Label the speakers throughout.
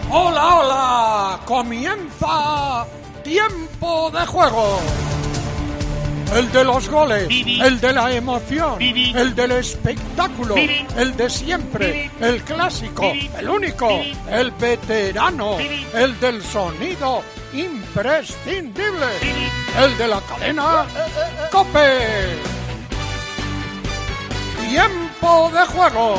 Speaker 1: ¡Hola, hola! ¡Comienza Tiempo de Juego! El de los goles, el de la emoción, el del espectáculo, el de siempre, el clásico, el único, el veterano, el del sonido imprescindible, el de la cadena COPE. Tiempo de Juego.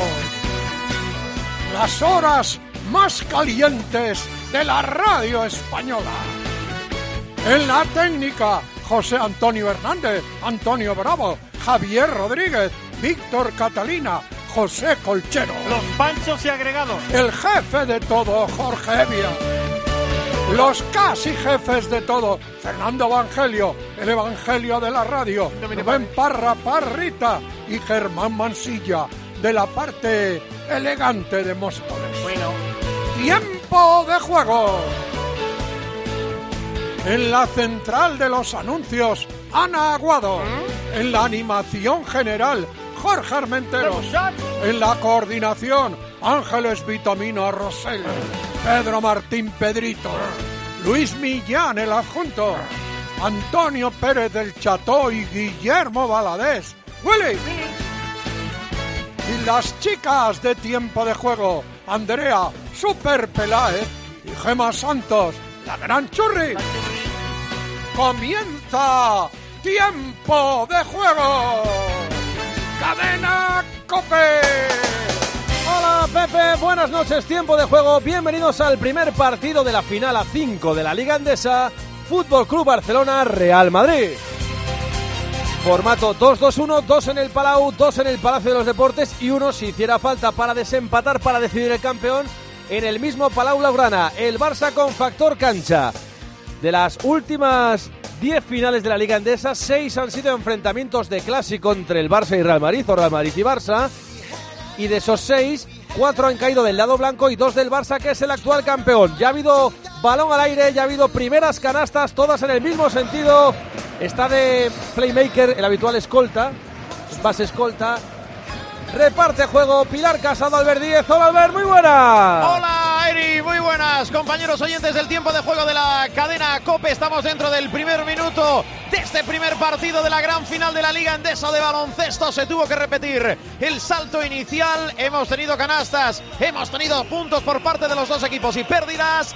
Speaker 1: Las horas más calientes de la radio española. En la técnica, José Antonio Hernández, Antonio Bravo, Javier Rodríguez, Víctor Catalina, José Colchero.
Speaker 2: Los panchos y agregados.
Speaker 1: El jefe de todo, Jorge Evia. Los casi jefes de todo, Fernando Evangelio, el Evangelio de la radio, Rubén Parra Parrita y Germán Mansilla, de la parte elegante de Móstoles.
Speaker 2: Bueno.
Speaker 1: Tiempo de Juego. En la central de los anuncios, Ana Aguado. En la animación general, Jorge Armenteros. En la coordinación, Ángeles Vitamina Rosell. Pedro Martín Pedrito. Luis Millán, el adjunto. Antonio Pérez del Cható y Guillermo Valadés. ¡Willy! Y las chicas de Tiempo de Juego, Andrea Super Peláez y Gema Santos, la gran Churri. Comienza Tiempo de Juego. Cadena COPE.
Speaker 3: Hola Pepe, buenas noches, Tiempo de Juego. Bienvenidos al primer partido de la final a 5 de la Liga Endesa, Fútbol Club Barcelona Real Madrid. Formato 2-2-1, 2 en el Palau, 2 en el Palacio de los Deportes y 1 si hiciera falta para desempatar, para decidir el campeón en el mismo Palau Blaugrana. El Barça con factor cancha. De las últimas 10 finales de la Liga Endesa, 6 han sido enfrentamientos de clásico entre el Barça y Real Madrid, o Real Madrid y Barça. Y de esos 6, 4 han caído del lado blanco y 2 del Barça, que es el actual campeón. Ya ha habido balón al aire, ya ha habido primeras canastas, todas en el mismo sentido. Está de playmaker, el habitual escolta, base escolta. Reparte juego Pilar Casado, Albert Díez. Hola Albert, muy buenas.
Speaker 4: Hola Eri, muy buenas compañeros oyentes del Tiempo de Juego de la cadena COPE. Estamos dentro del primer minuto de este primer partido de la gran final de la Liga Endesa de baloncesto. Se tuvo que repetir el salto inicial, hemos tenido canastas, hemos tenido puntos por parte de los dos equipos y pérdidas.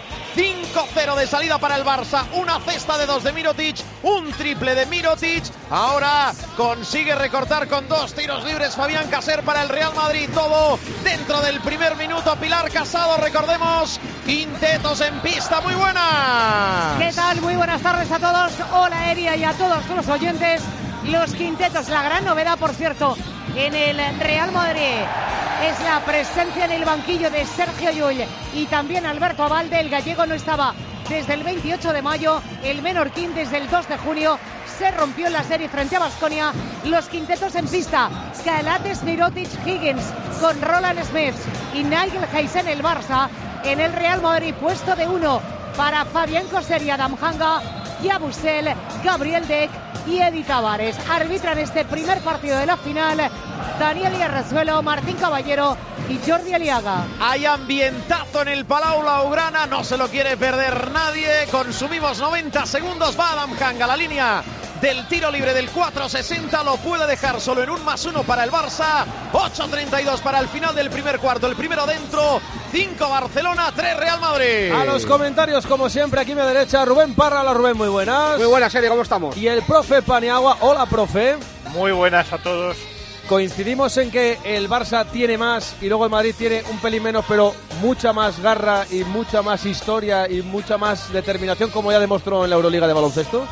Speaker 4: 5-0 de salida para el Barça, una cesta de 2 de Mirotic, un triple de Mirotic. Ahora consigue recortar con 2 tiros libres Fabián Caser para el Real Madrid. Todo dentro del primer minuto. Pilar Casado, recordemos, quintetos en pista. Muy buenas.
Speaker 5: ¿Qué tal? Muy buenas tardes a todos. Hola Eria y a todos los oyentes. Los quintetos, la gran novedad, por cierto, en el Real Madrid es la presencia en el banquillo de Sergio Llull y también Alberto Abalde. El gallego no estaba desde el 28 de mayo, el menorquín desde el 2 de junio. Se rompió en la serie frente a Baskonia. Los quintetos en pista: Calates, Mirotic, Higgins con Roland Smith y Nigel Hayes en el Barça. En el Real Madrid, puesto de 1 para Fabián Coser y Adam Hanga, Yabusel, Gabriel Deck y Eddie Tavares. Arbitran este primer partido de la final Daniel Hierrezuelo, Martín Caballero y Jordi Aliaga.
Speaker 4: Hay ambientazo en el Palau Blaugrana, no se lo quiere perder nadie. Consumimos 90 segundos, va Adam Hanga, la línea del tiro libre del 4.60, lo puede dejar solo en 1+1 para el Barça. 8.32 para el final del primer cuarto, el primero dentro. 5 Barcelona, 3 Real Madrid.
Speaker 3: A los comentarios, como siempre, aquí a mi derecha, Rubén Parra. Hola Rubén, muy buenas.
Speaker 6: Muy buenas, Eddie, ¿cómo estamos?
Speaker 3: Y el profe Paniagua. Hola profe.
Speaker 2: Muy buenas a todos.
Speaker 3: Coincidimos en que el Barça tiene más y luego el Madrid tiene un pelín menos, pero mucha más garra y mucha más historia y mucha más determinación, como ya demostró en la Euroliga de baloncesto.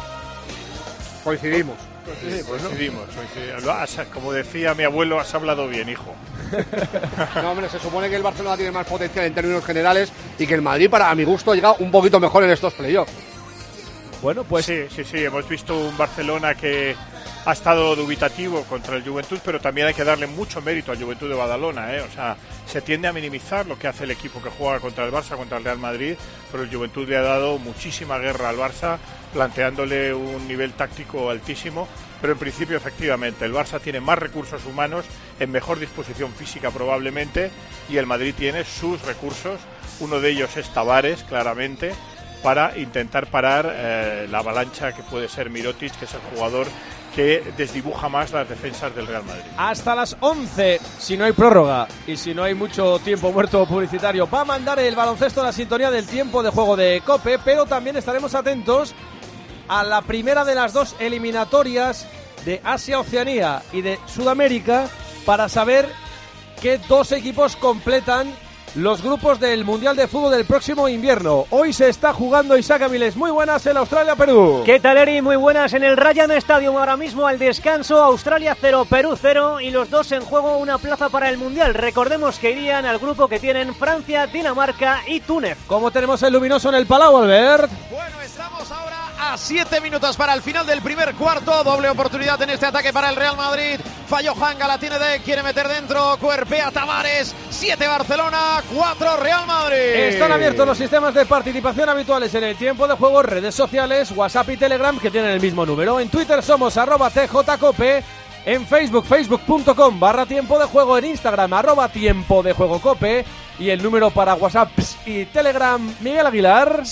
Speaker 6: Coincidimos.
Speaker 2: Coincidimos. Como decía mi abuelo, has hablado bien, hijo.
Speaker 6: No, hombre, se supone que el Barcelona tiene más potencial en términos generales y que el Madrid, para a mi gusto, ha llegado un poquito mejor en estos playoffs.
Speaker 3: Bueno, pues
Speaker 2: sí, hemos visto un Barcelona que ha estado dubitativo contra el Juventud, pero también hay que darle mucho mérito al Juventud de Badalona, O sea, se tiende a minimizar lo que hace el equipo que juega contra el Barça, contra el Real Madrid, pero el Juventud le ha dado muchísima guerra al Barça, planteándole un nivel táctico altísimo, pero en principio, efectivamente, el Barça tiene más recursos humanos, en mejor disposición física probablemente, y el Madrid tiene sus recursos Uno de ellos es Tavares, claramente, para intentar parar la avalancha que puede ser Mirotic, que es el jugador que desdibuja más las defensas del Real Madrid.
Speaker 3: Hasta las 11, si no hay prórroga y si no hay mucho tiempo muerto publicitario, va a mandar el baloncesto a la sintonía del tiempo de juego de COPE, pero también estaremos atentos a la primera de las dos eliminatorias de Asia-Oceanía y de Sudamérica para saber qué dos equipos completan los grupos del Mundial de Fútbol del próximo invierno. Hoy se está jugando Isaac Avilés. Muy buenas en Australia-Perú.
Speaker 7: ¿Qué tal, Eri? Muy buenas en el Ryan Stadium. Ahora mismo al descanso, Australia 0, Perú 0 y los dos en juego una plaza para el Mundial. Recordemos que irían al grupo que tienen Francia, Dinamarca y Túnez.
Speaker 3: ¿Cómo tenemos el luminoso en el Palau, Albert?
Speaker 4: Bueno, estamos ahora a 7 minutos para el final del primer cuarto. Doble oportunidad en este ataque para el Real Madrid. Falló Hanga, la tiene quiere meter dentro, cuerpea Tavares. 7 Barcelona, 4 Real Madrid.
Speaker 3: Están abiertos los sistemas de participación habituales en el tiempo de juego, redes sociales, WhatsApp y Telegram, que tienen el mismo número. En Twitter somos @tjcope, en Facebook, facebook.com/tiempo de juego, en Instagram @tiempo de juego cope, y el número para WhatsApp y Telegram, Miguel Aguilar,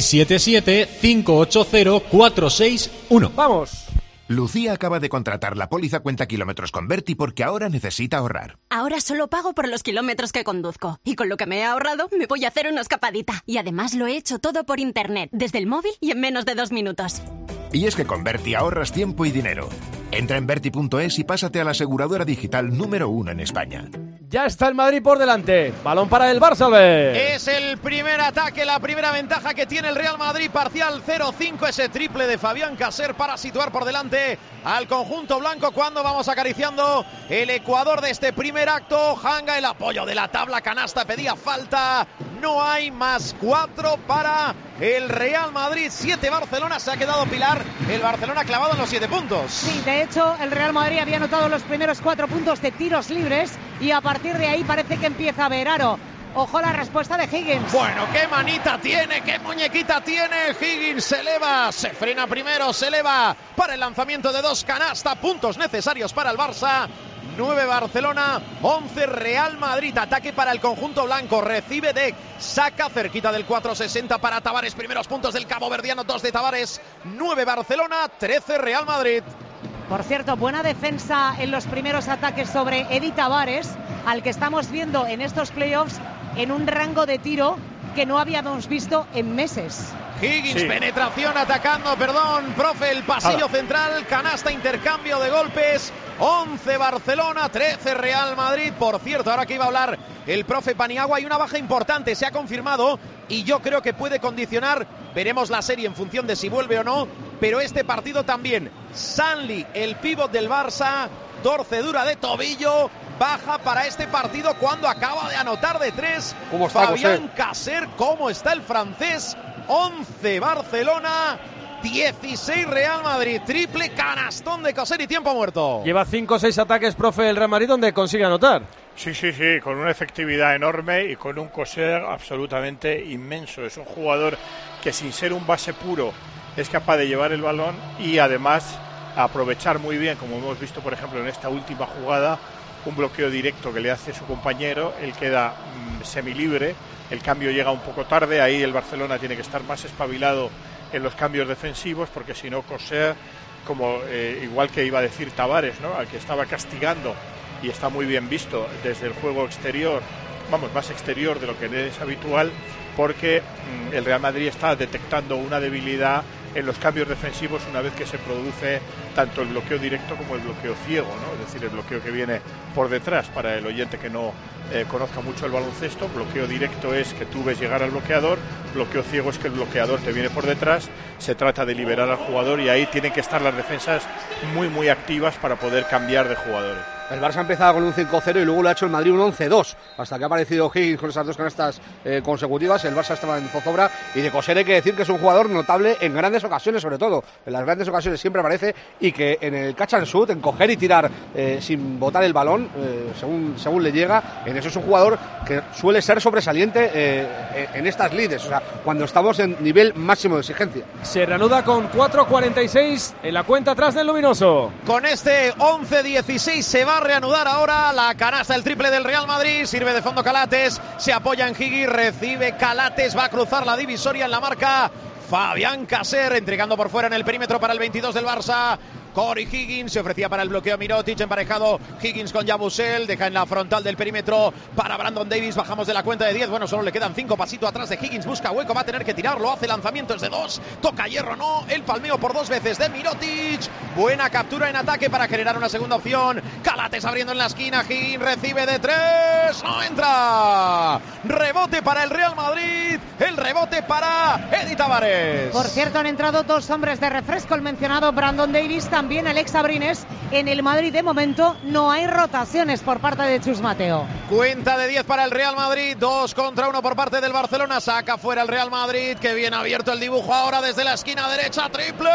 Speaker 8: 677-580-461.
Speaker 3: Vamos.
Speaker 9: Lucía acaba de contratar la póliza cuenta kilómetros con Berti porque ahora necesita ahorrar.
Speaker 10: Ahora solo pago por los kilómetros que conduzco. Y con lo que me he ahorrado, me voy a hacer una escapadita. Y además lo he hecho todo por internet, desde el móvil y en menos de 2 minutos.
Speaker 9: Y es que con Berti ahorras tiempo y dinero. Entra en Berti.es y pásate a la aseguradora digital número 1 en España.
Speaker 3: Ya está el Madrid por delante. Balón para el Barça, Albert.
Speaker 4: Es el primer ataque, la primera ventaja que tiene el Real Madrid. Parcial 0-5, ese triple de Fabián Caser para situar por delante al conjunto blanco cuando vamos acariciando el ecuador de este primer acto. Hanga, el apoyo de la tabla, canasta, pedía falta. No hay, más 4 para el Real Madrid. 7 Barcelona, se ha quedado Pilar. El Barcelona clavado en los 7 puntos.
Speaker 5: Sí, de hecho, el Real Madrid había anotado los primeros 4 puntos de tiros libres y a partir de ahí parece que empieza a ver aro. Ojo la respuesta de Higgins.
Speaker 4: Bueno, qué manita tiene, qué muñequita tiene. Higgins se eleva, se frena primero, se eleva para el lanzamiento de 2 canastas. Puntos necesarios para el Barça. 9 Barcelona, 11 Real Madrid. Ataque para el conjunto blanco. Recibe Dec, saca cerquita del 4.60 para Tavares. Primeros puntos del caboverdiano, 2 de Tavares. 9 Barcelona, 13 Real Madrid.
Speaker 5: Por cierto, buena defensa en los primeros ataques sobre Edi Tavares, al que estamos viendo en estos playoffs en un rango de tiro que no habíamos visto en meses.
Speaker 4: Higgins, sí. Penetración, atacando, profe, el pasillo central, canasta, intercambio de golpes. 11 Barcelona, 13 Real Madrid. Por cierto, ahora que iba a hablar el profe Paniagua, hay una baja importante, se ha confirmado y yo creo que puede condicionar, veremos la serie en función de si vuelve o no, pero este partido también. Sanli, el pívot del Barça, torcedura de tobillo, baja para este partido cuando acaba de anotar de 3.
Speaker 6: ¿Cómo está
Speaker 4: Fabián Caser? ¿Cómo está el francés? 11 Barcelona, 16 Real Madrid. Triple canastón de Caser y tiempo muerto.
Speaker 3: Lleva 5 o 6 ataques, profe, el Real Madrid donde consigue anotar.
Speaker 2: Sí, con una efectividad enorme y con un Caser absolutamente inmenso. Es un jugador que sin ser un base puro es capaz de llevar el balón y además aprovechar muy bien, como hemos visto por ejemplo en esta última jugada, un bloqueo directo que le hace su compañero. Él queda semilibre, el cambio llega un poco tarde, ahí el Barcelona tiene que estar más espabilado en los cambios defensivos, porque si no Caser, como igual que iba a decir Tavares, ¿no?, al que estaba castigando y está muy bien visto desde el juego exterior, vamos, más exterior de lo que es habitual, porque el Real Madrid está detectando una debilidad en los cambios defensivos una vez que se produce tanto el bloqueo directo como el bloqueo ciego, ¿no? Es decir, el bloqueo que viene por detrás. Para el oyente que no conozca mucho el baloncesto, bloqueo directo es que tú ves llegar al bloqueador, bloqueo ciego es que el bloqueador te viene por detrás. Se trata de liberar al jugador y ahí tienen que estar las defensas muy activas para poder cambiar de jugadores.
Speaker 6: El Barça empezaba con un 5-0 y luego lo ha hecho el Madrid un 11-2, hasta que ha aparecido Higgins con esas 2 canastas consecutivas. El Barça estaba en zozobra y de Caser hay que decir que es un jugador notable en grandes ocasiones, sobre todo en las grandes ocasiones siempre aparece, y que en el catch and shoot, en coger y tirar sin botar el balón, balón según le llega. En eso es un jugador que suele ser sobresaliente en estas lides, o sea, cuando estamos en nivel máximo de exigencia.
Speaker 3: Se reanuda con 4:46 en la cuenta atrás del Luminoso.
Speaker 4: Con este 11-16 se va a reanudar ahora la canasta, el triple del Real Madrid. Sirve de fondo Calates, se apoya en Higgins, recibe Calates, va a cruzar la divisoria en la marca Fabián Caser, entregando por fuera en el perímetro para el 22 del Barça. Corey Higgins se ofrecía para el bloqueo Mirotic, emparejado Higgins con Yabusel, deja en la frontal del perímetro para Brandon Davis, bajamos de la cuenta de 10, bueno, solo le quedan 5 pasitos atrás de Higgins, busca hueco, va a tener que tirarlo, hace lanzamientos de 2, toca hierro, no, el palmeo por 2 veces de Mirotic, buena captura en ataque para generar una segunda opción, Calates abriendo en la esquina, Higgins recibe de 3, no entra, rebote para el Real Madrid, el rebote para Edi Tavares.
Speaker 5: Por cierto, han entrado 2 hombres de refresco, el mencionado Brandon Davis, también Alex Abrines. En el Madrid de momento no hay rotaciones por parte de Chus Mateo.
Speaker 4: Cuenta de 10 para el Real Madrid, 2 contra 1 por parte del Barcelona, saca fuera el Real Madrid, que bien abierto el dibujo ahora desde la esquina derecha, triple.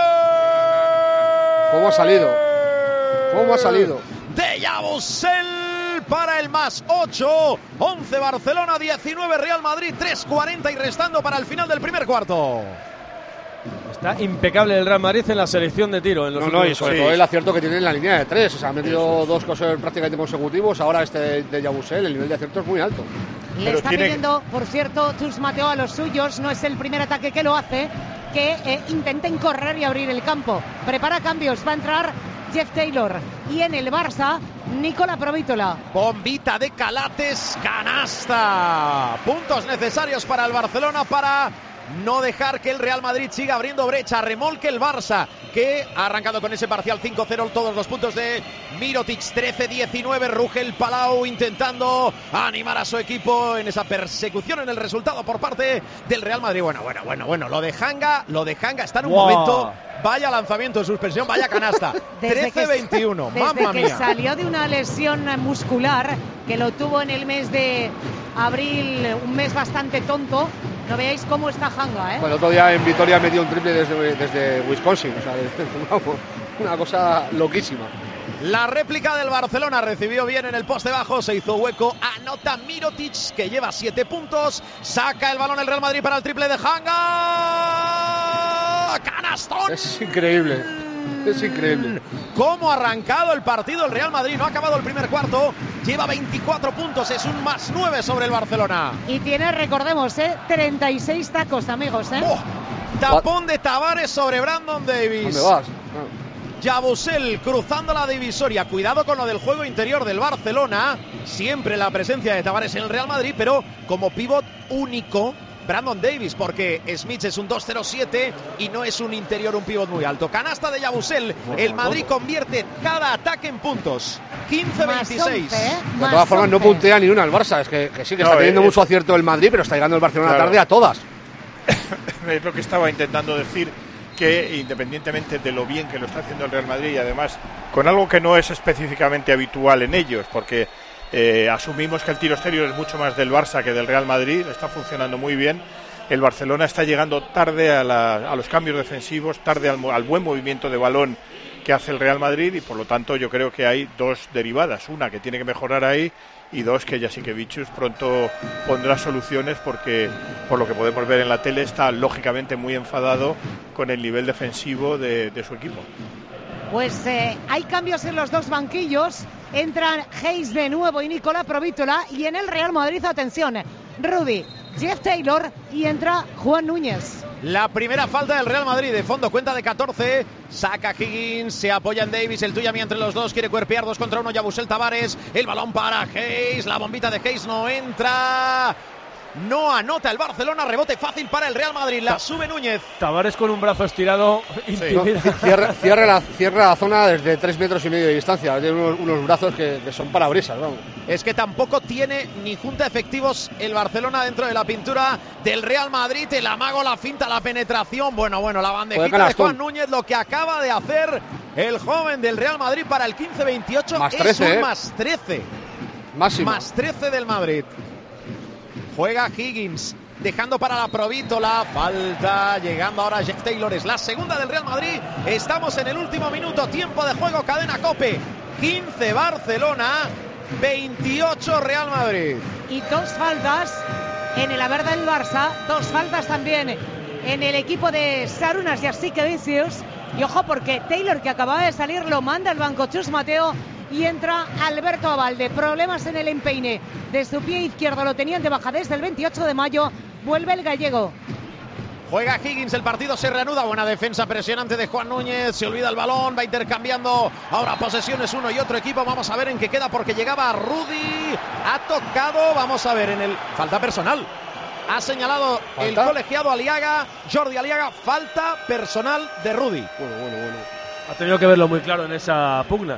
Speaker 6: ¿Cómo ha salido? ¿Cómo ha salido?
Speaker 4: De Yabusel para el más 8, 11 Barcelona, 19 Real Madrid, 3:40 y restando para el final del primer cuarto.
Speaker 3: Está impecable el Real Madrid en la selección de tiro. En los
Speaker 6: y sobre todo el acierto que tiene en la línea de 3. O sea, ha metido 2 cosas prácticamente consecutivos. Ahora este de Yabusel, el nivel de acierto es muy alto.
Speaker 5: Le está pidiendo, por cierto, Chus Mateo a los suyos, no es el primer ataque que lo hace, que intenten correr y abrir el campo. Prepara cambios, va a entrar Jeff Taylor. Y en el Barça, Nicola Provítola.
Speaker 4: Bombita de Calates, canasta. Puntos necesarios para el Barcelona para no dejar que el Real Madrid siga abriendo brecha. Remolque el Barça, que ha arrancado con ese parcial 5-0, todos los puntos de Mirotic. 13-19, ruge el Palau intentando animar a su equipo en esa persecución en el resultado por parte del Real Madrid. Bueno, lo de Hanga está en un momento. Vaya lanzamiento de suspensión, vaya canasta. 13-21, mamma mía.
Speaker 5: Desde que salió de una lesión muscular que lo tuvo en el mes de abril, un mes bastante tonto. No veáis cómo está Hanga, ¿eh?
Speaker 6: Bueno, el otro día en Vitoria metió un triple desde Wisconsin. O sea, una cosa loquísima.
Speaker 4: La réplica del Barcelona recibió bien en el poste bajo, se hizo hueco, anota Mirotic, que lleva 7 puntos, saca el balón el Real Madrid para el triple de Hanga. ¡Canastón!
Speaker 6: Es increíble. Es increíble.
Speaker 4: Cómo ha arrancado el partido el Real Madrid. No ha acabado el primer cuarto. Lleva 24 puntos. Es un +9 sobre el Barcelona.
Speaker 5: Y tiene, recordemos, 36 tacos, amigos.
Speaker 4: Tapón de Tavares sobre Brandon Davis.
Speaker 6: ¿Dónde vas?
Speaker 4: Yabusel cruzando la divisoria. Cuidado con lo del juego interior del Barcelona. Siempre la presencia de Tavares en el Real Madrid, pero como pívot único Brandon Davis, porque Smith es un 2-0-7 y no es un interior, un pívot muy alto. Canasta de Yabusel. El Madrid convierte cada ataque en puntos. 15-26.
Speaker 6: De todas formas, no puntea ni una el Barça. Es que sí, que está teniendo mucho acierto el Madrid, pero está llegando el Barcelona tarde a todas.
Speaker 2: Es lo que estaba intentando decir, que independientemente de lo bien que lo está haciendo el Real Madrid, y además con algo que no es específicamente habitual en ellos, porque asumimos que el tiro exterior es mucho más del Barça que del Real Madrid, está funcionando muy bien. El Barcelona está llegando tarde a los cambios defensivos, tarde al buen movimiento de balón que hace el Real Madrid, y por lo tanto yo creo que hay 2 derivadas, una que tiene que mejorar ahí y 2 que Jasikevičius pronto pondrá soluciones, porque por lo que podemos ver en la tele está lógicamente muy enfadado con el nivel defensivo de su equipo.
Speaker 5: Pues hay cambios en los 2 banquillos. Entran Hayes de nuevo y Nicola Provítola. Y en el Real Madrid, atención, Rudy, Jeff Taylor y entra Juan Núñez.
Speaker 4: La primera falta del Real Madrid, de fondo, cuenta de 14. Saca Higgins, se apoya en Davis, el tuya entre los dos, quiere cuerpear 2 contra 1 Yabusel Tavares. El balón para Hayes, la bombita de Hayes no entra. No anota el Barcelona, rebote fácil para el Real Madrid, la sube Núñez.
Speaker 3: Tavares con un brazo estirado,
Speaker 6: cierra la zona desde 3,5 metros de distancia. Tiene unos brazos que son parabrisas, vamos.
Speaker 4: Es que tampoco tiene ni junta efectivos el Barcelona dentro de la pintura del Real Madrid. El amago, la finta, la penetración. Bueno, la bandejita de Juan Núñez, lo que acaba de hacer el joven del Real Madrid para el 15-28.
Speaker 6: Más 13,
Speaker 4: es un +13.
Speaker 6: Máximo.
Speaker 4: +13 del Madrid. Juega Higgins, dejando para la Provítola. Falta, llegando ahora Jeff Taylor. Es la segunda del Real Madrid. Estamos en el último minuto. Tiempo de juego, cadena COPE. 15 Barcelona, 28 Real Madrid.
Speaker 5: Y 2 faltas en el haber del Barça, 2 faltas también en el equipo de Sarunas y Jasikevičius. Y ojo, porque Taylor, que acababa de salir, lo manda al banco Chus Mateo y entra Alberto Abalde. Problemas en el empeine de su pie izquierdo, lo tenían de baja desde el 28 de mayo. Vuelve el gallego.
Speaker 4: Juega Higgins, el partido se reanuda. Buena defensa presionante de Juan Núñez. Se olvida el balón, va intercambiando ahora posesiones uno y otro equipo. Vamos a ver en qué queda, porque llegaba Rudy. Ha tocado, vamos a ver, en el falta personal. Ha señalado el colegiado Aliaga, Jordi Aliaga, falta personal de Rudy.
Speaker 3: Bueno. Ha tenido que verlo muy claro en esa pugna.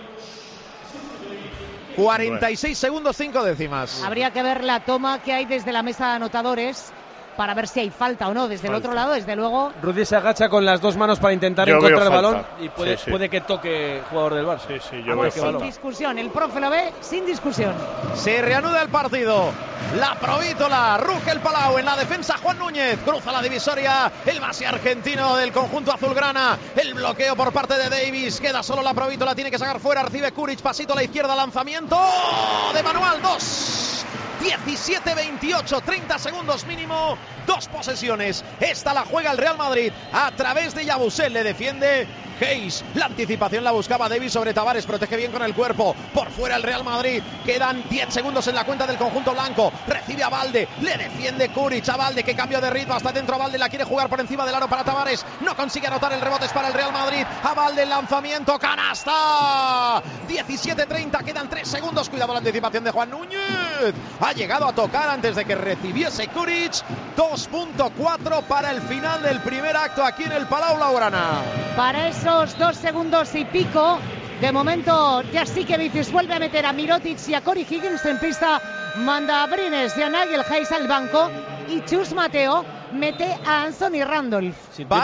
Speaker 4: 46 segundos, 5 décimas.
Speaker 5: Habría que ver la toma que hay desde la mesa de anotadores para ver si hay falta o no. Desde el otro lado, desde luego.
Speaker 3: Rudy se agacha con las 2 manos para intentar encontrar el balón y puede que toque el jugador del Barça.
Speaker 2: Sí, yo veo
Speaker 5: sin discusión, el profe lo ve sin discusión.
Speaker 4: Se reanuda el partido. La Provítola, Rugel Palau en la defensa. Juan Núñez cruza la divisoria. El base argentino del conjunto azulgrana. El bloqueo por parte de Davis. Queda solo la Provítola, tiene que sacar fuera. Recibe Kuric, pasito a la izquierda, lanzamiento de manual. 17-28, 30 segundos mínimo, 2 posesiones. Esta la juega el Real Madrid a través de Yabusel, le defiende Hayes. La anticipación la buscaba Davis sobre Tavares, protege bien con el cuerpo. Por fuera el Real Madrid, quedan 10 segundos en la cuenta del conjunto blanco. Recibe a Abalde, le defiende Kuric. Abalde, que cambio de ritmo, hasta dentro Abalde, la quiere jugar por encima del aro para Tavares. No consigue anotar, el rebote es para el Real Madrid. Abalde, el lanzamiento, canasta. 17-30, quedan 3 segundos. Cuidado la anticipación de Juan Núñez. Ha llegado a tocar antes de que recibiese Kuric. 2.4 para el final del primer acto aquí en el Palau Blaugrana.
Speaker 5: Para esos 2 segundos y pico, de momento Jasikevičius vuelve a meter a Mirotic y a Corey Higgins en pista. Manda a Brines y a Nigel Hayes al banco. Y Chus Mateo mete a Anthony Randolph.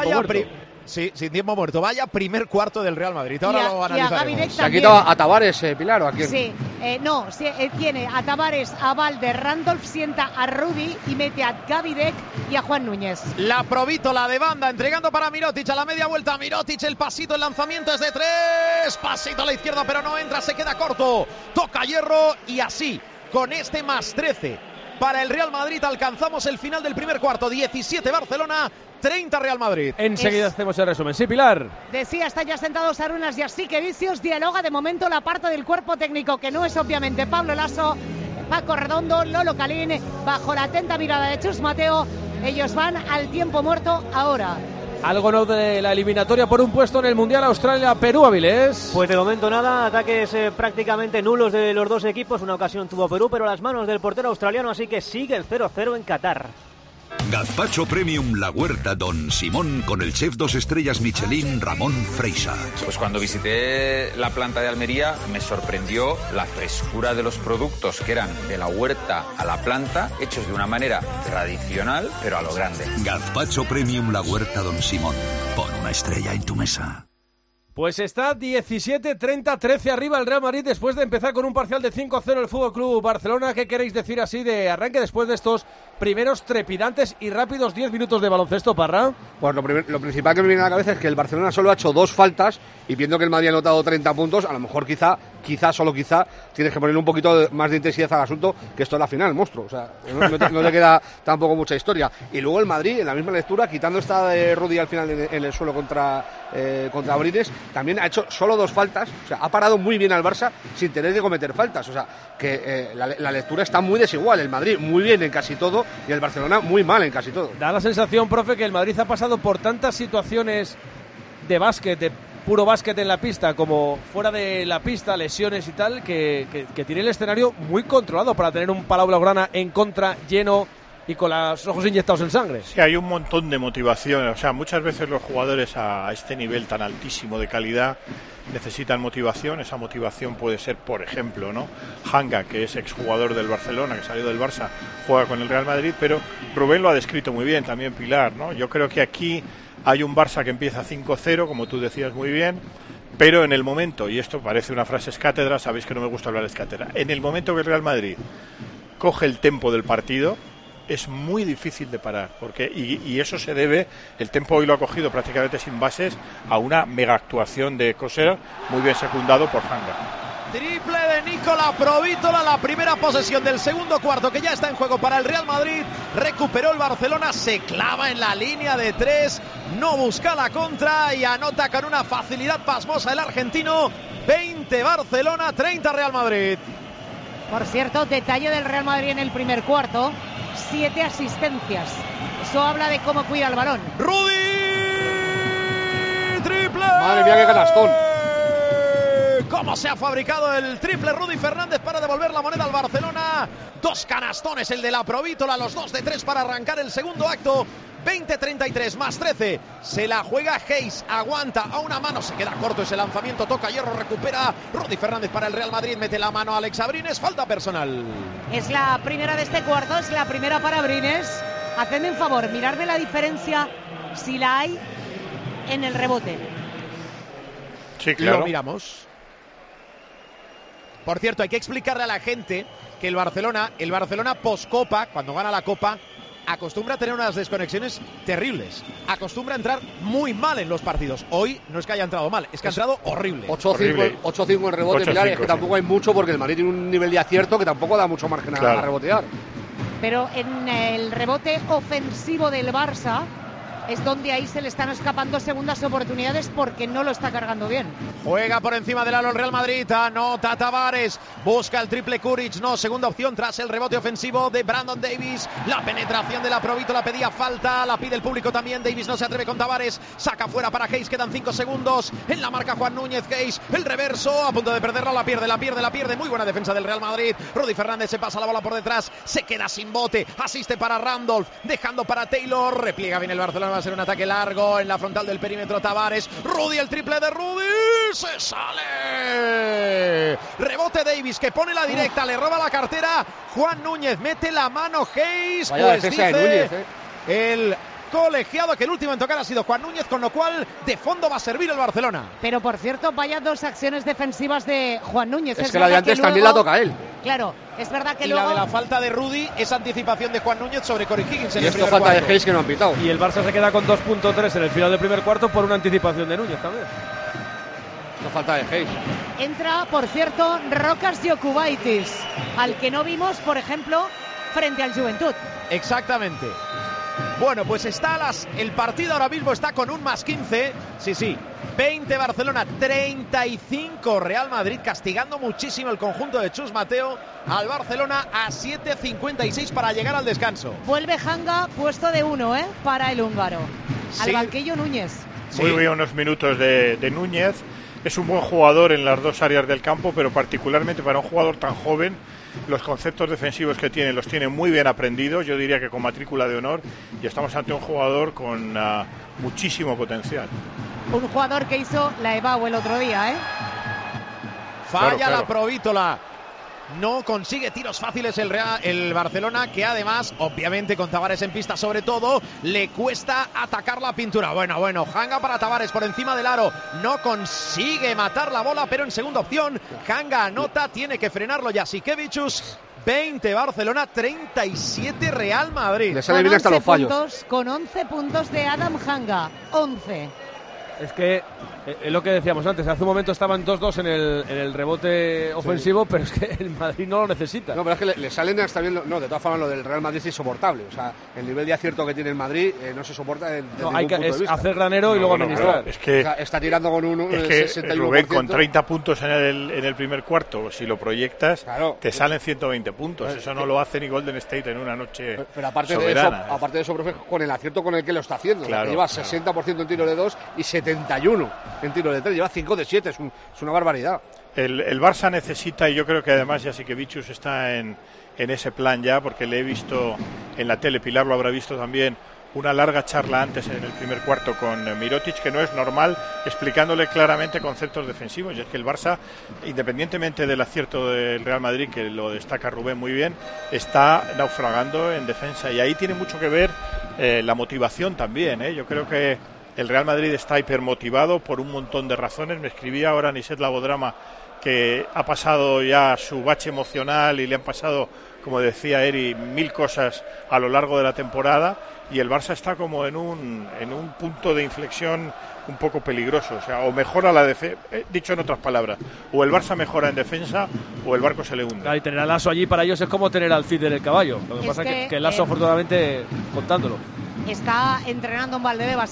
Speaker 4: Sí, sin tiempo muerto. Vaya primer cuarto del Real Madrid. Ahora lo analizaremos.
Speaker 6: ¿Se ha quitado a Tavares, Pilar, o a quién?
Speaker 5: Sí, tiene a Tavares, a Valde, Randolph, sienta a Rudy y mete a Gavidec y a Juan Núñez.
Speaker 4: La Provítola de banda, entregando para Mirotic a la media vuelta. Mirotic, el pasito, el lanzamiento es de 3. Pasito a la izquierda, pero no entra, se queda corto. Toca hierro y así, con este más 13 para el Real Madrid, alcanzamos el final del primer cuarto. 17 Barcelona, 30 Real Madrid.
Speaker 3: Enseguida hacemos el resumen. Sí, Pilar.
Speaker 5: Decía, están ya sentados Sarunas y Jasikevičius. Dialoga de momento la parte del cuerpo técnico, que no es obviamente Pablo Lasso, Paco Redondo, Lolo Calín, bajo la atenta mirada de Chus Mateo. Ellos van al tiempo muerto ahora.
Speaker 3: Algo no de la eliminatoria por un puesto en el Mundial Australia-Perú, Avilés.
Speaker 7: Pues de momento nada, ataques prácticamente nulos de los dos equipos. Una ocasión tuvo Perú, pero las manos del portero australiano, así que sigue el 0-0 en Qatar.
Speaker 11: Gazpacho Premium La Huerta Don Simón con el chef 2 estrellas Michelin Ramón Freixa.
Speaker 12: Pues cuando visité la planta de Almería me sorprendió la frescura de los productos, que eran de la huerta a la planta, hechos de una manera tradicional, pero a lo grande.
Speaker 11: Gazpacho Premium La Huerta Don Simón. Pon una estrella en tu mesa.
Speaker 3: Pues está 17-30-13 arriba el Real Madrid después de empezar con un parcial de 5-0 el Fútbol Club Barcelona. ¿Qué queréis decir así de arranque después de estos primeros trepidantes y rápidos 10 minutos de baloncesto, Parra?
Speaker 6: Pues lo principal que me viene a la cabeza es que el Barcelona solo ha hecho 2 faltas y viendo que el Madrid ha anotado 30 puntos, a lo mejor quizá, solo quizá, tienes que poner un poquito más de intensidad al asunto, que esto es la final, monstruo. O sea, no te queda tampoco mucha historia. Y luego el Madrid, en la misma lectura, quitando esta de Rudy al final en el suelo contra Brines, también ha hecho solo 2 faltas. O sea, ha parado muy bien al Barça sin tener que cometer faltas. O sea, que la lectura está muy desigual. El Madrid muy bien en casi todo y el Barcelona muy mal en casi todo.
Speaker 3: Da la sensación, profe, que el Madrid ha pasado por tantas situaciones de básquet, de puro básquet en la pista, como fuera de la pista, lesiones y tal, que tiene el escenario muy controlado para tener un Palau Blaugrana en contra, lleno y con los ojos inyectados en sangre.
Speaker 2: Sí, hay un montón de motivación. O sea, muchas veces los jugadores a este nivel tan altísimo de calidad necesitan motivación. Esa motivación puede ser, por ejemplo, ¿no? Hanga, que es exjugador del Barcelona, que salió del Barça, juega con el Real Madrid, pero Rubén lo ha descrito muy bien, también Pilar, ¿no? Yo creo que aquí hay un Barça que empieza 5-0, como tú decías muy bien, pero en el momento, y esto parece una frase escátedra, sabéis que no me gusta hablar de escátedra, en el momento que el Real Madrid coge el tempo del partido, es muy difícil de parar, porque y eso se debe, el tempo hoy lo ha cogido prácticamente sin bases, a una mega actuación de Koser, muy bien secundado por Hanga.
Speaker 4: Triple de de Nicola Provítola, la primera posesión del segundo cuarto que ya está en juego para el Real Madrid. Recuperó el Barcelona, se clava en la línea de 3, no busca la contra y anota con una facilidad pasmosa el argentino. 20 Barcelona, 30 Real Madrid.
Speaker 5: Por cierto, detalle del Real Madrid en el primer cuarto, 7 asistencias. Eso habla de cómo cuida el balón.
Speaker 4: ¡Rudy! ¡Triple!
Speaker 6: Madre mía, qué canastón.
Speaker 4: ¿Cómo se ha fabricado el triple Rudy Fernández para devolver la moneda al Barcelona? 2 canastones, el de la Provítola, los 2 de 3 para arrancar el segundo acto. 20-33 más 13. Se la juega Hayes, aguanta a una mano, se queda corto ese lanzamiento, toca hierro, recupera Rudy Fernández para el Real Madrid, mete la mano a Alex Abrines, falta personal.
Speaker 5: Es la primera de este cuarto, es la primera para Abrines. Hacedme un favor, mirarme la diferencia, si la hay, en el rebote.
Speaker 2: Sí, claro.
Speaker 4: Lo miramos. Por cierto, hay que explicarle a la gente que el Barcelona post-Copa, cuando gana la Copa, acostumbra a tener unas desconexiones terribles. Acostumbra a entrar muy mal en los partidos. Hoy no es que haya entrado mal, es que ha entrado horrible.
Speaker 6: 8-5 en rebote, Pilar, es que tampoco hay mucho porque el Madrid tiene un nivel de acierto que tampoco da mucho margen a rebotear.
Speaker 5: Pero en el rebote ofensivo del Barça es donde ahí se le están escapando segundas oportunidades porque no lo está cargando bien.
Speaker 4: Juega por encima del aro el Real Madrid, anota Tavares, busca el triple Kuric, no, segunda opción tras el rebote ofensivo de Brandon Davis, la penetración de la Provítola pedía falta, la pide el público también, Davis no se atreve con Tavares, saca fuera para Hayes, quedan 5 segundos, en la marca Juan Núñez, Hayes, el reverso, a punto de perderla, la pierde, muy buena defensa del Real Madrid, Rudy Fernández se pasa la bola por detrás, se queda sin bote, asiste para Randolph, dejando para Taylor, repliega bien el Barcelona, va a ser un ataque largo en la frontal del perímetro Tavares, Rudy, el triple de Rudy, se sale, rebote Davis que pone la directa, le roba la cartera, Juan Núñez mete la mano Hayes,
Speaker 6: vaya
Speaker 4: pues
Speaker 6: defensa
Speaker 4: dice
Speaker 6: de Núñez,
Speaker 4: el colegiado que el último en tocar ha sido Juan Núñez, con lo cual de fondo va a servir el Barcelona.
Speaker 5: Pero por cierto, vaya 2 acciones defensivas de Juan Núñez.
Speaker 6: Es que la de antes también la toca él.
Speaker 5: Claro, es verdad que
Speaker 4: y
Speaker 5: luego...
Speaker 4: la de la falta de Rudy es anticipación de Juan Núñez sobre Corey Higgins en
Speaker 6: y
Speaker 4: el
Speaker 6: esto
Speaker 4: primer
Speaker 6: falta
Speaker 4: cuarto.
Speaker 6: de Hayes que no han pitado.
Speaker 3: Y el Barça se queda con 2.3 en el final del primer cuarto por una anticipación de Núñez también.
Speaker 6: Esto falta de Hayes.
Speaker 5: Entra, por cierto, Rokas Jokubaitis, al que no vimos, por ejemplo, frente al Juventud.
Speaker 4: Exactamente. Bueno, pues el partido ahora mismo está con un más 15. Sí. 20 Barcelona, 35 Real Madrid, castigando muchísimo el conjunto de Chus Mateo al Barcelona a 7:56 para llegar al descanso.
Speaker 5: Vuelve Hanga, puesto de 1, para el húngaro. Al banquillo Núñez.
Speaker 2: Muy buenos minutos de Núñez. Es un buen jugador en las dos áreas del campo, pero particularmente para un jugador tan joven, los conceptos defensivos que tiene los tiene muy bien aprendidos, yo diría que con matrícula de honor, y estamos ante un jugador con muchísimo potencial.
Speaker 5: Un jugador que hizo la EBAU el otro día,
Speaker 4: Falla
Speaker 2: claro.
Speaker 4: la Provítola. No consigue tiros fáciles el Barcelona, que además, obviamente con Tavares en pista sobre todo, le cuesta atacar la pintura. Bueno, Hanga para Tavares por encima del aro, no consigue matar la bola, pero en segunda opción, Hanga anota, tiene que frenarlo Jasikevičius. 20 Barcelona, 37 Real Madrid.
Speaker 6: Le sale bien hasta los fallos.
Speaker 5: Con 11 puntos de Adam Hanga, 11.
Speaker 3: Es que es lo que decíamos antes, hace un momento estaban 2-2 en el rebote ofensivo, pero es que el Madrid no lo necesita.
Speaker 6: No, pero es que le salen hasta bien, no, de todas formas lo del Real Madrid es insoportable, o sea, el nivel de acierto que tiene el Madrid no se soporta desde ningún punto de vista.
Speaker 3: Hacer granero y luego administrar.
Speaker 2: Es que
Speaker 6: está tirando con un 61%.
Speaker 2: Rubén, con 30 puntos en el primer cuarto, si lo proyectas, te salen 120 puntos. Eso no lo hace ni Golden State en una noche
Speaker 6: pero aparte
Speaker 2: soberana.
Speaker 6: De eso, profe, con el acierto con el que lo está haciendo,
Speaker 2: claro,
Speaker 6: lleva 60% en tiro de 2 y 71 en tiro de 3, lleva 5 de 7, es una barbaridad.
Speaker 2: El Barça necesita, y yo creo que además Jasikevičius está en ese plan ya, porque le he visto en la tele, Pilar lo habrá visto también, una larga charla antes en el primer cuarto con Mirotic, que no es normal, explicándole claramente conceptos defensivos. Y es que el Barça, independientemente del acierto del Real Madrid, que lo destaca Rubén muy bien, está naufragando en defensa, y ahí tiene mucho que ver la motivación también, Yo creo que el Real Madrid está hipermotivado por un montón de razones. Me escribía ahora Nisset Labodrama que ha pasado ya su bache emocional y le han pasado como decía Eri, 1000 cosas a lo largo de la temporada, y el Barça está como en un punto de inflexión un poco peligroso. O sea, o mejora la defensa, dicho en otras palabras, o el Barça mejora en defensa o el barco se le hunde.
Speaker 3: Claro, y tener a Lasso allí para ellos es como tener al Feed en el caballo. Lo que pasa es que Lasso, afortunadamente, contándolo.
Speaker 5: Está entrenando en Valdebebas,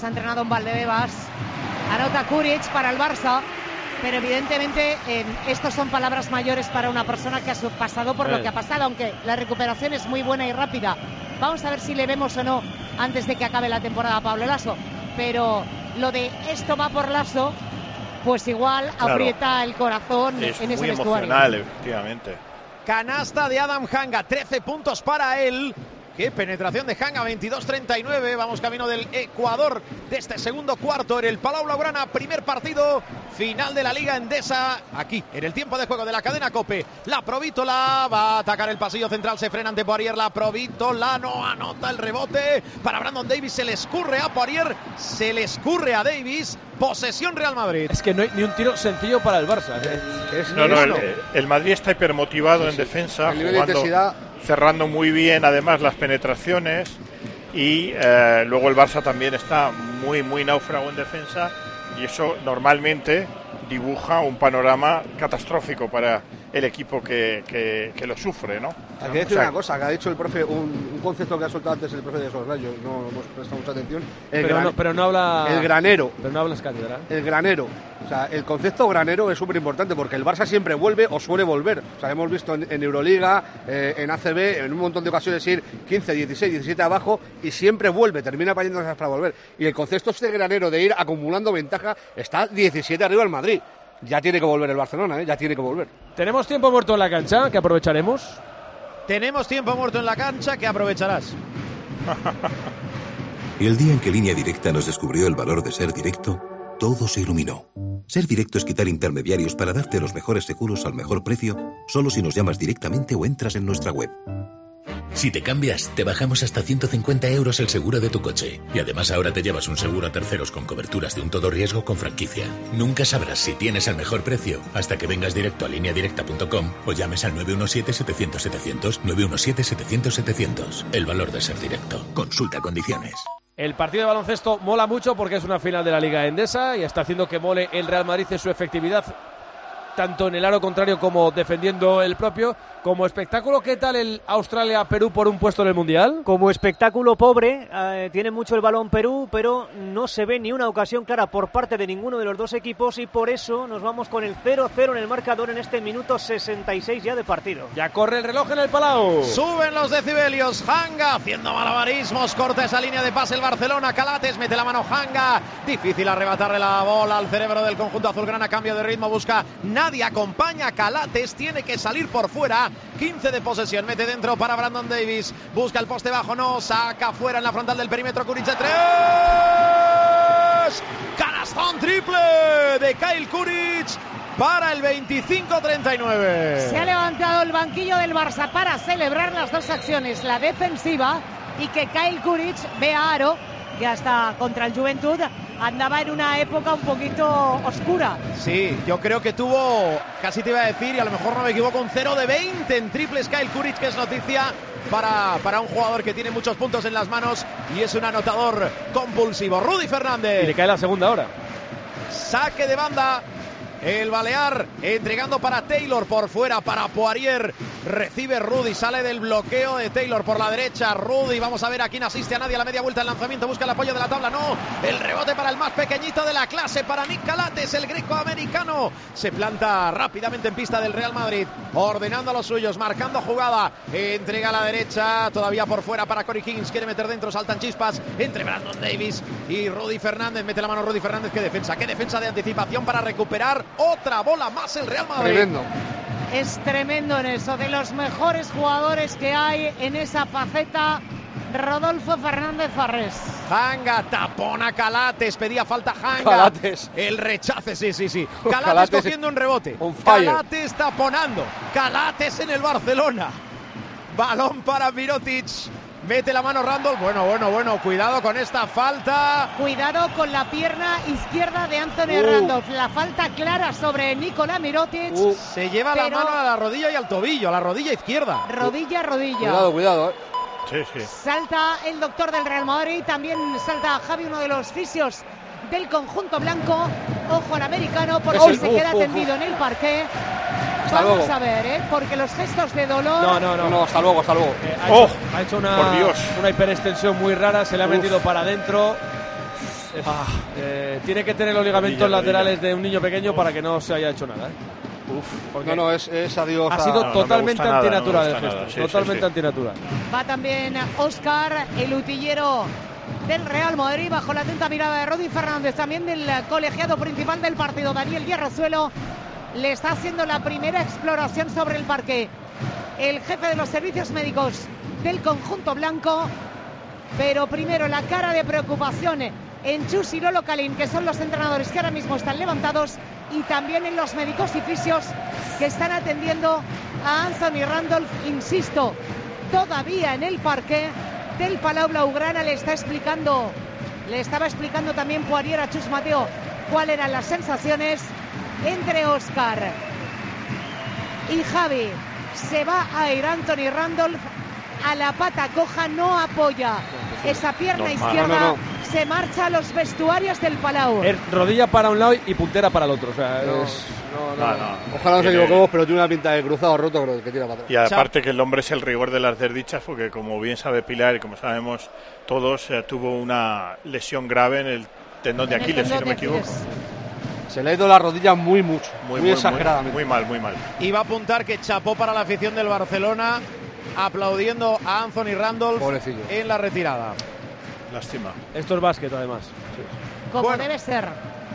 Speaker 5: anota Kuric para el Barça, pero evidentemente estos son palabras mayores para una persona que ha pasado por lo que ha pasado, aunque la recuperación es muy buena y rápida. Vamos a ver si le vemos o no antes de que acabe la temporada a Pablo Lasso, pero lo de esto va por Lasso, pues igual aprieta el corazón
Speaker 2: es
Speaker 5: en ese
Speaker 2: muy
Speaker 5: vestuario.
Speaker 2: Emocional, efectivamente.
Speaker 4: Canasta de Adam Hanga, 13 puntos para él. Qué penetración de Hanga, 22-39. Vamos camino del Ecuador de este segundo cuarto en el Palau Blaugrana. Primer partido, final de la Liga Endesa. Aquí, en el tiempo de juego de la cadena COPE. La Provítola va a atacar el pasillo central. Se frena ante Poirier. La Provítola no anota el rebote para Brandon Davis. Se le escurre a Poirier. Se le escurre a Davis. Posesión Real Madrid.
Speaker 3: Es que no hay ni un tiro sencillo para el Barça.
Speaker 2: El Madrid está hipermotivado en defensa, jugando, cerrando muy bien además las penetraciones, y luego el Barça también está muy náufrago en defensa, y eso normalmente dibuja un panorama catastrófico para el equipo que lo sufre, ¿no?
Speaker 6: Hay que decir una cosa, que ha dicho el profe, un concepto que ha soltado antes el profe de Solskjaer, yo no hemos prestado mucha atención.
Speaker 3: Pero no habla...
Speaker 6: El granero.
Speaker 3: Pero no hablas cátedra.
Speaker 6: El granero. O sea, el concepto granero es súper importante porque el Barça siempre vuelve o suele volver. O sea, hemos visto en Euroliga, en ACB, en un montón de ocasiones ir 15, 16, 17 abajo y siempre vuelve, termina poniéndose para volver. Y el concepto este granero de ir acumulando ventaja está 17 arriba el Madrid. Ya tiene que volver el Barcelona, ya tiene que volver.
Speaker 3: Tenemos tiempo muerto en la cancha, que aprovecharemos.
Speaker 4: Tenemos tiempo muerto en la cancha, que aprovecharás.
Speaker 13: Y el día en que Línea Directa nos descubrió el valor de ser directo, todo se iluminó. Ser directo es quitar intermediarios para darte los mejores seguros al mejor precio, solo si nos llamas directamente o entras en nuestra web.
Speaker 8: Si te cambias, te bajamos hasta 150 € el seguro de tu coche. Y además ahora te llevas un seguro a terceros con coberturas de un todo riesgo con franquicia. Nunca sabrás si tienes el mejor precio hasta que vengas directo a lineadirecta.com o llames al 917-700-700, 917-700-700. El valor de ser directo. Consulta condiciones.
Speaker 3: El partido de baloncesto mola mucho porque es una final de la Liga Endesa y está haciendo que mole el Real Madrid en su efectividad, tanto en el aro contrario como defendiendo el propio. Como espectáculo, ¿qué tal el Australia-Perú por un puesto en el Mundial?
Speaker 7: Como espectáculo pobre, tiene mucho el balón Perú, pero no se ve ni una ocasión clara por parte de ninguno de los dos equipos y por eso nos vamos con el 0-0 en el marcador en este minuto 66 ya de partido.
Speaker 3: Ya corre el reloj en el Palau.
Speaker 4: Suben los decibelios. Hanga haciendo malabarismos, corta esa línea de pase el Barcelona. Calates mete la mano Hanga. Difícil arrebatarle la bola al cerebro del conjunto azulgrana. Cambio de ritmo, busca. Nadie acompaña a Calates, tiene que salir por fuera. 15 de posesión, mete dentro para Brandon Davis, busca el poste bajo, no, saca fuera en la frontal del perímetro. Kuric de 3, canastón triple de Kyle Kuric para el 25-39.
Speaker 5: Se ha levantado el banquillo del Barça para celebrar las dos acciones, la defensiva y que Kyle Kuric vea aro, que hasta contra el Juventud andaba en una época un poquito oscura.
Speaker 4: Sí, yo creo que tuvo, casi te iba a decir, y a lo mejor no me equivoco, un 0 de 20 en triples Kyle Kuric, que es noticia para un jugador que tiene muchos puntos en las manos y es un anotador compulsivo. Rudy Fernández.
Speaker 3: Y le cae la segunda hora.
Speaker 4: Saque de banda. El Balear entregando para Taylor por fuera, para Poirier. Recibe Rudy, sale del bloqueo de Taylor por la derecha. Rudy, vamos a ver a quién asiste a nadie a la media vuelta. El lanzamiento busca el apoyo de la tabla, no. El rebote para el más pequeñito de la clase, para Nick Calates, el greco-americano. Se planta rápidamente en pista del Real Madrid, ordenando a los suyos, marcando jugada. Entrega a la derecha, todavía por fuera para Corey Higgins. Quiere meter dentro, saltan chispas entre Brandon Davis y Rudy Fernández. Mete la mano Rudy Fernández, qué defensa de anticipación para recuperar otra bola más el Real Madrid.
Speaker 6: Tremendo.
Speaker 5: Es tremendo en eso, de los mejores jugadores que hay en esa faceta, Rodolfo Fernández Farrés.
Speaker 4: Hanga tapona Calates, pedía falta Hanga.
Speaker 6: Calates.
Speaker 4: El rechace, sí.
Speaker 6: Calates
Speaker 4: Calates cogiendo un rebote.
Speaker 6: On fire.
Speaker 4: Calates taponando. Calates en el Barcelona. Balón para Mirotic. Mete la mano Randolph. Bueno, cuidado con esta falta.
Speaker 5: Cuidado con la pierna izquierda de Anthony Randolph. La falta clara sobre Nikola Mirotic.
Speaker 4: Se lleva la mano a la rodilla y al tobillo, a la rodilla izquierda.
Speaker 5: Rodilla.
Speaker 6: Cuidado.
Speaker 2: Sí.
Speaker 5: Salta el doctor del Real Madrid. También salta Javi, uno de los fisios del conjunto blanco. Ojo al americano porque se queda tendido en el parqué. Vamos a ver, porque los gestos de dolor...
Speaker 6: No, hasta luego.
Speaker 3: Ha hecho una hiperextensión muy rara, se le ha metido para adentro. Tiene que tener los ligamentos laterales de un niño pequeño para que no se haya hecho nada.
Speaker 6: Es adiós.
Speaker 3: Ha sido totalmente antinatural
Speaker 2: el
Speaker 3: gesto. Totalmente antinatural.
Speaker 5: Va también Óscar, el utillero del Real Madrid, bajo la atenta mirada de Rodi Fernández, también del colegiado principal del partido, Daniel Hierrozuelo. Le está haciendo la primera exploración sobre el parque el jefe de los servicios médicos del conjunto blanco, pero primero la cara de preocupación en Chus y Lolo Calín, que son los entrenadores que ahora mismo están levantados, y también en los médicos y fisios que están atendiendo a Anthony Randolph, insisto, todavía en el parque del Palau Blaugrana. Le estaba explicando también Poirier a Chus Mateo cuáles eran las sensaciones. Entre Óscar y Javi se va a ir Anthony Randolph a la pata coja, no apoya esa pierna izquierda. Se marcha a los vestuarios del Palau.
Speaker 3: Rodilla para un lado y puntera para el otro. O sea,
Speaker 6: Ojalá nos equivoquemos, pero tiene una pinta de cruzado roto que tira para atrás.
Speaker 2: Y aparte que el hombre es el rigor de las desdichas, porque como bien sabe Pilar y como sabemos todos, tuvo una lesión grave en el tendón de Aquiles, si no me equivoco.
Speaker 6: Se le ha ido la rodilla muy exageradamente.
Speaker 2: Muy mal.
Speaker 4: Iba a apuntar que chapó para la afición del Barcelona, aplaudiendo a Anthony Randolph.
Speaker 6: Pobrecillo.
Speaker 4: En la retirada.
Speaker 2: Lástima.
Speaker 3: Esto es básquet, además.
Speaker 5: Como debe ser.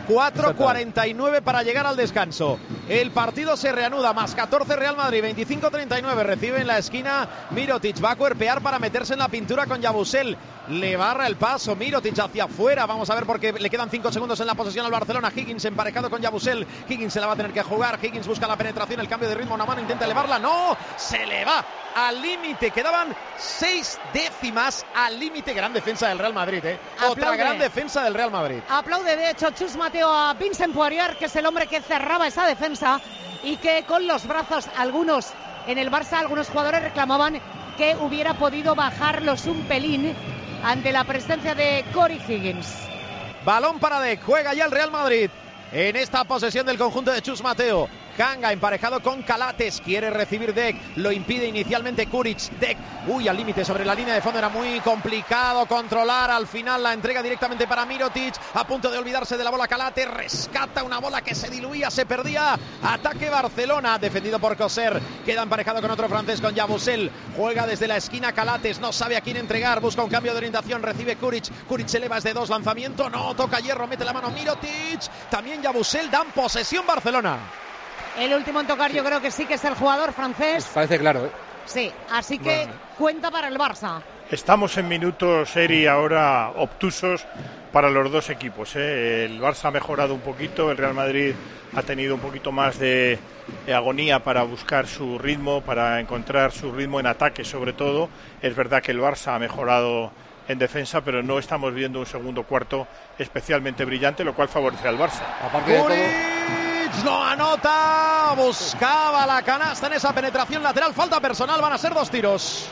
Speaker 4: 4:49 para llegar al descanso. El partido se reanuda, más 14 Real Madrid, 25-39. Recibe en la esquina Mirotic. Va a cuerpear para meterse en la pintura con Yabusel. Le barra el paso Mirotic hacia afuera. Vamos a ver porque le quedan 5 segundos en la posesión al Barcelona. Higgins emparejado con Yabusel. Higgins se la va a tener que jugar. Higgins busca la penetración, el cambio de ritmo. Una mano intenta elevarla. ¡No! Se le va al límite. Quedaban 6 décimas al límite. Gran defensa del Real Madrid, Otra gran defensa del Real Madrid.
Speaker 5: Aplaude de hecho Chus Mateo a Vincent Poirier, que es el hombre que cerraba esa defensa y que con los brazos, algunos en el Barça, algunos jugadores reclamaban que hubiera podido bajarlos un pelín ante la presencia de Corey Higgins.
Speaker 4: Balón para Dek, juega ya el Real Madrid en esta posesión del conjunto de Chus Mateo. Kanga emparejado con Calates, quiere recibir Dek, lo impide inicialmente Kuric. Dek, al límite sobre la línea de fondo, era muy complicado controlar. Al final la entrega directamente para Mirotic, a punto de olvidarse de la bola. Calates rescata una bola que se diluía, se perdía. Ataque Barcelona, defendido por Coser, queda emparejado con otro francés, con Yabusel. Juega desde la esquina Calates, no sabe a quién entregar, busca un cambio de orientación, recibe Kuric. Kuric se eleva, es de 2, lanzamiento, no, toca hierro, mete la mano Mirotic, también Yabusel. Dan posesión Barcelona.
Speaker 5: El último en tocar yo creo que sí que es el jugador francés.
Speaker 6: Parece claro,
Speaker 5: Sí, así que cuenta para el Barça.
Speaker 2: Estamos en minutos, Eri, ahora obtusos para los dos equipos. El Barça ha mejorado un poquito, el Real Madrid ha tenido un poquito más de agonía para buscar su ritmo, para encontrar su ritmo en ataque sobre todo. Es verdad que el Barça ha mejorado en defensa, pero no estamos viendo un segundo cuarto especialmente brillante, lo cual favorece al Barça.
Speaker 6: Aparte de todo,
Speaker 4: no anota, buscaba la canasta en esa penetración lateral, falta personal, van a ser 2 tiros.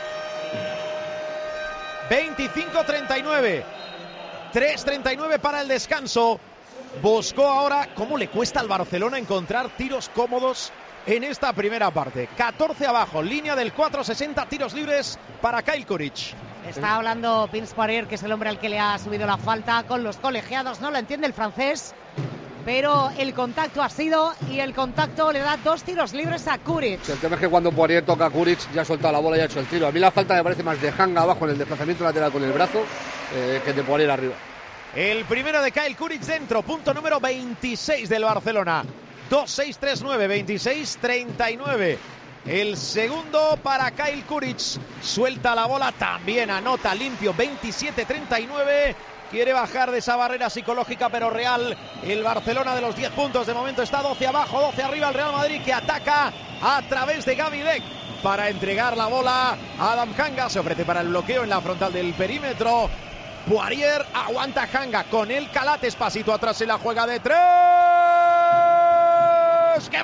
Speaker 4: 25-39, 3:39 para el descanso. Buscó ahora, cómo le cuesta al Barcelona encontrar tiros cómodos en esta primera parte. 14 abajo, línea del 4-60, tiros libres para Kyle Kuric.
Speaker 5: Está hablando Vince Poirier, que es el hombre al que le ha subido la falta con los colegiados, no lo entiende el francés. Pero el contacto ha sido, y el contacto le da 2 tiros libres a Kuric.
Speaker 6: El tema es que cuando Poirier toca a Kuric ya ha soltado la bola y ha hecho el tiro. A mí la falta me parece más de Hanga abajo en el desplazamiento lateral con el brazo que de Poirier arriba.
Speaker 4: El primero de Kyle Kuric dentro, punto número 26 del Barcelona. 2-6-3-9, 26-39. El segundo para Kyle Kuric. Suelta la bola, también anota limpio, 27-39. Quiere bajar de esa barrera psicológica, pero real. El Barcelona de los 10 puntos. De momento está 12 abajo, 12 arriba el Real Madrid, que ataca a través de Gavi Dek. para entregar la bola. Adam Hanga se ofrece para el bloqueo en la frontal del perímetro. Poirier aguanta Hanga con el Calates, pasito atrás, se la juega de 3. ¡Qué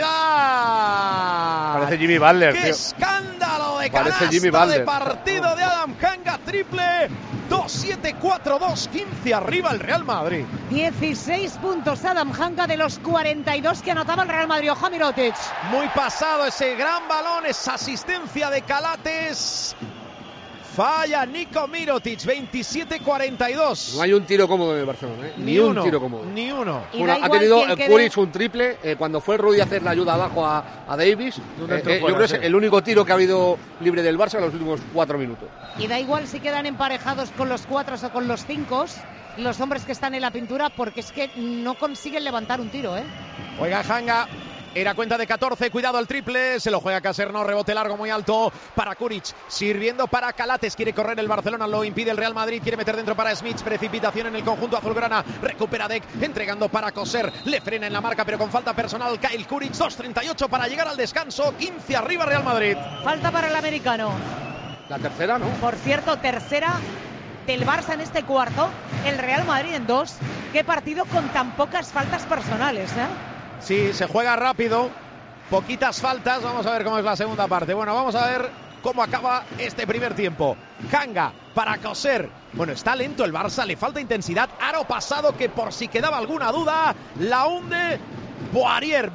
Speaker 4: barbaridad!
Speaker 6: Parece Jimmy Butler.
Speaker 4: ¡Qué
Speaker 6: tío.
Speaker 4: escándalo de
Speaker 6: Parece
Speaker 4: canasta
Speaker 6: Jimmy Butler.
Speaker 4: de partido de Adam Hanga! Triple. 2-7, 4-2, 15 arriba el Real Madrid.
Speaker 5: 16 puntos Adam Hanga de los 42 que anotaba el Real Madrid. Ojo a Mirotic.
Speaker 4: Muy pasado ese gran balón, esa asistencia de Calates. Falla Nico Mirotic, 27-42.
Speaker 6: No hay un tiro cómodo en el Barcelona, ¿eh? Ni un tiro cómodo.
Speaker 4: Ni uno.
Speaker 6: Bueno, ha tenido Kuric un triple. Cuando fue Rudy a hacer la ayuda abajo a Davis, yo creo que es el único tiro que ha habido libre del Barça en los últimos 4 minutos.
Speaker 5: Y da igual si quedan emparejados con los 4 o con los 5, los hombres que están en la pintura, porque es que no consiguen levantar un tiro, ¿eh?
Speaker 4: Juega Hanga. Era cuenta de 14, cuidado al triple, se lo juega Caserno, rebote largo muy alto para Kuric, sirviendo para Calates, quiere correr el Barcelona, lo impide el Real Madrid, quiere meter dentro para Smith, precipitación en el conjunto azulgrana, recupera Dek, entregando para Coser, le frena en la marca pero con falta personal Kyle Kuric, 2.38 para llegar al descanso, 15 arriba Real Madrid.
Speaker 5: Falta para el americano.
Speaker 6: La tercera, ¿no?
Speaker 5: Por cierto, tercera del Barça en este cuarto, el Real Madrid en 2, qué partido con tan pocas faltas personales, ¿eh?
Speaker 4: Sí, se juega rápido, poquitas faltas, vamos a ver cómo es la segunda parte. Bueno, vamos a ver cómo acaba este primer tiempo. Hanga para Coser. Bueno, está lento el Barça, le falta intensidad. Aro pasado que por si quedaba alguna duda, la hunde Poirier,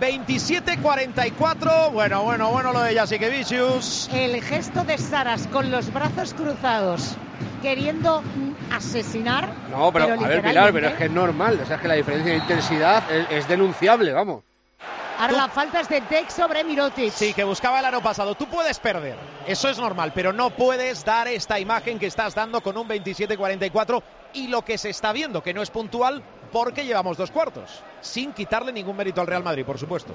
Speaker 4: 27-44. Bueno lo de Jasikevicius.
Speaker 5: El gesto de Saras con los brazos cruzados, queriendo asesinar.
Speaker 6: No, pero a ver, Pilar, pero es que es normal. O sea, es que la diferencia de intensidad es denunciable, vamos.
Speaker 5: Ahora la falta es de Dek sobre Mirotic.
Speaker 4: Sí, que buscaba el aro pasado. Tú puedes perder, eso es normal, pero no puedes dar esta imagen que estás dando con un 27-44 y lo que se está viendo, que no es puntual porque llevamos 2 cuartos, sin quitarle ningún mérito al Real Madrid, por supuesto.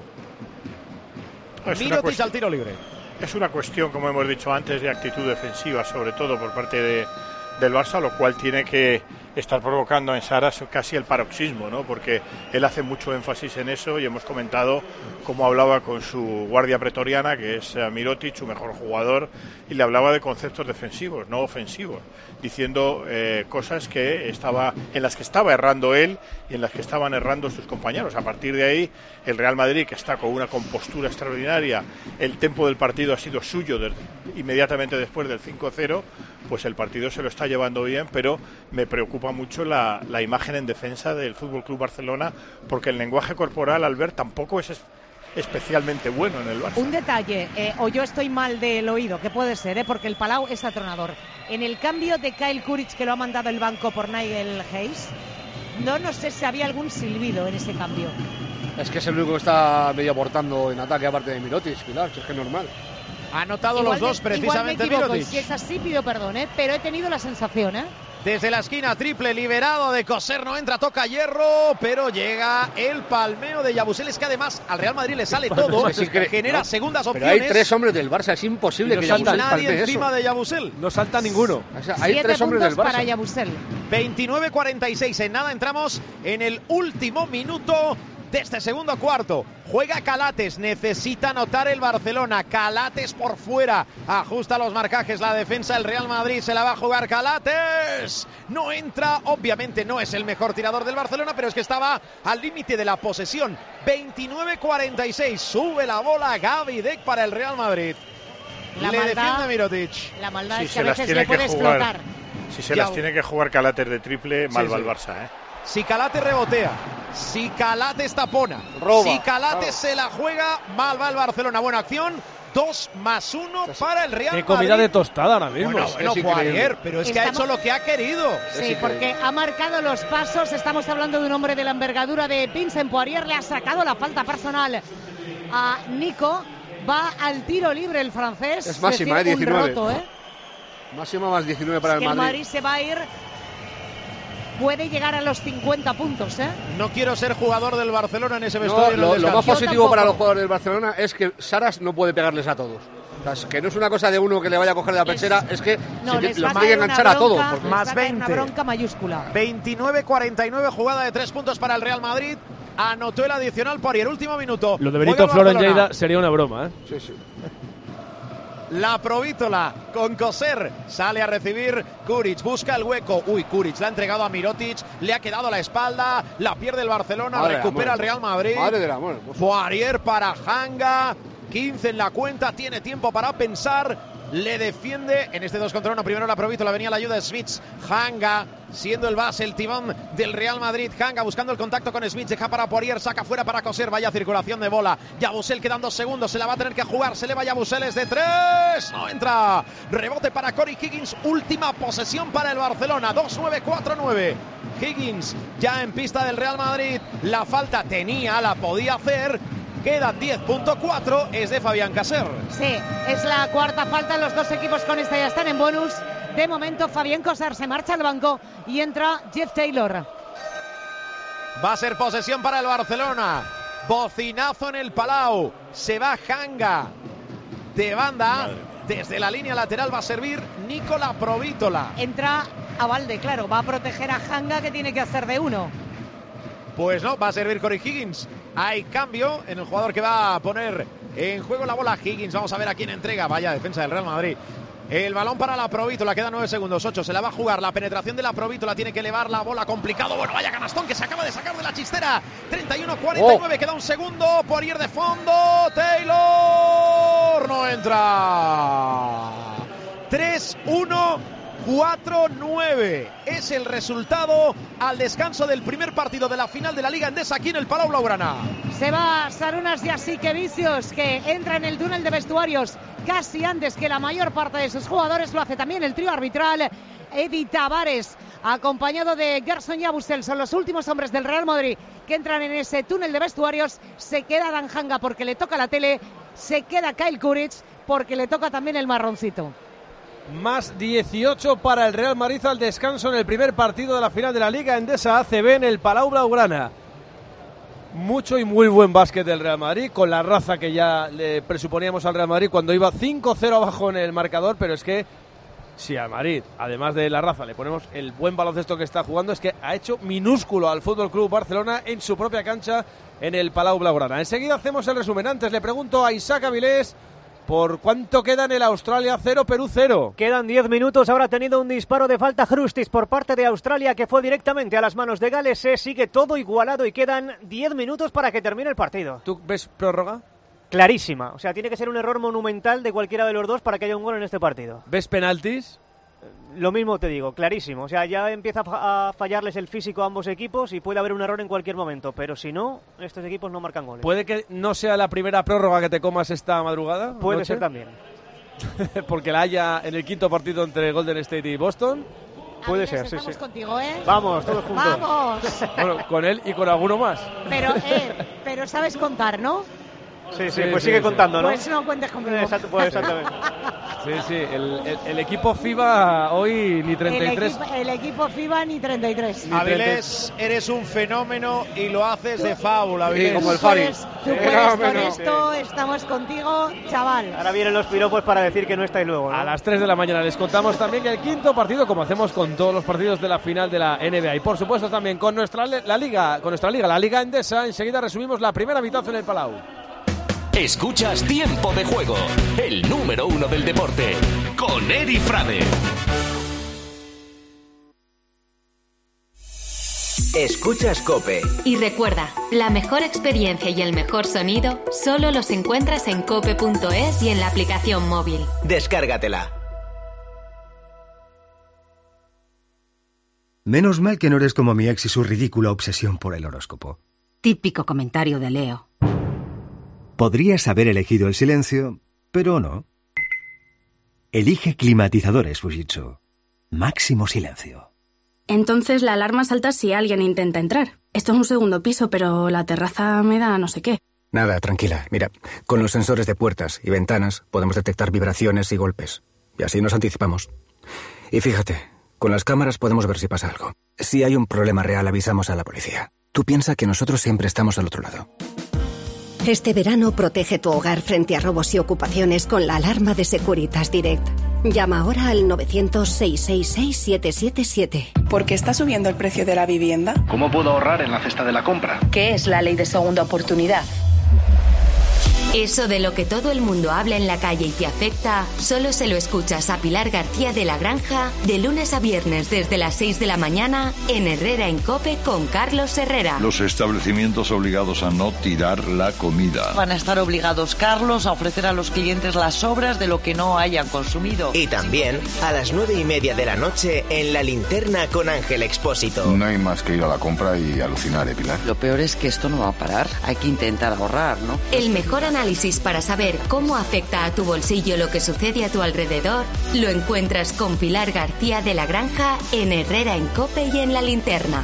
Speaker 4: Mirotic al tiro libre.
Speaker 2: Es una cuestión, como hemos dicho antes, de actitud defensiva, sobre todo por parte del Barça, lo cual tiene que estar provocando en Saras casi el paroxismo, ¿no? Porque él hace mucho énfasis en eso y hemos comentado cómo hablaba con su guardia pretoriana, que es Mirotic, su mejor jugador, y le hablaba de conceptos defensivos, no ofensivos, diciendo cosas en las que estaba errando él y en las que estaban errando sus compañeros. A partir de ahí, el Real Madrid, que está con una compostura extraordinaria, el tempo del partido ha sido suyo inmediatamente después del 5-0, pues el partido se lo está llevando bien, pero me preocupa mucho la imagen en defensa del FC Barcelona, porque el lenguaje corporal, Albert, tampoco es especialmente bueno en el Barça.
Speaker 5: Un detalle, o yo estoy mal del oído, que puede ser, porque el Palau es atronador. En el cambio de Kyle Kuric, que lo ha mandado el banco por Nigel Hayes, no sé si había algún silbido en ese cambio.
Speaker 6: Es que es el único que está medio aportando en ataque aparte de Mirotic, Pilar, es que es normal.
Speaker 4: Ha anotado los dos precisamente Mirotic.
Speaker 5: Si es así pido perdón, pero he tenido la sensación,
Speaker 4: Desde la esquina, triple liberado de Coser, no entra, toca hierro, pero llega el palmeo de Yabusel. Es que además al Real Madrid le sale todo, genera segundas opciones.
Speaker 6: Pero hay 3 hombres del Barça, es imposible que
Speaker 4: Yabusel nadie encima de Yabusel.
Speaker 3: No salta ninguno.
Speaker 6: O sea, hay 3 hombres del Barça.
Speaker 5: Para Yabusel.
Speaker 4: 29-46, en nada entramos en el último minuto de este segundo cuarto. Juega Calates, necesita anotar el Barcelona. Calates por fuera, ajusta los marcajes la defensa, el Real Madrid se la va a jugar Calates. No entra, obviamente no es el mejor tirador del Barcelona, pero es que estaba al límite de la posesión. 29-46, sube la bola Gavi Dek para el Real Madrid. Le defiende Mirotic.
Speaker 5: La maldad es que a veces le puede explotar.
Speaker 2: Si se las tiene que jugar Calates de triple, mal va el Barça,
Speaker 4: Si Calates rebotea, si Calates tapona, si Calates se la juega, mal va el Barcelona. Buena acción, 2+1 para el Real Madrid.
Speaker 3: Qué comida de tostada ahora mismo.
Speaker 4: Bueno, Poirier, pero es que ha hecho lo que ha querido.
Speaker 5: Sí, porque ha marcado los pasos. Estamos hablando de un hombre de la envergadura de Vincent Poirier. Le ha sacado la falta personal a Nico. Va al tiro libre el francés.
Speaker 6: Es máxima, 19.
Speaker 5: Roto,
Speaker 6: Máxima más 19 para el Madrid.
Speaker 5: El Madrid se va a ir. Puede llegar a los 50 puntos,
Speaker 4: No quiero ser jugador del Barcelona en ese vestuario.
Speaker 6: Lo más positivo para los jugadores del Barcelona es que Saras no puede pegarles a todos. O sea, es que no es una cosa de uno que le vaya a coger de la pechera, es que los tiene que enganchar a todos.
Speaker 4: Más 20.
Speaker 5: Una bronca mayúscula.
Speaker 4: 29-49, jugada de 3 puntos para el Real Madrid. Anotó el adicional por el último minuto.
Speaker 3: Lo de Benito Floro en Lleida sería una broma,
Speaker 6: Sí.
Speaker 4: la Provítola con Coser. Sale a recibir Kuric, busca el hueco. Kuric la ha entregado a Mirotic, le ha quedado la espalda, la pierde el Barcelona, recupera el Real Madrid.
Speaker 6: Madre de la muerte.
Speaker 4: Poirier para Hanga, 15 en la cuenta, tiene tiempo para pensar. Le defiende en este 2 contra 1. Primero la Provítola, venía la ayuda de Smits. Hanga, siendo el base, el timón del Real Madrid. Hanga buscando el contacto con Smits. Deja para Poirier, saca fuera para Coser. Vaya circulación de bola. Yabusel quedan 2 segundos. Se la va a tener que jugar. Se le va Yabusel, es de 3. No entra. Rebote para Corey Higgins. Última posesión para el Barcelona. 2-9-4-9. Higgins ya en pista del Real Madrid. La falta la podía hacer. Quedan 10.4, es de Fabián Caser.
Speaker 5: Sí, es la cuarta falta. Los dos equipos con esta ya están en bonus. De momento, Fabián Caser se marcha al banco y entra Jeff Taylor.
Speaker 4: Va a ser posesión para el Barcelona. Bocinazo en el Palau. Se va Hanga de banda. Desde la línea lateral va a servir Nicola Provítola.
Speaker 5: Entra a Valde, claro. Va a proteger a Hanga, que tiene que hacer de 1.
Speaker 4: Pues no, va a servir Corey Higgins. Hay cambio en el jugador que va a poner en juego la bola. Higgins, vamos a ver a quién entrega. Vaya defensa del Real Madrid. El balón para la Provítola, queda 9 segundos, 8, se la va a jugar. La penetración de la Provítola, tiene que elevar la bola, complicado. Bueno, vaya canastón que se acaba de sacar de la chistera. 31-49, queda un segundo. Poirier de fondo, Taylor no entra. 3-1. 4-9 es el resultado al descanso del primer partido de la final de la Liga Endesa aquí en el Palau Blaugrana.
Speaker 5: Se va Sarunas Jasikevičius, que entra en el túnel de vestuarios casi antes que la mayor parte de sus jugadores. Lo hace también el trío arbitral. Edi Tavares, acompañado de Gerson Yabusel, son los últimos hombres del Real Madrid que entran en ese túnel de vestuarios. Se queda Dan Hanga porque le toca la tele, se queda Kyle Kuric porque le toca también el marroncito.
Speaker 3: Más 18 para el Real Madrid al descanso en el primer partido de la final de la Liga Endesa ACB en el Palau Blaugrana. Mucho y muy buen básquet del Real Madrid, con la raza que ya le presuponíamos al Real Madrid cuando iba 5-0 abajo en el marcador, pero es que si al Madrid, además de la raza, le ponemos el buen baloncesto que está jugando, es que ha hecho minúsculo al Fútbol Club Barcelona en su propia cancha en el Palau Blaugrana. Enseguida hacemos el resumen. Antes le pregunto a Isaac Avilés ¿por cuánto queda en el Australia 0, Perú 0?
Speaker 7: Quedan 10 minutos. Ahora ha tenido un disparo de falta Hrustis por parte de Australia que fue directamente a las manos de Gales. Sigue todo igualado y quedan 10 minutos para que termine el partido.
Speaker 3: ¿Tú ves prórroga?
Speaker 7: Clarísima. O sea, tiene que ser un error monumental de cualquiera de los dos para que haya un gol en este partido.
Speaker 3: ¿Ves penaltis?
Speaker 7: Lo mismo te digo, clarísimo. O sea, ya empieza a fallarles el físico a ambos equipos y puede haber un error en cualquier momento. Pero si no, estos equipos no marcan goles.
Speaker 3: ¿Puede que no sea la primera prórroga que te comas esta madrugada?
Speaker 7: Puede ser también.
Speaker 3: Porque la haya en el quinto partido entre Golden State y Boston.
Speaker 7: Puede ser, sí,
Speaker 5: estamos contigo, ¿eh?
Speaker 7: Vamos, todos juntos.
Speaker 5: ¡Vamos!
Speaker 3: Bueno, con él y con alguno más.
Speaker 5: Pero sabes contar, ¿no?
Speaker 7: Sí, pues sigue contando, ¿no?
Speaker 5: Pues no cuentes conmigo.
Speaker 7: Exactamente.
Speaker 3: Sí, el equipo FIBA hoy ni 33.
Speaker 5: El equipo FIBA ni 33.
Speaker 4: Avilés, eres un fenómeno y lo haces de fábula, Avilés.
Speaker 3: Como el Fari.
Speaker 5: Tú puedes con esto, estamos contigo, chaval.
Speaker 7: Ahora vienen los piropos para decir que no estáis luego, ¿no?
Speaker 3: A las 3 de la mañana les contamos también que el quinto partido, como hacemos con todos los partidos de la final de la NBA. Y por supuesto también con nuestra liga, la Liga Endesa. Enseguida resumimos la primera mitad en el Palau.
Speaker 14: Escuchas Tiempo de Juego, el número 1 del deporte, con Eri Frade. Escuchas COPE.
Speaker 15: Y recuerda, la mejor experiencia y el mejor sonido solo los encuentras en cope.es y en la aplicación móvil.
Speaker 14: Descárgatela.
Speaker 16: Menos mal que no eres como mi ex y su ridícula obsesión por el horóscopo.
Speaker 17: Típico comentario de Leo.
Speaker 16: Podrías haber elegido el silencio, pero no. Elige climatizadores Fujitsu. Máximo silencio.
Speaker 18: Entonces la alarma salta si alguien intenta entrar. Esto es un segundo piso, pero la terraza me da no sé qué.
Speaker 19: Nada, tranquila. Mira, con los sensores de puertas y ventanas podemos detectar vibraciones y golpes. Y así nos anticipamos. Y fíjate, con las cámaras podemos ver si pasa algo. Si hay un problema real, avisamos a la policía. Tú piensa que nosotros siempre estamos al otro lado.
Speaker 17: Este verano protege tu hogar frente a robos y ocupaciones con la alarma de Securitas Direct. Llama ahora al 900-666-777.
Speaker 20: ¿Por qué está subiendo el precio de la vivienda?
Speaker 21: ¿Cómo puedo ahorrar en la cesta de la compra?
Speaker 22: ¿Qué es la ley de segunda oportunidad?
Speaker 15: Eso de lo que todo el mundo habla en la calle y te afecta, solo se lo escuchas a Pilar García de la Granja de lunes a viernes desde las 6 de la mañana en Herrera en COPE con Carlos Herrera.
Speaker 21: Los establecimientos obligados a no tirar la comida.
Speaker 22: Van a estar obligados, Carlos, a ofrecer a los clientes las sobras de lo que no hayan consumido.
Speaker 23: Y también a las 9:30 de la noche en La Linterna con Ángel Expósito.
Speaker 21: No hay más que ir a la compra y alucinar, Pilar.
Speaker 22: Lo peor es que esto no va a parar. Hay que intentar ahorrar, ¿no?
Speaker 15: El mejor análisis para saber cómo afecta a tu bolsillo lo que sucede a tu alrededor lo encuentras con Pilar García de la Granja en Herrera en COPE y en La Linterna.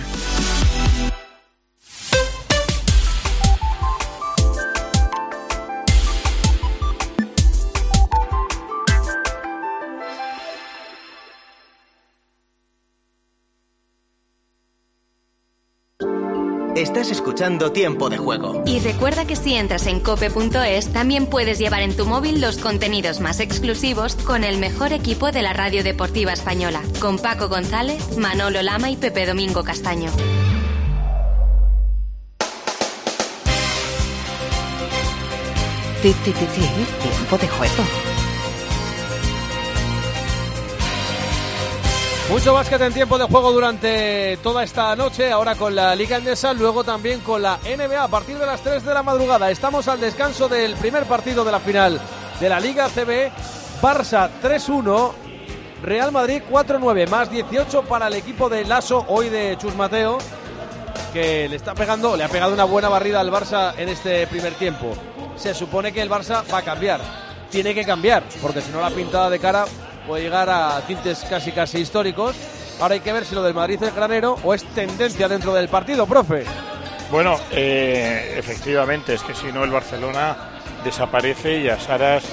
Speaker 23: Estás escuchando Tiempo de Juego.
Speaker 15: Y recuerda que si entras en cope.es también puedes llevar en tu móvil los contenidos más exclusivos con el mejor equipo de la radio deportiva española, con Paco González, Manolo Lama y Pepe Domingo Castaño.
Speaker 22: Tiempo de Juego.
Speaker 3: Mucho básquet en tiempo de juego durante toda esta noche, ahora con la Liga Endesa, luego también con la NBA a partir de las 3 de la madrugada. Estamos al descanso del primer partido de la final de la Liga CB. Barça 3-1, Real Madrid 4-9, más 18 para el equipo de Lasso, hoy de Chus Mateo, que le ha pegado una buena barrida al Barça en este primer tiempo. Se supone que el Barça va a cambiar, tiene que cambiar, porque si no la pintada de cara puede llegar a tintes casi históricos. Ahora hay que ver si lo del Madrid es granero o es tendencia dentro del partido, profe.
Speaker 2: Bueno, efectivamente, es que si no el Barcelona desaparece y a Saras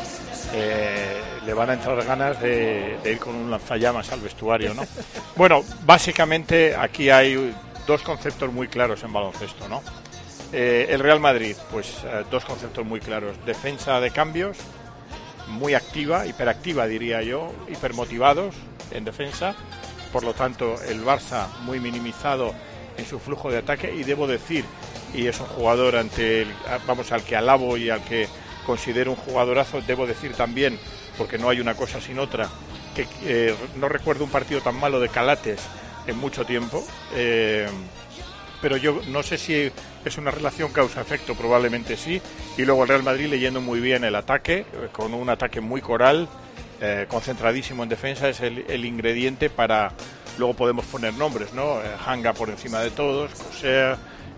Speaker 2: le van a entrar ganas de ir con un lanzallamas al vestuario, ¿no? Bueno, básicamente aquí hay dos conceptos muy claros en baloncesto, ¿no? El Real Madrid, pues dos conceptos muy claros: defensa de cambios, muy activa, hiperactiva diría yo, hipermotivados en defensa. Por lo tanto, el Barça muy minimizado en su flujo de ataque, y debo decir, y es un jugador al que alabo y al que considero un jugadorazo, debo decir también, porque no hay una cosa sin otra, que no recuerdo un partido tan malo de Calates en mucho tiempo, pero yo no sé si es una relación causa-efecto, probablemente sí. Y luego el Real Madrid leyendo muy bien el ataque, con un ataque muy coral, concentradísimo en defensa, es el ingrediente para... Luego podemos poner nombres, ¿no? Hanga por encima de todos, Coser,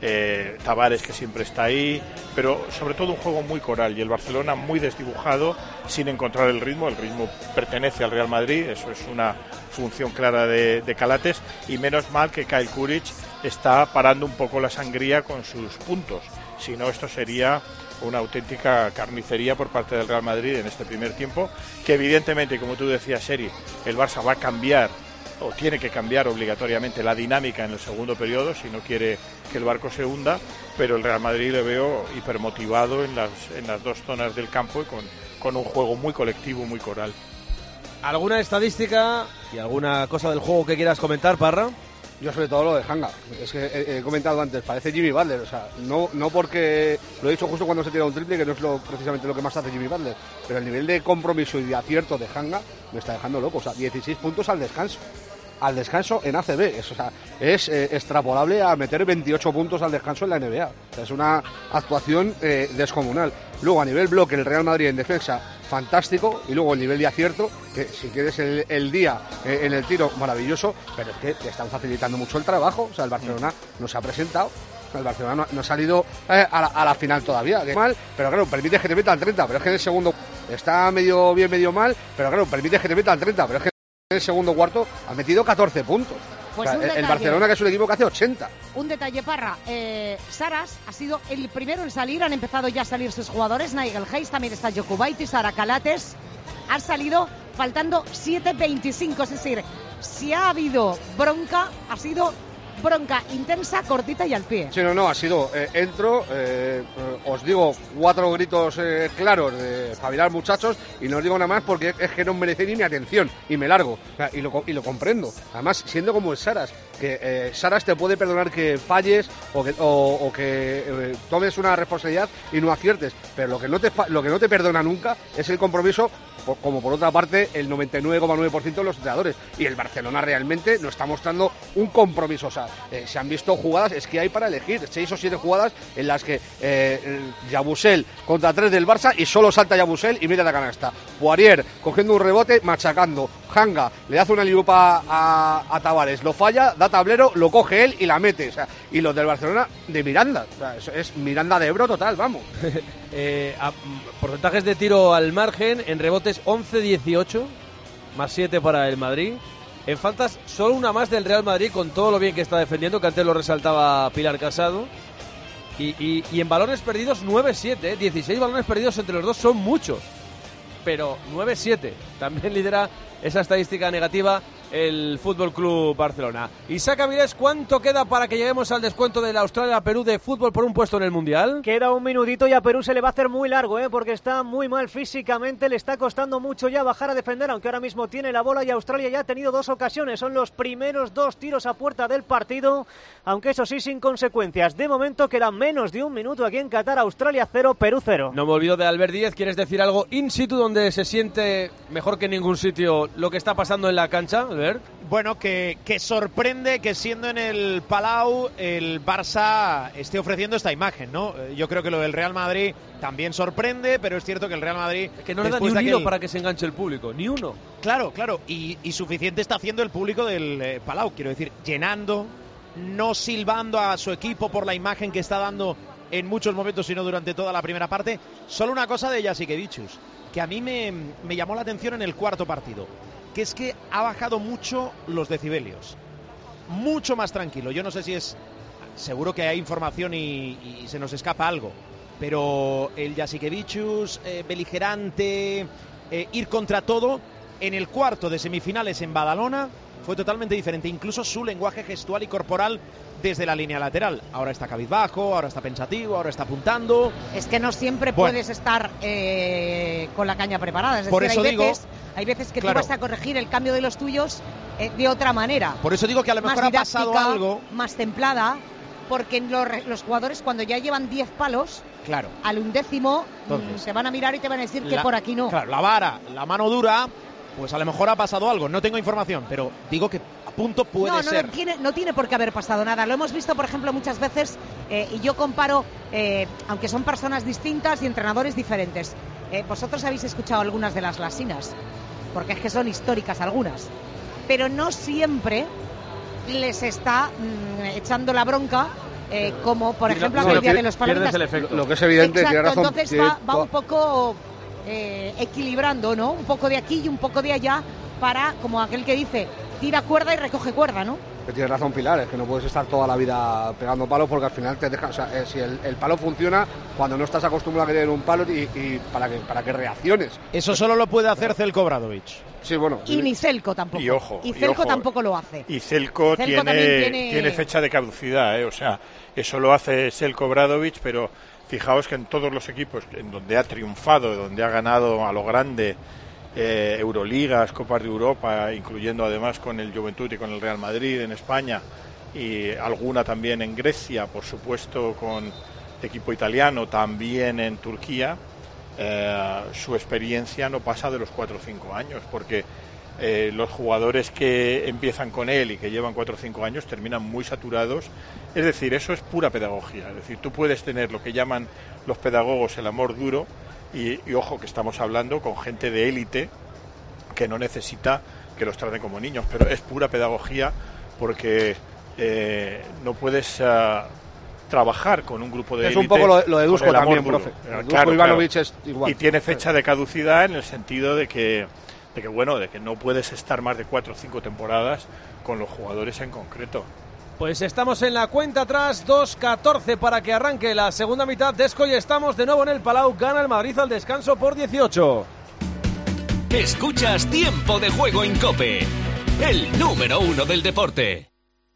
Speaker 2: Tavares, que siempre está ahí, pero sobre todo un juego muy coral, y el Barcelona muy desdibujado, sin encontrar el ritmo. El ritmo pertenece al Real Madrid, eso es una función clara de Calates, y menos mal que Kyle Kuric está parando un poco la sangría con sus puntos, si no esto sería una auténtica carnicería por parte del Real Madrid en este primer tiempo, que evidentemente, como tú decías, Seri, el Barça va a cambiar, o tiene que cambiar obligatoriamente la dinámica en el segundo periodo si no quiere que el barco se hunda, pero el Real Madrid le veo hipermotivado en las dos zonas del campo y con un juego muy colectivo, muy coral.
Speaker 3: ¿Alguna estadística y alguna cosa del juego que quieras comentar, Parra?
Speaker 6: Yo sobre todo lo de Hanga, es que he comentado antes, parece Jimmy Butler, o sea, no porque lo he dicho justo cuando se tira un triple, que no es precisamente lo que más hace Jimmy Butler, pero el nivel de compromiso y de acierto de Hanga me está dejando loco, o sea, 16 puntos al descanso en ACB, es extrapolable a meter 28 puntos al descanso en la NBA, o sea, es una actuación descomunal. Luego a nivel bloque el Real Madrid en defensa fantástico, y luego el nivel de acierto, que si quieres el día en el tiro maravilloso, pero es que le están facilitando mucho el trabajo. O sea, el Barcelona no se ha presentado, el Barcelona no ha salido a la final todavía, que mal, pero claro, permites que te metan 30, pero es que en el segundo está medio bien, medio mal, pero claro, permites que te metan 30, pero es que en el segundo cuarto ha metido 14 puntos.
Speaker 5: Pues
Speaker 6: o sea, el Barcelona, que es un equipo que hace 80.
Speaker 5: Un detalle, Parra. Saras ha sido el primero en salir. Han empezado ya a salir sus jugadores. Nigel Hayes, también está Jokubaitis, Sara Calates. Han salido faltando 7:25. Es decir, si ha habido bronca, ha sido bronca intensa, cortita y al pie.
Speaker 6: Sí, no, ha sido entro, os digo 4 gritos claros de espabilar, muchachos, y no os digo nada más porque es que no merece ni mi atención y me largo, o sea, y lo comprendo. Además, siendo como el Saras, que Saras te puede perdonar que falles o que tomes una responsabilidad y no aciertes, pero lo que no te perdona nunca es el compromiso, como por otra parte el 99,9% de los entrenadores, y el Barcelona realmente no está mostrando un compromiso. O sea, se han visto jugadas, es que hay para elegir 6 o 7 jugadas en las que Yabusel contra 3 del Barça y solo salta Yabusel y mete la canasta. Poirier cogiendo un rebote, machacando. Hanga le hace una liupa a Tavares, lo falla, da tablero, lo coge él y la mete. O sea, y los del Barcelona de Miranda. O sea, eso es Miranda de Ebro total, vamos.
Speaker 3: Porcentajes de tiro al margen, en rebotes 11-18, más 7 para el Madrid. En faltas, solo una más del Real Madrid, con todo lo bien que está defendiendo, que antes lo resaltaba Pilar Casado. Y en balones perdidos, 9-7, 16 balones perdidos entre los dos son muchos. Pero 9-7, también lidera esa estadística negativa el Fútbol Club Barcelona. Isaac Avilés, ¿cuánto queda para que lleguemos al descuento del Australia-Perú de fútbol por un puesto en el Mundial?
Speaker 7: Queda un minutito y a Perú se le va a hacer muy largo, porque está muy mal físicamente, le está costando mucho ya bajar a defender, aunque ahora mismo tiene la bola y Australia ya ha tenido 2 ocasiones, son los primeros 2 tiros a puerta del partido, aunque eso sí sin consecuencias. De momento queda menos de un minuto aquí en Qatar, Australia 0, Perú 0.
Speaker 3: No me olvido de Albert Díez, ¿quieres decir algo in situ donde se siente mejor que en ningún sitio lo que está pasando en la cancha?
Speaker 4: Bueno, que sorprende que siendo en el Palau el Barça esté ofreciendo esta imagen, ¿no? Yo creo que lo del Real Madrid también sorprende, pero es cierto que el Real Madrid...
Speaker 3: Que no le da ni un hilo para que se enganche el público, ni uno.
Speaker 4: Claro, y suficiente está haciendo el público del Palau, quiero decir, llenando, no silbando a su equipo por la imagen que está dando en muchos momentos, sino durante toda la primera parte. Solo una cosa de Jasikevičius, que a mí me llamó la atención en el cuarto partido, que es que ha bajado mucho los decibelios, mucho más tranquilo. Yo no sé si es, seguro que hay información y se nos escapa algo, pero el Jasikevičius beligerante, ir contra todo, en el cuarto de semifinales en Badalona fue totalmente diferente, incluso su lenguaje gestual y corporal desde la línea lateral. Ahora está cabizbajo, ahora está pensativo, ahora está apuntando.
Speaker 5: Es que no siempre puedes estar con la caña preparada, es decir,
Speaker 4: por eso
Speaker 5: hay veces que tú vas a corregir el cambio de los tuyos de otra manera.
Speaker 4: Por eso digo que a lo mejor ha pasado algo
Speaker 5: más templada, porque los jugadores cuando ya llevan 10 palos, al 11º se van a mirar y te van a decir que por aquí no.
Speaker 4: Claro, la vara, la mano dura, pues a lo mejor ha pasado algo. No tengo información, pero digo que a punto puede ser.
Speaker 5: No tiene por qué haber pasado nada. Lo hemos visto, por ejemplo, muchas veces, y yo comparo, aunque son personas distintas y entrenadores diferentes. Vosotros habéis escuchado algunas de las lasinas, porque es que son históricas algunas, pero no siempre les está echando la bronca, como por ejemplo aquel día de los palomitas.
Speaker 6: Lo que es evidente, tiene razón.
Speaker 5: Entonces va un poco equilibrando, ¿no? Un poco de aquí y un poco de allá, para, como aquel que dice, tira cuerda y recoge cuerda, ¿no?
Speaker 6: Que tienes razón, Pilar, es que no puedes estar toda la vida pegando palos, porque al final te deja, o sea, si el palo funciona cuando no estás acostumbrado a que te den un palo y para que reacciones.
Speaker 4: Eso solo lo puede hacer Zelko Obradović.
Speaker 6: Sí, bueno.
Speaker 5: Y ni Zelko tampoco.
Speaker 2: Y
Speaker 5: Zelko tampoco lo hace.
Speaker 2: Y Zelko tiene fecha de caducidad, o sea, eso lo hace Zelko Obradović, pero fijaos que en todos los equipos en donde ha triunfado, donde ha ganado a lo grande, Euroligas, Copas de Europa, incluyendo además con el Juventud y con el Real Madrid en España, y alguna también en Grecia, por supuesto con equipo italiano, también en Turquía, su experiencia no pasa de los 4 o 5 años, porque los jugadores que empiezan con él y que llevan 4 o 5 años terminan muy saturados. Es decir, eso es pura pedagogía. Es decir, tú puedes tener lo que llaman los pedagogos el amor duro, y ojo que estamos hablando con gente de élite que no necesita que los traten como niños, pero es pura pedagogía, porque no puedes trabajar con un grupo de élite.
Speaker 6: Es un poco lo de Dusko también, profe.
Speaker 2: Claro,
Speaker 6: Ivanovic es igual.
Speaker 2: Y tiene fecha de caducidad en el sentido de que no puedes estar más de 4 o 5 temporadas con los jugadores en concreto.
Speaker 3: Pues estamos en la cuenta atrás, 2:14 para que arranque la segunda mitad. Desco, y estamos de nuevo en el Palau. Gana el Madrid al descanso por 18.
Speaker 14: Escuchas Tiempo de Juego en COPE, el número 1 del deporte.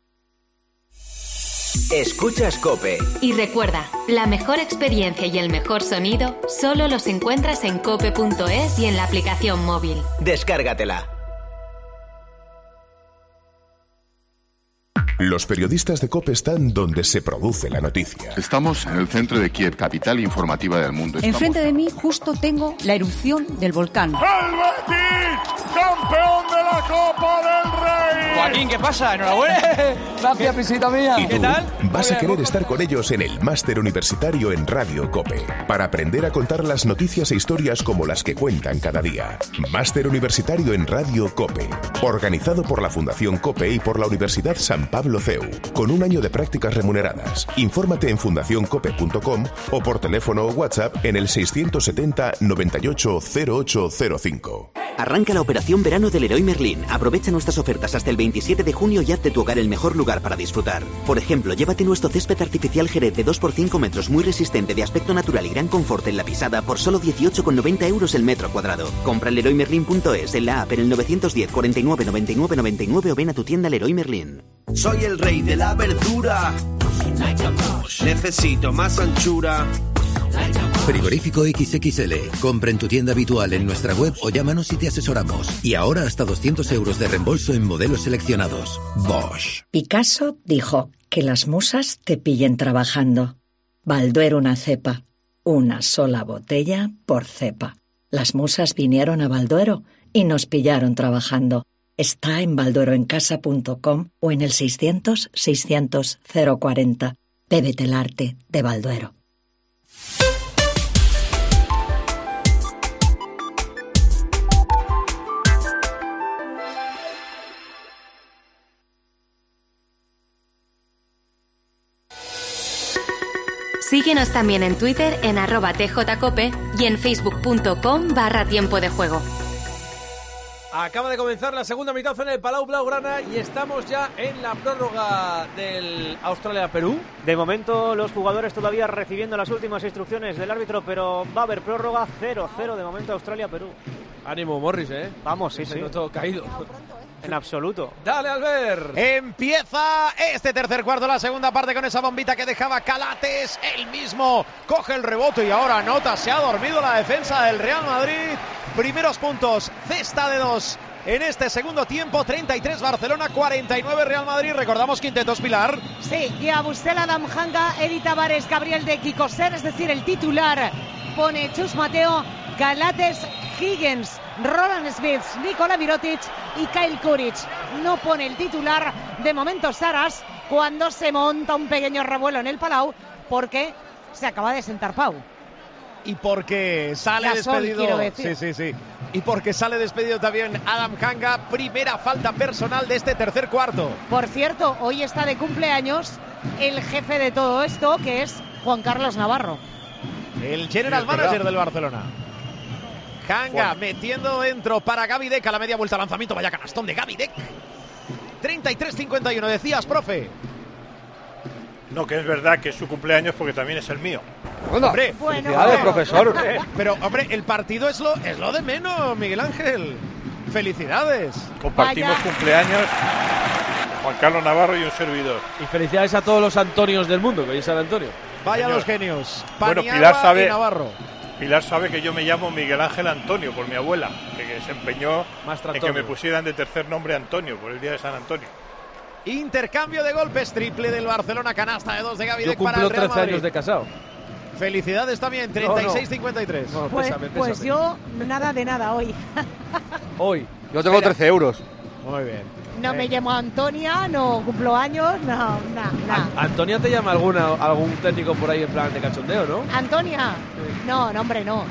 Speaker 23: Escuchas COPE.
Speaker 15: Y recuerda, la mejor experiencia y el mejor sonido solo los encuentras en cope.es y en la aplicación móvil.
Speaker 23: Descárgatela.
Speaker 1: Los periodistas de COPE están donde se produce la noticia.
Speaker 9: Estamos en el centro de Kiev, capital informativa del mundo.
Speaker 10: Enfrente de mí justo tengo la erupción del volcán.
Speaker 2: ¡El Betis, campeón de la Copa del Rey!
Speaker 24: Joaquín, ¿qué pasa? ¡Enhorabuena! Gracias, pisita mía.
Speaker 1: ¿Y qué tal? Vas a querer estar con ellos en el Máster Universitario en Radio COPE, para aprender a contar las noticias e historias como las que cuentan cada día. Máster Universitario en Radio COPE, organizado por la Fundación COPE y por la Universidad San Pablo CEU, con un año de prácticas remuneradas. Infórmate en fundacioncope.com o por teléfono o WhatsApp en el 670 98 0805.
Speaker 25: Arranca la operación verano del Leroy Merlin. Aprovecha nuestras ofertas hasta el 27 de junio y haz de tu hogar el mejor lugar para disfrutar. Por ejemplo, llévate nuestro césped artificial Jerez de 2x5 metros muy resistente, de aspecto natural y gran confort en la pisada por solo 18,90 euros el metro cuadrado. Compra en leroymerlin.es, en la app, en el 910 49 99 99 o ven a tu tienda Leroy Merlin.
Speaker 26: Soy el rey de la verdura. Necesito más anchura.
Speaker 27: Frigorífico XXL. Compra en tu tienda habitual, en nuestra web o llámanos y te asesoramos. Y ahora hasta 200 euros de reembolso en modelos seleccionados. Bosch.
Speaker 28: Picasso dijo que las musas te pillen trabajando. Balduero una cepa. Una sola botella por cepa. Las musas vinieron a Balduero y nos pillaron trabajando. Está en baldueroencasa.com o en el 600 600 040. Bébete el arte de Balduero.
Speaker 15: Síguenos también en Twitter en @tjcope y en facebook.com/tiempo de juego.
Speaker 3: Acaba de comenzar la segunda mitad en el Palau Blaugrana y estamos ya en la prórroga del Australia-Perú.
Speaker 7: De momento los jugadores todavía recibiendo las últimas instrucciones del árbitro, pero va a haber prórroga 0-0 de momento Australia-Perú.
Speaker 3: Ánimo, Morris,
Speaker 7: Vamos, sí.
Speaker 3: No todo caído.
Speaker 7: En absoluto.
Speaker 3: Dale, Albert.
Speaker 4: Empieza este tercer cuarto, la segunda parte, con esa bombita que dejaba Calates. Él mismo coge el rebote y ahora anota. Se ha dormido la defensa del Real Madrid. Primeros puntos, cesta de 2 en este segundo tiempo. 33 Barcelona, 49 Real Madrid. Recordamos quintetos, Pilar.
Speaker 5: Sí, Yabusel, Adam Hanga, Eri Tavares, Gabriel de Kikoser, es decir, el titular. Pone Chus Mateo, Calates, Higgins, Roland Smith, Nikola Mirotic y Kyle Kuric. No pone el titular de momento Saras, cuando se monta un pequeño revuelo en el Palau porque se acaba de sentar Pau.
Speaker 4: Y porque sale
Speaker 5: Gasol,
Speaker 4: despedido. Sí. Y porque sale despedido también Adam Hanga. Primera falta personal de este tercer cuarto.
Speaker 5: Por cierto, hoy está de cumpleaños el jefe de todo esto, que es Juan Carlos Navarro,
Speaker 4: el general manager del Barcelona. Hanga metiendo dentro para Gavi Deck a la media vuelta. Lanzamiento, vaya canastón de Gavi Deck. 33-51, decías, profe.
Speaker 2: No, que es verdad que es su cumpleaños porque también es el mío.
Speaker 4: Hombre,
Speaker 6: felicidades, profesor.
Speaker 4: Pero, hombre, el partido es lo de menos, Miguel Ángel. Felicidades.
Speaker 2: Compartimos cumpleaños Juan Carlos Navarro y un servidor.
Speaker 3: Y felicidades a todos los Antonios del mundo, que hoy es San Antonio.
Speaker 4: Vaya los genios.
Speaker 2: Bueno,
Speaker 4: Paniagua y Navarro.
Speaker 2: Pilar sabe que yo me llamo Miguel Ángel Antonio por mi abuela, que se empeñó en que me pusieran de tercer nombre Antonio por el día de San Antonio.
Speaker 4: Intercambio de golpes, triple del Barcelona, canasta de 2 de Gavi Deck
Speaker 3: para
Speaker 4: el Real Madrid.
Speaker 3: 13 años de casado.
Speaker 4: Felicidades también, 36-53.
Speaker 3: No,
Speaker 5: pues yo nada de nada hoy.
Speaker 6: Hoy. Yo tengo 13 euros.
Speaker 4: Muy bien.
Speaker 5: No me llamo Antonia, no cumplo años, no.
Speaker 3: ¿Antonia te llama algún técnico por ahí en plan de cachondeo, no?
Speaker 5: ¿Antonia? No, hombre, no.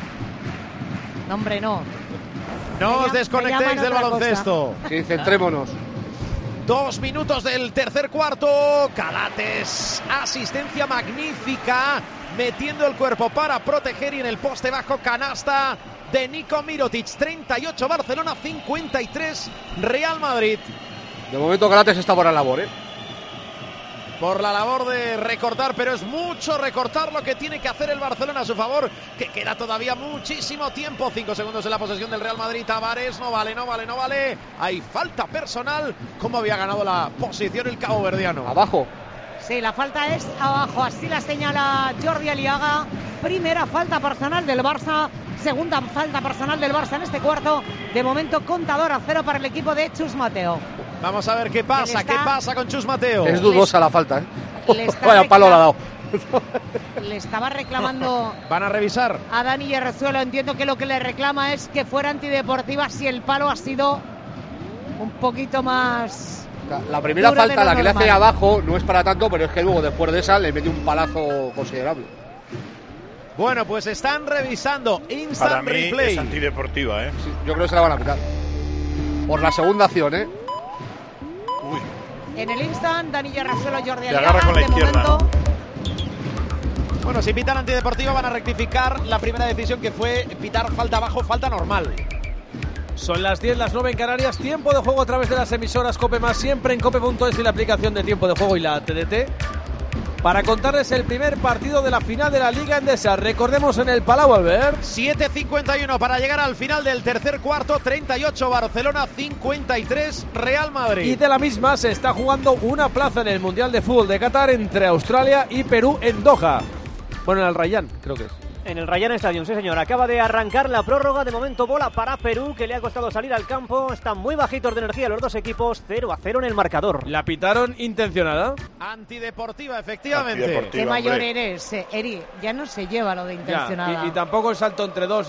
Speaker 4: No os desconectéis del baloncesto.
Speaker 6: Sí, centrémonos.
Speaker 4: 2 minutos del tercer cuarto. Calates, asistencia magnífica, metiendo el cuerpo para proteger, y en el poste bajo canasta de Niko Mirotic. 38 Barcelona, 53 Real Madrid.
Speaker 6: De momento Calates está por la labor,
Speaker 4: Por la labor de recortar, pero es mucho recortar lo que tiene que hacer el Barcelona a su favor, que queda todavía muchísimo tiempo. 5 segundos en la posesión del Real Madrid. Tavares, no vale. Hay falta personal. ¿Cómo había ganado la posición el caboverdiano?
Speaker 6: Abajo.
Speaker 5: Sí, la falta es abajo, así la señala Jordi Aliaga. Primera falta personal del Barça, segunda falta personal del Barça en este cuarto. De momento contador a 0 para el equipo de Chus Mateo.
Speaker 4: Vamos a ver qué pasa con Chus Mateo.
Speaker 6: Es dudosa la falta, ¿eh? Vaya palo la ha dado.
Speaker 5: Le estaba reclamando.
Speaker 4: Van a revisar
Speaker 5: a Dani Yerrezuelo. Entiendo que lo que le reclama es que fuera antideportiva si el palo ha sido un poquito más.
Speaker 6: La primera falta, la que le hace abajo, no es para tanto, pero es que luego después de esa le mete un palazo considerable.
Speaker 4: Bueno, pues están revisando instant
Speaker 2: para mí
Speaker 4: replay.
Speaker 2: Es antideportiva, ¿eh?
Speaker 6: Sí, yo creo que se la van a pitar. Por la segunda acción, ¿eh?
Speaker 2: Uy.
Speaker 5: En el instant, Dani Yerrezuelo, Jordi
Speaker 2: Aliaga. Agarra con la izquierda.
Speaker 5: Momento.
Speaker 4: Bueno, si pitan antideportiva van a rectificar la primera decisión, que fue pitar falta abajo, falta normal.
Speaker 3: Son las 10, las 9 en Canarias. Tiempo de juego a través de las emisoras COPE+, siempre en COPE.es y la aplicación de Tiempo de Juego y la TDT. Para contarles el primer partido de la final de la Liga Endesa. Recordemos en el Palau Albert.
Speaker 4: 7:51 para llegar al final del tercer cuarto. 38 Barcelona, 53 Real Madrid.
Speaker 3: Y de la misma se está jugando una plaza en el Mundial de Fútbol de Qatar entre Australia y Perú en Doha. Bueno, en el Rayyan, creo que es.
Speaker 7: En el Rayyan Stadium, sí señor. Acaba de arrancar la prórroga. De momento bola para Perú, que le ha costado salir al campo. Están muy bajitos de energía los dos equipos. 0-0 en el marcador.
Speaker 3: ¿La pitaron intencionada?
Speaker 4: Antideportiva, efectivamente.
Speaker 5: Qué
Speaker 2: hombre.
Speaker 5: mayor eres, Eri. Ya no se lleva lo de intencionada.
Speaker 3: Ya, y tampoco el salto entre dos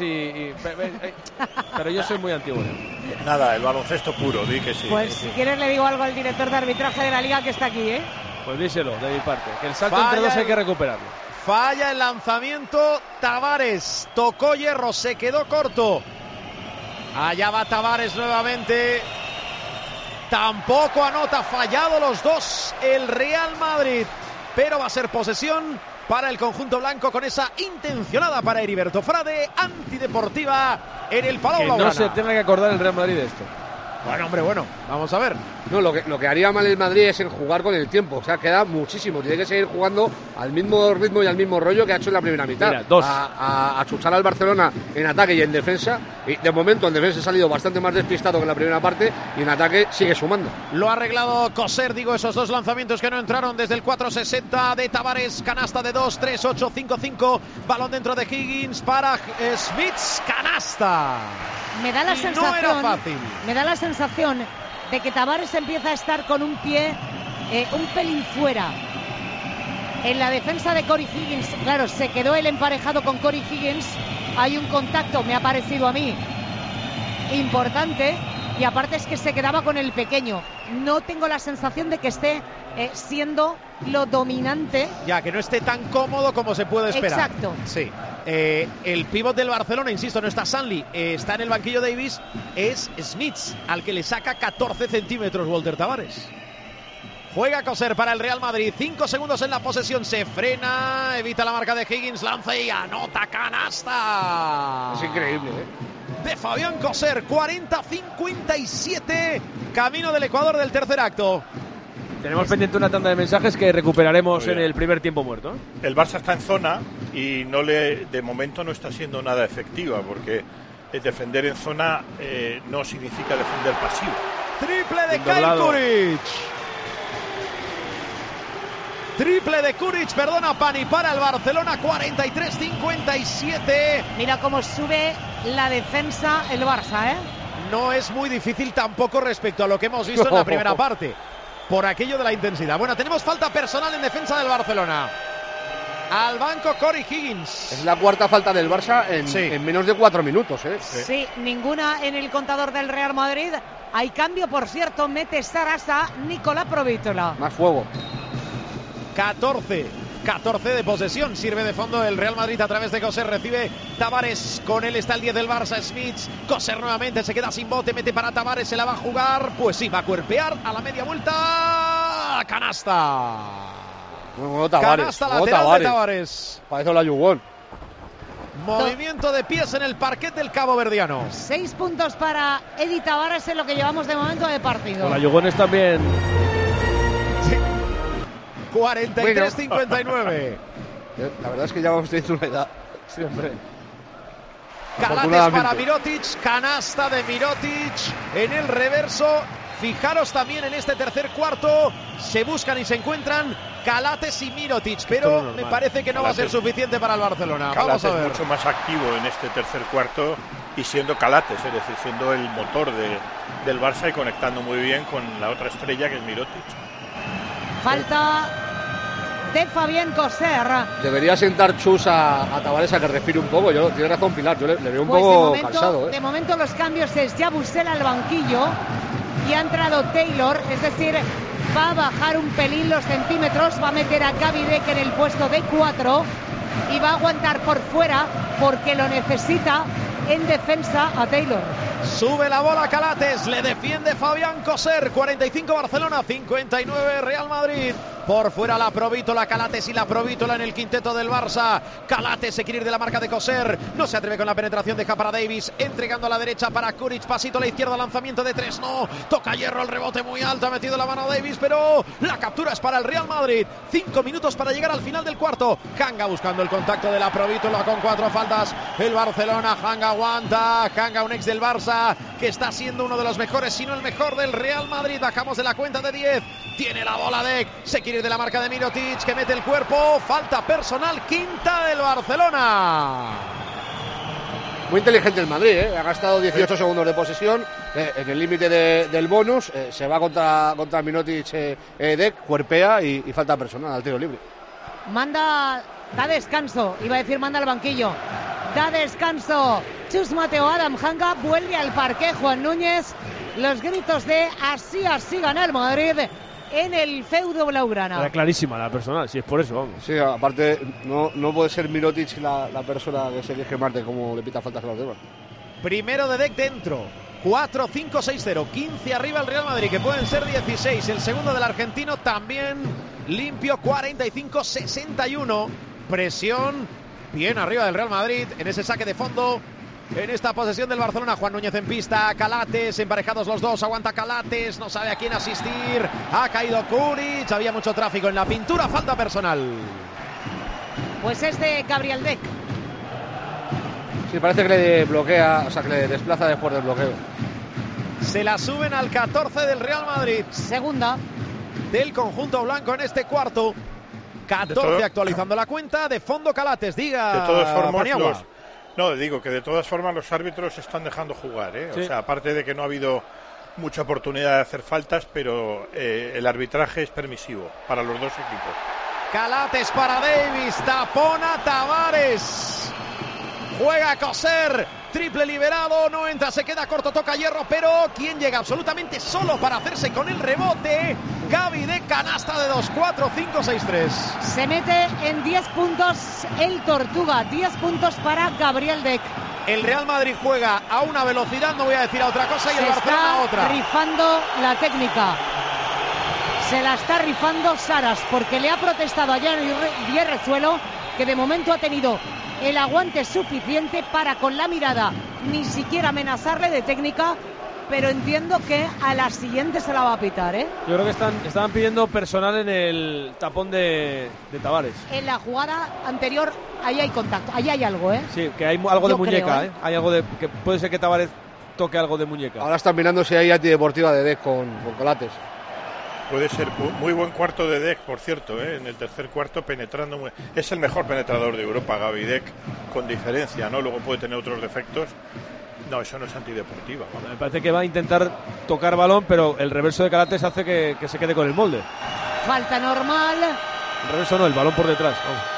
Speaker 3: pero yo soy muy antiguo.
Speaker 2: Nada, el baloncesto puro, di que sí.
Speaker 5: Pues si quieres le digo algo al director de arbitraje de la Liga que está aquí, ¿eh?
Speaker 3: Pues díselo, de mi parte. Que el salto entre dos hay que recuperarlo.
Speaker 4: Falla el lanzamiento Tavares, tocó hierro, se quedó corto. Allá va Tavares nuevamente. Tampoco anota, fallado los dos el Real Madrid. Pero va a ser posesión para el conjunto blanco con esa intencionada para Heriberto Frade, antideportiva en el Palau Blaugrana.
Speaker 3: Que no se tenga que acordar el Real Madrid de esto.
Speaker 4: Bueno, hombre, bueno, vamos a ver.
Speaker 6: No, lo que haría mal el Madrid es en jugar con el tiempo. O sea, queda muchísimo. Tiene que seguir jugando al mismo ritmo y al mismo rollo que ha hecho en la primera mitad.
Speaker 3: Mira, dos.
Speaker 6: A chuchar al Barcelona en ataque y en defensa. Y de momento en defensa ha salido bastante más despistado que en la primera parte. Y en ataque sigue sumando.
Speaker 4: Lo ha arreglado Coser, digo, esos dos lanzamientos que no entraron desde el 4.60 de Tavares. Canasta de 2, 3, 8, 5, 5. Balón dentro de Higgins para Smits. Canasta.
Speaker 5: Me da la sensación,
Speaker 4: no era fácil.
Speaker 5: Me da la sensación de que Tavares empieza a estar con un pie un pelín fuera. En la defensa de Corey Higgins, claro, se quedó el emparejado con Corey Higgins. Hay un contacto, me ha parecido a mí, importante. Y aparte es que se quedaba con el pequeño. No tengo la sensación de que esté siendo lo dominante.
Speaker 4: Ya, que no esté tan cómodo como se puede esperar.
Speaker 5: Exacto.
Speaker 4: Sí. El pívot del Barcelona, insisto, no está Stanley, está en el banquillo Davis, es Smits, al que le saca 14 centímetros Walter Tavares. Juega Coser para el Real Madrid, 5 segundos en la posesión, se frena, evita la marca de Higgins, lanza y anota, canasta.
Speaker 6: Es increíble,
Speaker 4: De Fabián Coser, 40-57, camino del Ecuador del tercer acto.
Speaker 3: Tenemos pendiente una tanda de mensajes que recuperaremos en el primer tiempo muerto.
Speaker 2: El Barça está en zona y de momento no está siendo nada efectiva, porque defender en zona no significa defender pasivo.
Speaker 4: Triple de Kyle Kuric. Triple de Kuric, perdona, Pani para el Barcelona, 43-57.
Speaker 5: Mira cómo sube la defensa el Barça, ¿eh?
Speaker 4: No es muy difícil tampoco respecto a lo que hemos visto en la primera parte. Por aquello de la intensidad. Bueno, tenemos falta personal en defensa del Barcelona. Al banco Corey Higgins.
Speaker 6: Es la cuarta falta del Barça en menos de 4 minutos, ¿eh?
Speaker 5: Sí, ninguna en el contador del Real Madrid. Hay cambio, por cierto, mete Sarasa, Nicolás Provítola.
Speaker 6: Más fuego.
Speaker 4: 14 de posesión, sirve de fondo el Real Madrid a través de Coser, recibe Tavares, con él está el 10 del Barça, Smits, Coser nuevamente, se queda sin bote, mete para Tavares, se la va a jugar, pues sí, va a cuerpear a la media vuelta, canasta.
Speaker 6: Bueno, Tavares,
Speaker 4: canasta lateral de Tavares.
Speaker 6: Parece la Yugón.
Speaker 4: Movimiento de pies en el parquet del Cabo Verdiano.
Speaker 5: 6 puntos para Edi Tavares en lo que llevamos de momento de partido.
Speaker 3: La Yugones también.
Speaker 4: 43-59.
Speaker 6: La verdad es que ya vamos teniendo una edad. Siempre.
Speaker 4: Calates para Mirotic, canasta de Mirotic en el reverso Fijaros también en este tercer cuarto, se buscan y se encuentran Calathes y Mirotic, pero me parece que no va a ser suficiente para el Barcelona.
Speaker 2: Calathes
Speaker 4: Vamos a ver.
Speaker 2: mucho más activo en este tercer cuarto y siendo Calathes, es decir, siendo el motor del Barça y conectando muy bien con la otra estrella que es Mirotic.
Speaker 5: Falta de Fabián Coser.
Speaker 6: Debería sentar Chus a Tavares a que respire un poco. Tiene razón Pilar, yo le veo un poco cansado.
Speaker 5: De momento los cambios es Yabusel al banquillo y ha entrado Taylor, es decir, va a bajar un pelín los centímetros, va a meter a Gavidec en el puesto de 4 y va a aguantar por fuera porque lo necesita en defensa a Taylor.
Speaker 4: Sube la bola Calathes, le defiende Fabián Coser. 45 Barcelona, 59 Real Madrid. Por fuera la Provítola, Calathes y la Provítola en el quinteto del Barça. Calathes se quiere ir de la marca de Coser, no se atreve con la penetración, deja para Davis, entregando a la derecha para Kuric, pasito a la izquierda, lanzamiento de 3, no, toca hierro, el rebote muy alto, ha metido la mano Davis, pero la captura es para el Real Madrid. 5 minutos para llegar al final del cuarto. Hanga buscando el contacto de la Provítola con 4 faltas. El Barcelona, Hanga aguanta, Hanga, un ex del Barça que está siendo uno de los mejores, si no el mejor del Real Madrid. Bajamos de la cuenta de 10, tiene la bola Dec, se quiere ir de la marca de Mirotic, que mete el cuerpo, falta personal, quinta del Barcelona.
Speaker 6: Muy inteligente el Madrid, ha gastado 18 segundos de posesión en el límite del bonus, se va contra Mirotic, Dec, cuerpea y falta personal al tiro libre.
Speaker 5: Da descanso, iba a decir manda al banquillo. Da descanso Chus Mateo. Adam Hanga vuelve al parqué. Juan Núñez, los gritos de así gana el Madrid en el feudo blaugrana.
Speaker 3: Era clarísima la personal, si es por eso, vamos.
Speaker 6: Sí, aparte no puede ser Mirotic la persona que se deje Marte como le pita faltas a los demás.
Speaker 4: Primero de Dec dentro, 4-5-6-0, 15 arriba el Real Madrid, que pueden ser 16. El segundo del argentino también limpio, 45-61. Presión bien arriba del Real Madrid en ese saque de fondo, en esta posesión del Barcelona. Juan Núñez en pista, Calathes, emparejados los dos, aguanta Calathes, no sabe a quién asistir, ha caído Kuric, había mucho tráfico en la pintura, falta personal.
Speaker 5: Pues es de Gabriel Dec.
Speaker 6: Sí, parece que le bloquea, o sea que le desplaza después del bloqueo.
Speaker 4: Se la suben al 14 del Real Madrid.
Speaker 5: Segunda
Speaker 4: del conjunto blanco en este cuarto. 14 actualizando la cuenta, de fondo Calathes, diga.
Speaker 2: De todas formas, digo que de todas formas los árbitros están dejando jugar, Sí. O sea, aparte de que no ha habido mucha oportunidad de hacer faltas, pero el arbitraje es permisivo para los dos equipos.
Speaker 4: Calathes para Davis, tapona Tavares, juega Coser, triple liberado, no entra, se queda corto, toca hierro, pero ¿quién llega absolutamente solo para hacerse con el rebote? Gavidec, canasta de 2, 4, 5, 6, 3.
Speaker 5: Se mete en 10 puntos el Tortuga, 10 puntos para Gabriel Dec.
Speaker 4: El Real Madrid juega a una velocidad, no voy a decir a otra cosa, y el Barcelona a otra.
Speaker 5: Se está rifando la técnica. Se la está rifando Saras, porque le ha protestado a Jan Hierrezuelo, que de momento ha tenido el aguante suficiente para con la mirada ni siquiera amenazarle de técnica, pero entiendo que a la siguiente se la va a pitar,
Speaker 3: Yo creo que estaban pidiendo personal en el tapón de Tavares.
Speaker 5: En la jugada anterior ahí hay contacto, ahí hay algo,
Speaker 3: Sí, que hay algo de muñeca, Hay algo de que puede ser que Tavares toque algo de muñeca.
Speaker 6: Ahora están mirando si hay antideportiva de Dec con Calathes.
Speaker 2: Puede ser muy buen cuarto de Dec, por cierto, en el tercer cuarto penetrando es el mejor penetrador de Europa, Gavidec, con diferencia, ¿no? Luego puede tener otros defectos. No, eso no es antideportiva.
Speaker 3: Bueno, me parece que va a intentar tocar balón, pero el reverso de Calathes hace que se quede con el molde.
Speaker 5: Falta normal.
Speaker 3: El reverso no, el balón por detrás.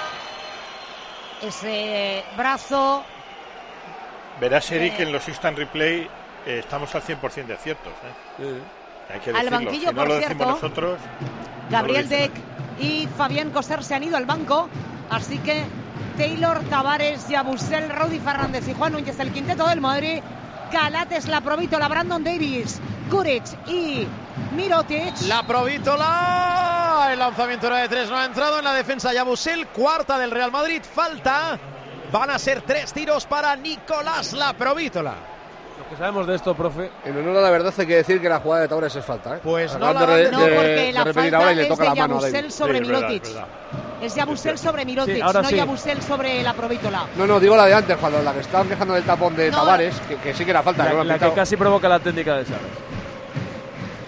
Speaker 5: Ese brazo.
Speaker 2: Verás, Eric, en los instant replay estamos al 100% de aciertos,
Speaker 3: Sí.
Speaker 2: Hay que
Speaker 5: al
Speaker 2: decirlo.
Speaker 5: banquillo,
Speaker 2: si no
Speaker 5: por
Speaker 2: lo
Speaker 5: cierto,
Speaker 2: decimos nosotros,
Speaker 5: Gabriel Dec y Fabián Coser se han ido al banco, así que Taylor, Tavares, Yabusel, Rudy Fernández y Juan Núñez, el quinteto del Madrid. Calathes, la Provítola, Brandon Davis, Kuric y Mirotic.
Speaker 4: La Provítola, el lanzamiento era de 3, no ha entrado en la defensa Yabusel, cuarta del Real Madrid, falta, van a ser 3 tiros para Nicolás la Provítola.
Speaker 3: Lo que sabemos de esto, profe.
Speaker 6: En honor a la verdad hay que decir que la jugada de Tavares es falta,
Speaker 4: Pues
Speaker 6: porque la
Speaker 5: falta es de Yabusel sobre Mirotic.
Speaker 2: verdad.
Speaker 5: Es Yabusel sobre Mirotic,
Speaker 3: ahora
Speaker 5: no
Speaker 3: sí.
Speaker 5: Yabusel sobre la Provítola.
Speaker 6: No, digo la de antes, cuando la que estaban quejando del tapón de Tavares, que sí que era falta.
Speaker 3: La que casi provoca la técnica de Saras.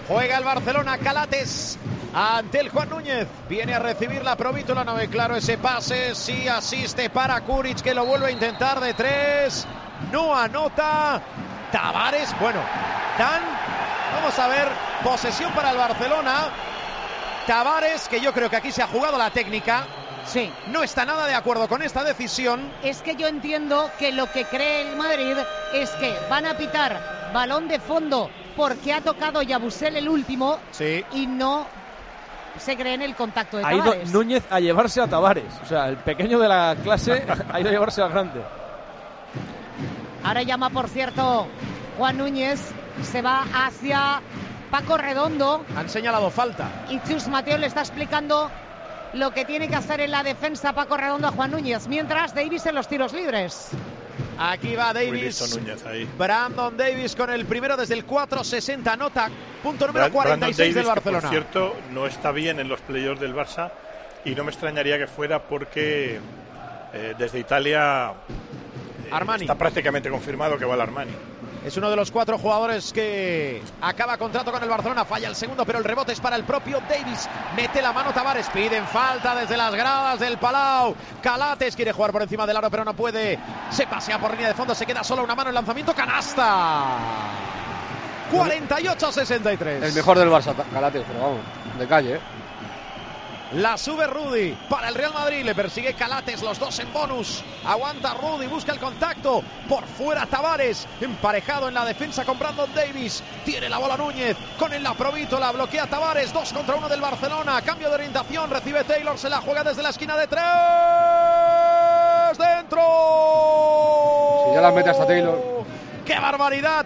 Speaker 4: Juega el Barcelona, Calates ante el Juan Núñez. Viene a recibir la Provítola, no ve claro ese pase. Sí asiste para Kuric, que lo vuelve a intentar de 3. No anota. Tavares, bueno, vamos a ver, posesión para el Barcelona. Tavares, que yo creo que aquí se ha jugado la técnica.
Speaker 5: Sí.
Speaker 4: No está nada de acuerdo con esta decisión.
Speaker 5: Es que yo entiendo que lo que cree el Madrid es que van a pitar balón de fondo porque ha tocado Yabusel el último,
Speaker 4: sí,
Speaker 5: y no se cree en el contacto de
Speaker 3: ha
Speaker 5: Tavares.
Speaker 3: ido Núñez a llevarse a Tavares. O sea, el pequeño de la clase ha ido a llevarse al grande.
Speaker 5: Ahora llama, por cierto, Juan Núñez. Se va hacia Paco Redondo.
Speaker 4: Han señalado falta.
Speaker 5: Y Chus Mateo le está explicando lo que tiene que hacer en la defensa Paco Redondo a Juan Núñez. Mientras Davis en los tiros libres.
Speaker 4: Aquí va Davis.
Speaker 2: Núñez ahí.
Speaker 4: Brandon Davis con el primero desde el 4.60. Nota punto número 46 del Barcelona.
Speaker 2: Que, por cierto, no está bien en los playoffs del Barça. Y no me extrañaría que fuera porque desde Italia
Speaker 4: Armani
Speaker 2: está prácticamente confirmado que va al Armani.
Speaker 4: Es uno de los 4 jugadores que acaba contrato con el Barcelona. Falla el segundo, pero el rebote es para el propio Davis. Mete la mano Tavares. Piden falta desde las gradas del Palau. Calates quiere jugar por encima del aro, pero no puede. Se pasea por línea de fondo. Se queda solo una mano. El lanzamiento. Canasta. 48-63.
Speaker 6: El mejor del Barça, Calates, pero vamos, de calle,
Speaker 4: La sube Rudy para el Real Madrid. Le persigue Calates, los dos en bonus. Aguanta Rudy, busca el contacto. Por fuera Tavares, emparejado en la defensa con Brandon Davis. Tiene la bola Núñez, con el Provítola, bloquea Tavares. 2 contra 1 del Barcelona. Cambio de orientación, recibe Taylor, se la juega desde la esquina de 3. ¡Dentro!
Speaker 6: Si ya la mete hasta Taylor.
Speaker 4: ¡Qué barbaridad!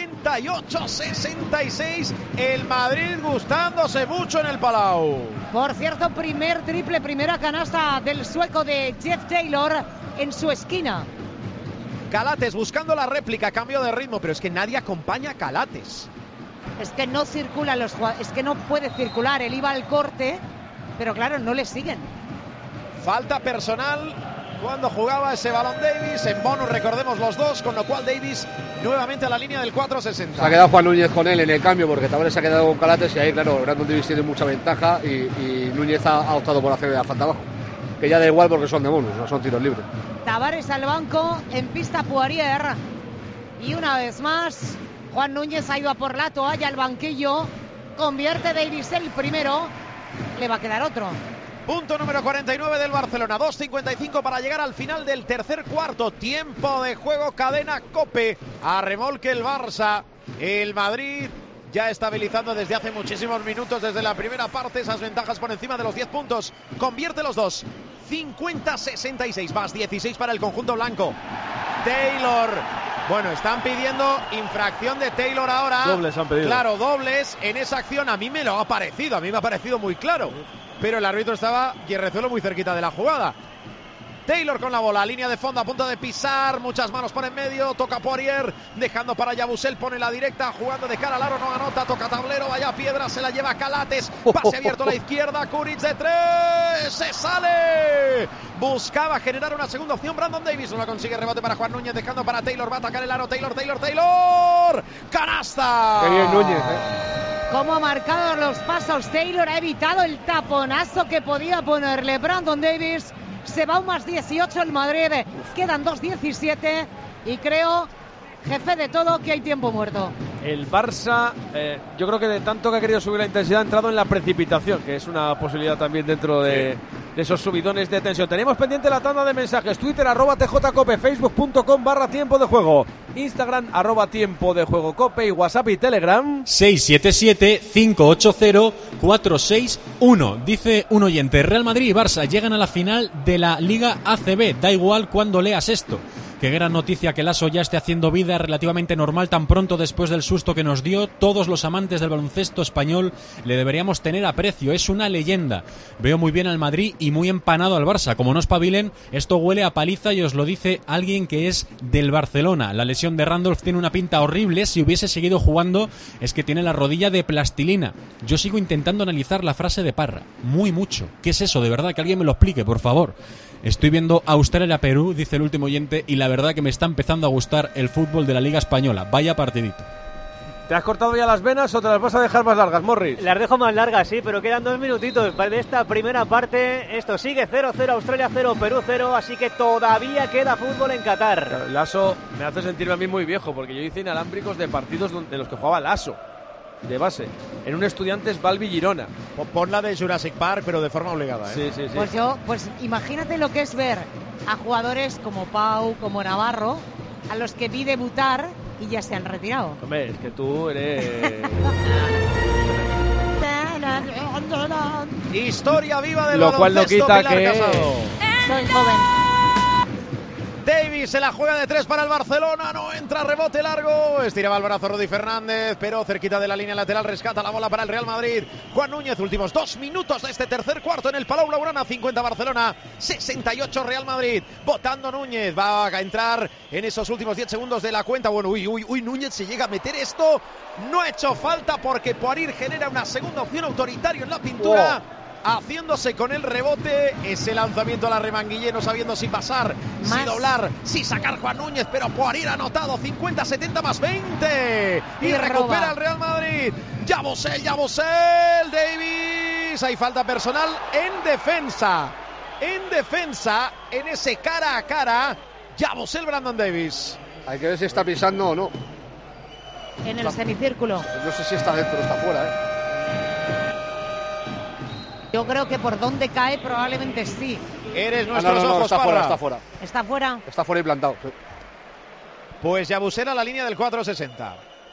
Speaker 4: 48-66. El Madrid gustándose mucho en el Palau.
Speaker 5: Por cierto, primera canasta del sueco de Jeff Taylor en su esquina.
Speaker 4: Calates buscando la réplica, cambio de ritmo, pero es que nadie acompaña a Calates.
Speaker 5: Es que no circulan los jugadores, es que no puede circular. Él iba al corte, pero claro, no le siguen.
Speaker 4: Falta personal cuando jugaba ese balón Davis. En bonus, recordemos los dos, con lo cual Davis nuevamente a la línea del 4.60.
Speaker 6: Se ha quedado Juan Núñez con él en el cambio porque Tavares se ha quedado con Calates y ahí, claro, Brandon Davis tiene mucha ventaja y Núñez ha optado por hacer la falta abajo. Que ya da igual porque son de bonus, no son tiros libres.
Speaker 5: Tavares al banco, en pista Poirier. Y una vez más, Juan Núñez ha ido a por la toalla al banquillo. Convierte Davis el primero. Le va a quedar otro.
Speaker 4: Punto número 49 del Barcelona. 2.55 para llegar al final del tercer cuarto. Tiempo de juego, cadena COPE. A remolque el Barça. El Madrid ya estabilizando desde hace muchísimos minutos, desde la primera parte, esas ventajas por encima de los 10 puntos. Convierte los dos. 50-66. Más 16 para el conjunto blanco. Taylor. Bueno, están pidiendo infracción de Taylor ahora.
Speaker 3: Dobles han pedido.
Speaker 4: Claro, dobles en esa acción. A mí me ha parecido muy claro. Pero el árbitro estaba, Guerrezuelo, muy cerquita de la jugada. Taylor con la bola, línea de fondo, a punto de pisar, muchas manos por en medio, toca Poirier, dejando para Yabusel, pone la directa, jugando de cara al aro, no anota, toca tablero, vaya piedra, se la lleva Calates, pase abierto a la izquierda, Kuric de 3, se sale, buscaba generar una segunda opción, Brandon Davis no la consigue, rebote para Juan Núñez, dejando para Taylor, va a atacar el aro, Taylor, canasta.
Speaker 6: Qué bien Núñez,
Speaker 5: Cómo ha marcado los pasos Taylor, ha evitado el taponazo que podía ponerle Brandon Davis. Se va un más 18 el Madrid, quedan 2.17 y creo, jefe de todo, que hay tiempo muerto.
Speaker 3: El Barça, yo creo que de tanto que ha querido subir la intensidad ha entrado en la precipitación, que es una posibilidad también dentro de esos subidones de tensión. Tenemos pendiente la tanda de mensajes, Twitter @TJCope, Facebook.com/tiempo de juego, Instagram @tiempo de juego Cope y WhatsApp y Telegram
Speaker 8: 677-580-461. Dice un oyente, Real Madrid y Barça llegan a la final de la Liga ACB, da igual cuando leas esto. Qué gran noticia que Lasso ya esté haciendo vida relativamente normal tan pronto después del susto que nos dio. Todos los amantes del baloncesto español le deberíamos tener aprecio. Es una leyenda. Veo muy bien al Madrid y muy empanado al Barça. Como no espabilen, esto huele a paliza y os lo dice alguien que es del Barcelona. La lesión de Randolph tiene una pinta horrible. Si hubiese seguido jugando, es que tiene la rodilla de plastilina. Yo sigo intentando analizar la frase de Parra. Muy mucho. ¿Qué es eso? De verdad, que alguien me lo explique, por favor. Estoy viendo Australia-Perú, dice el último oyente, y la verdad que me está empezando a gustar el fútbol de la Liga Española. Vaya partidito.
Speaker 3: ¿Te has cortado ya las venas o te las vas a dejar más largas, Morris?
Speaker 7: Las dejo más largas, sí, pero quedan 2 minutitos de esta primera parte. Esto sigue 0-0, Australia 0, Perú 0, así que todavía queda fútbol en Qatar.
Speaker 3: Lasso me hace sentirme a mí muy viejo, porque yo hice inalámbricos de partidos de los que jugaba Lasso, de base, en un Estudiantes Balbi Girona.
Speaker 4: Pon la de Jurassic Park, pero de forma obligada, ¿eh?
Speaker 3: Sí.
Speaker 5: Pues imagínate lo que es ver a jugadores como Pau, como Navarro, a los que vi debutar y ya se han retirado.
Speaker 3: Hombre, es que tú eres...
Speaker 4: Historia viva del
Speaker 3: lo cual no
Speaker 4: baloncesto,
Speaker 3: quita
Speaker 4: Pilar
Speaker 3: que...
Speaker 4: Casado.
Speaker 5: Soy joven.
Speaker 4: Davis se la juega de 3 para el Barcelona, no entra, rebote largo, estiraba el brazo Rudy Fernández, pero cerquita de la línea lateral rescata la bola para el Real Madrid. Juan Núñez, últimos 2 minutos de este tercer cuarto en el Palau Blaugrana, 50 Barcelona, 68 Real Madrid. Votando Núñez, va a entrar en esos últimos 10 segundos de la cuenta. Bueno, uy, Núñez se llega a meter esto, no ha hecho falta porque Poirier genera una segunda opción, Autoritario en la pintura. Wow. Haciéndose con el rebote, ese lanzamiento a la Remanguillé, no sabiendo si pasar, si doblar, si sacar Juan Núñez, pero Poirier ha anotado 50-70 más 20 y recupera el Real Madrid. Yabusel, Davis, hay falta personal en defensa, en ese cara a cara, Yabusel, Brandon Davis.
Speaker 6: Hay que ver si está pisando o no.
Speaker 5: En el semicírculo.
Speaker 6: No sé si está dentro o está fuera,
Speaker 5: Yo creo que por donde cae probablemente sí.
Speaker 4: Eres nuestros ojos,
Speaker 6: está
Speaker 4: Parra.
Speaker 6: fuera.
Speaker 5: ¿Está fuera?
Speaker 6: Está fuera y plantado. Sí.
Speaker 4: Pues Yabusel a la línea del 4.60.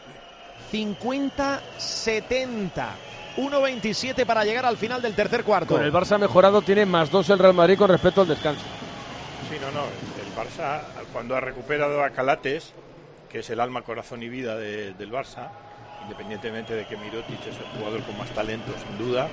Speaker 4: 50-70. 1.27 para llegar al final del tercer cuarto.
Speaker 3: Con el Barça mejorado tiene +2 el Real Madrid con respecto al descanso.
Speaker 2: Sí, no. El Barça, cuando ha recuperado a Calates, que es el alma, corazón y vida del Barça, independientemente de que Mirotic es el jugador con más talento, sin duda,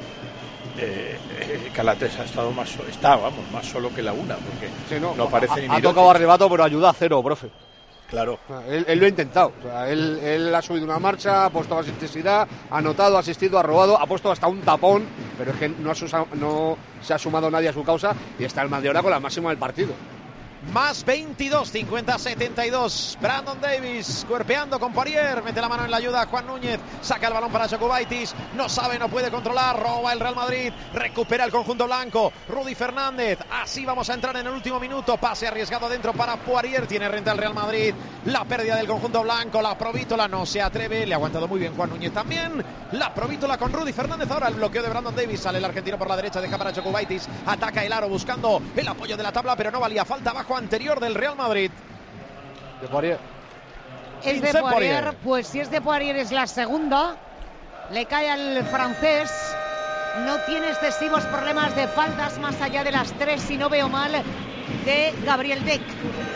Speaker 2: Calates ha estado más solo que la una, porque no aparece ni Mirotic.
Speaker 6: Ha tocado arrebato, pero ayuda a cero, profe.
Speaker 2: Claro.
Speaker 6: Él lo ha intentado. O sea, él ha subido una marcha, ha puesto más intensidad, ha anotado, ha asistido, ha robado, ha puesto hasta un tapón, pero es que no se ha sumado nadie a su causa y está el Madrid ahora con la máxima del partido.
Speaker 4: Más 22, 50-72. Brandon Davis cuerpeando con Poirier. Mete la mano en la ayuda. Juan Núñez saca el balón para Jokubaitis. No sabe, no puede controlar. Roba el Real Madrid. Recupera el conjunto blanco. Rudy Fernández. Así vamos a entrar en el último minuto. Pase arriesgado dentro para Poirier. Tiene renta el Real Madrid. La pérdida del conjunto blanco. La Provítola no se atreve. Le ha aguantado muy bien Juan Núñez también. La Provítola con Rudy Fernández. Ahora el bloqueo de Brandon Davis. Sale el argentino por la derecha. Deja para Jokubaitis. Ataca el aro buscando el apoyo de la tabla, pero no valía. Falta abajo anterior del Real Madrid.
Speaker 6: De Poirier.
Speaker 5: Es de Poirier, pues si es de Poirier es la segunda. Le cae al francés. No tiene excesivos problemas de faltas más allá de las 3, si no veo mal, de Gabriel Deck.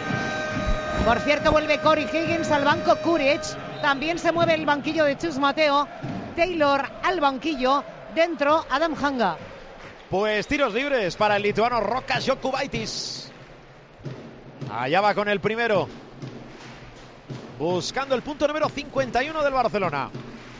Speaker 5: Por cierto, vuelve Corey Higgins al banco, Kuric. También se mueve el banquillo de Chus Mateo. Taylor al banquillo. Dentro, Adam Hanga.
Speaker 4: Pues tiros libres para el lituano Rokas Jokubaitis. Allá va con el primero. Buscando el punto número 51 del Barcelona.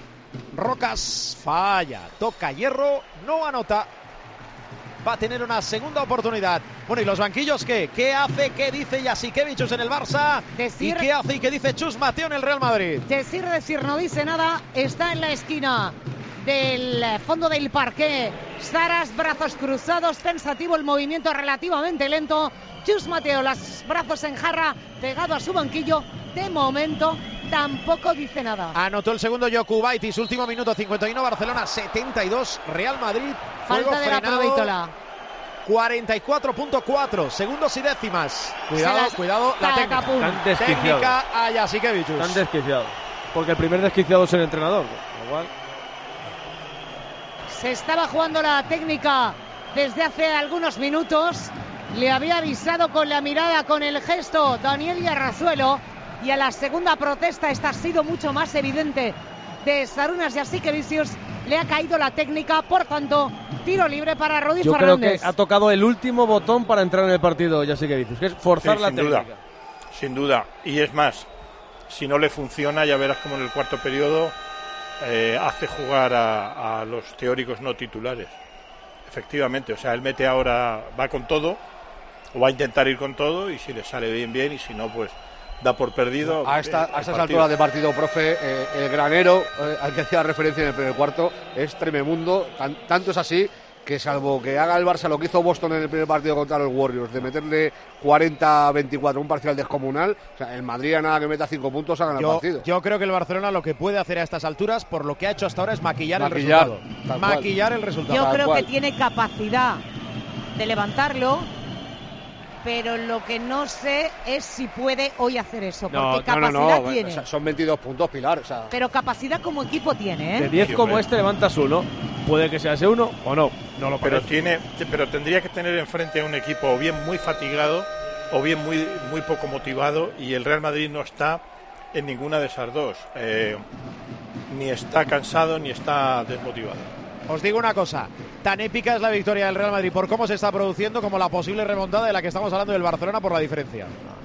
Speaker 4: Rokas falla. Toca hierro. No anota. Va a tener una segunda oportunidad. Bueno, ¿y los banquillos qué? ¿Qué hace? ¿Qué dice Jasikevičius en el Barça? ¿Y qué hace y qué dice Chus Mateo en el Real Madrid?
Speaker 5: Decir, no dice nada. Está en la esquina del fondo del parqué. Saras, brazos cruzados, pensativo, el movimiento relativamente lento. Chus Mateo, los brazos en jarra, pegado a su banquillo. De momento tampoco dice nada.
Speaker 4: Anotó el segundo Jokubaitis, último minuto, 51 Barcelona, 72 Real Madrid.
Speaker 5: Falta de la Provítola.
Speaker 4: 44.4 segundos y décimas. Cuidado, la técnica a Jasikevičius.
Speaker 3: Tan desquiciado, porque el primer desquiciado es el entrenador, igual.
Speaker 5: Se estaba jugando la técnica desde hace algunos minutos. Le había avisado con la mirada, con el gesto, Daniel Yarrazuelo. Y a la segunda protesta, esta ha sido mucho más evidente, de Sarunas Jasikevičius. Le ha caído la técnica, por tanto, tiro libre para Rudy Fernández.
Speaker 3: Yo creo que ha tocado el último botón para entrar en el partido Jasikevičius, que es forzar la técnica.
Speaker 2: Sin duda. Y es más, si no le funciona, ya verás como en el cuarto periodo hace jugar a los teóricos no titulares. Efectivamente, o sea, él mete ahora, va con todo, o va a intentar ir con todo, y si le sale bien, y si no, pues da por perdido.
Speaker 6: A estas alturas de partido, profe, el granero al que hacía referencia en el primer cuarto es tremebundo. Tanto es así que, salvo que haga el Barça lo que hizo Boston en el primer partido contra los Warriors, de meterle 40-24, un parcial descomunal, o sea, el Madrid a nada que meta 5 puntos ha ganado el partido.
Speaker 4: Yo creo que el Barcelona lo que puede hacer a estas alturas, por lo que ha hecho hasta ahora, es maquillar el resultado. Maquillar el resultado.
Speaker 5: Yo creo que tiene capacidad de levantarlo, pero lo que no sé es si puede hoy hacer eso, porque capacidad tiene.
Speaker 6: O sea, son 22 puntos, Pilar. O sea.
Speaker 5: Pero capacidad como equipo tiene, ¿eh?
Speaker 3: De 10 como este levantas uno. Puede que sea ese uno o no. No lo parece.
Speaker 2: Pero tendría que tener enfrente a un equipo o bien muy fatigado o bien muy poco motivado, y el Real Madrid no está en ninguna de esas dos. Ni está cansado ni está desmotivado.
Speaker 4: Os digo una cosa, tan épica es la victoria del Real Madrid por cómo se está produciendo como la posible remontada de la que estamos hablando del Barcelona por la diferencia.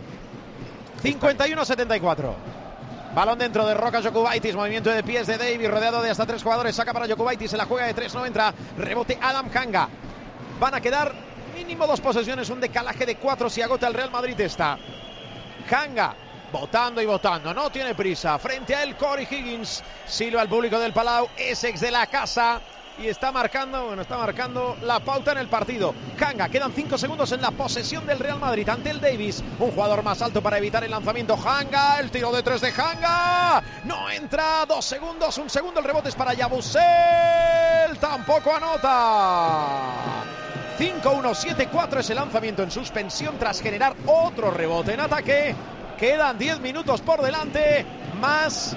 Speaker 4: 51-74. Balón dentro de Roca Jokubaitis, movimiento de pies de Davis, rodeado de hasta 3 jugadores, saca para Jokubaitis, se la juega de 3, no entra, rebote Adam Hanga. Van a quedar mínimo 2 posesiones, un decalaje de 4 si agota el Real Madrid esta. Hanga, votando y votando, no tiene prisa, frente a él Corey Higgins, silba al público del Palau, es ex de la casa y está marcando la pauta en el partido. Hanga, quedan 5 segundos en la posesión del Real Madrid ante el Davis, un jugador más alto para evitar el lanzamiento. Hanga, el tiro de 3 de Hanga, no entra, 2 segundos, 1 segundo, el rebote es para Yabusel, tampoco anota. 5-1, 7-4 es el lanzamiento en suspensión tras generar otro rebote en ataque. Quedan 10 minutos por delante, más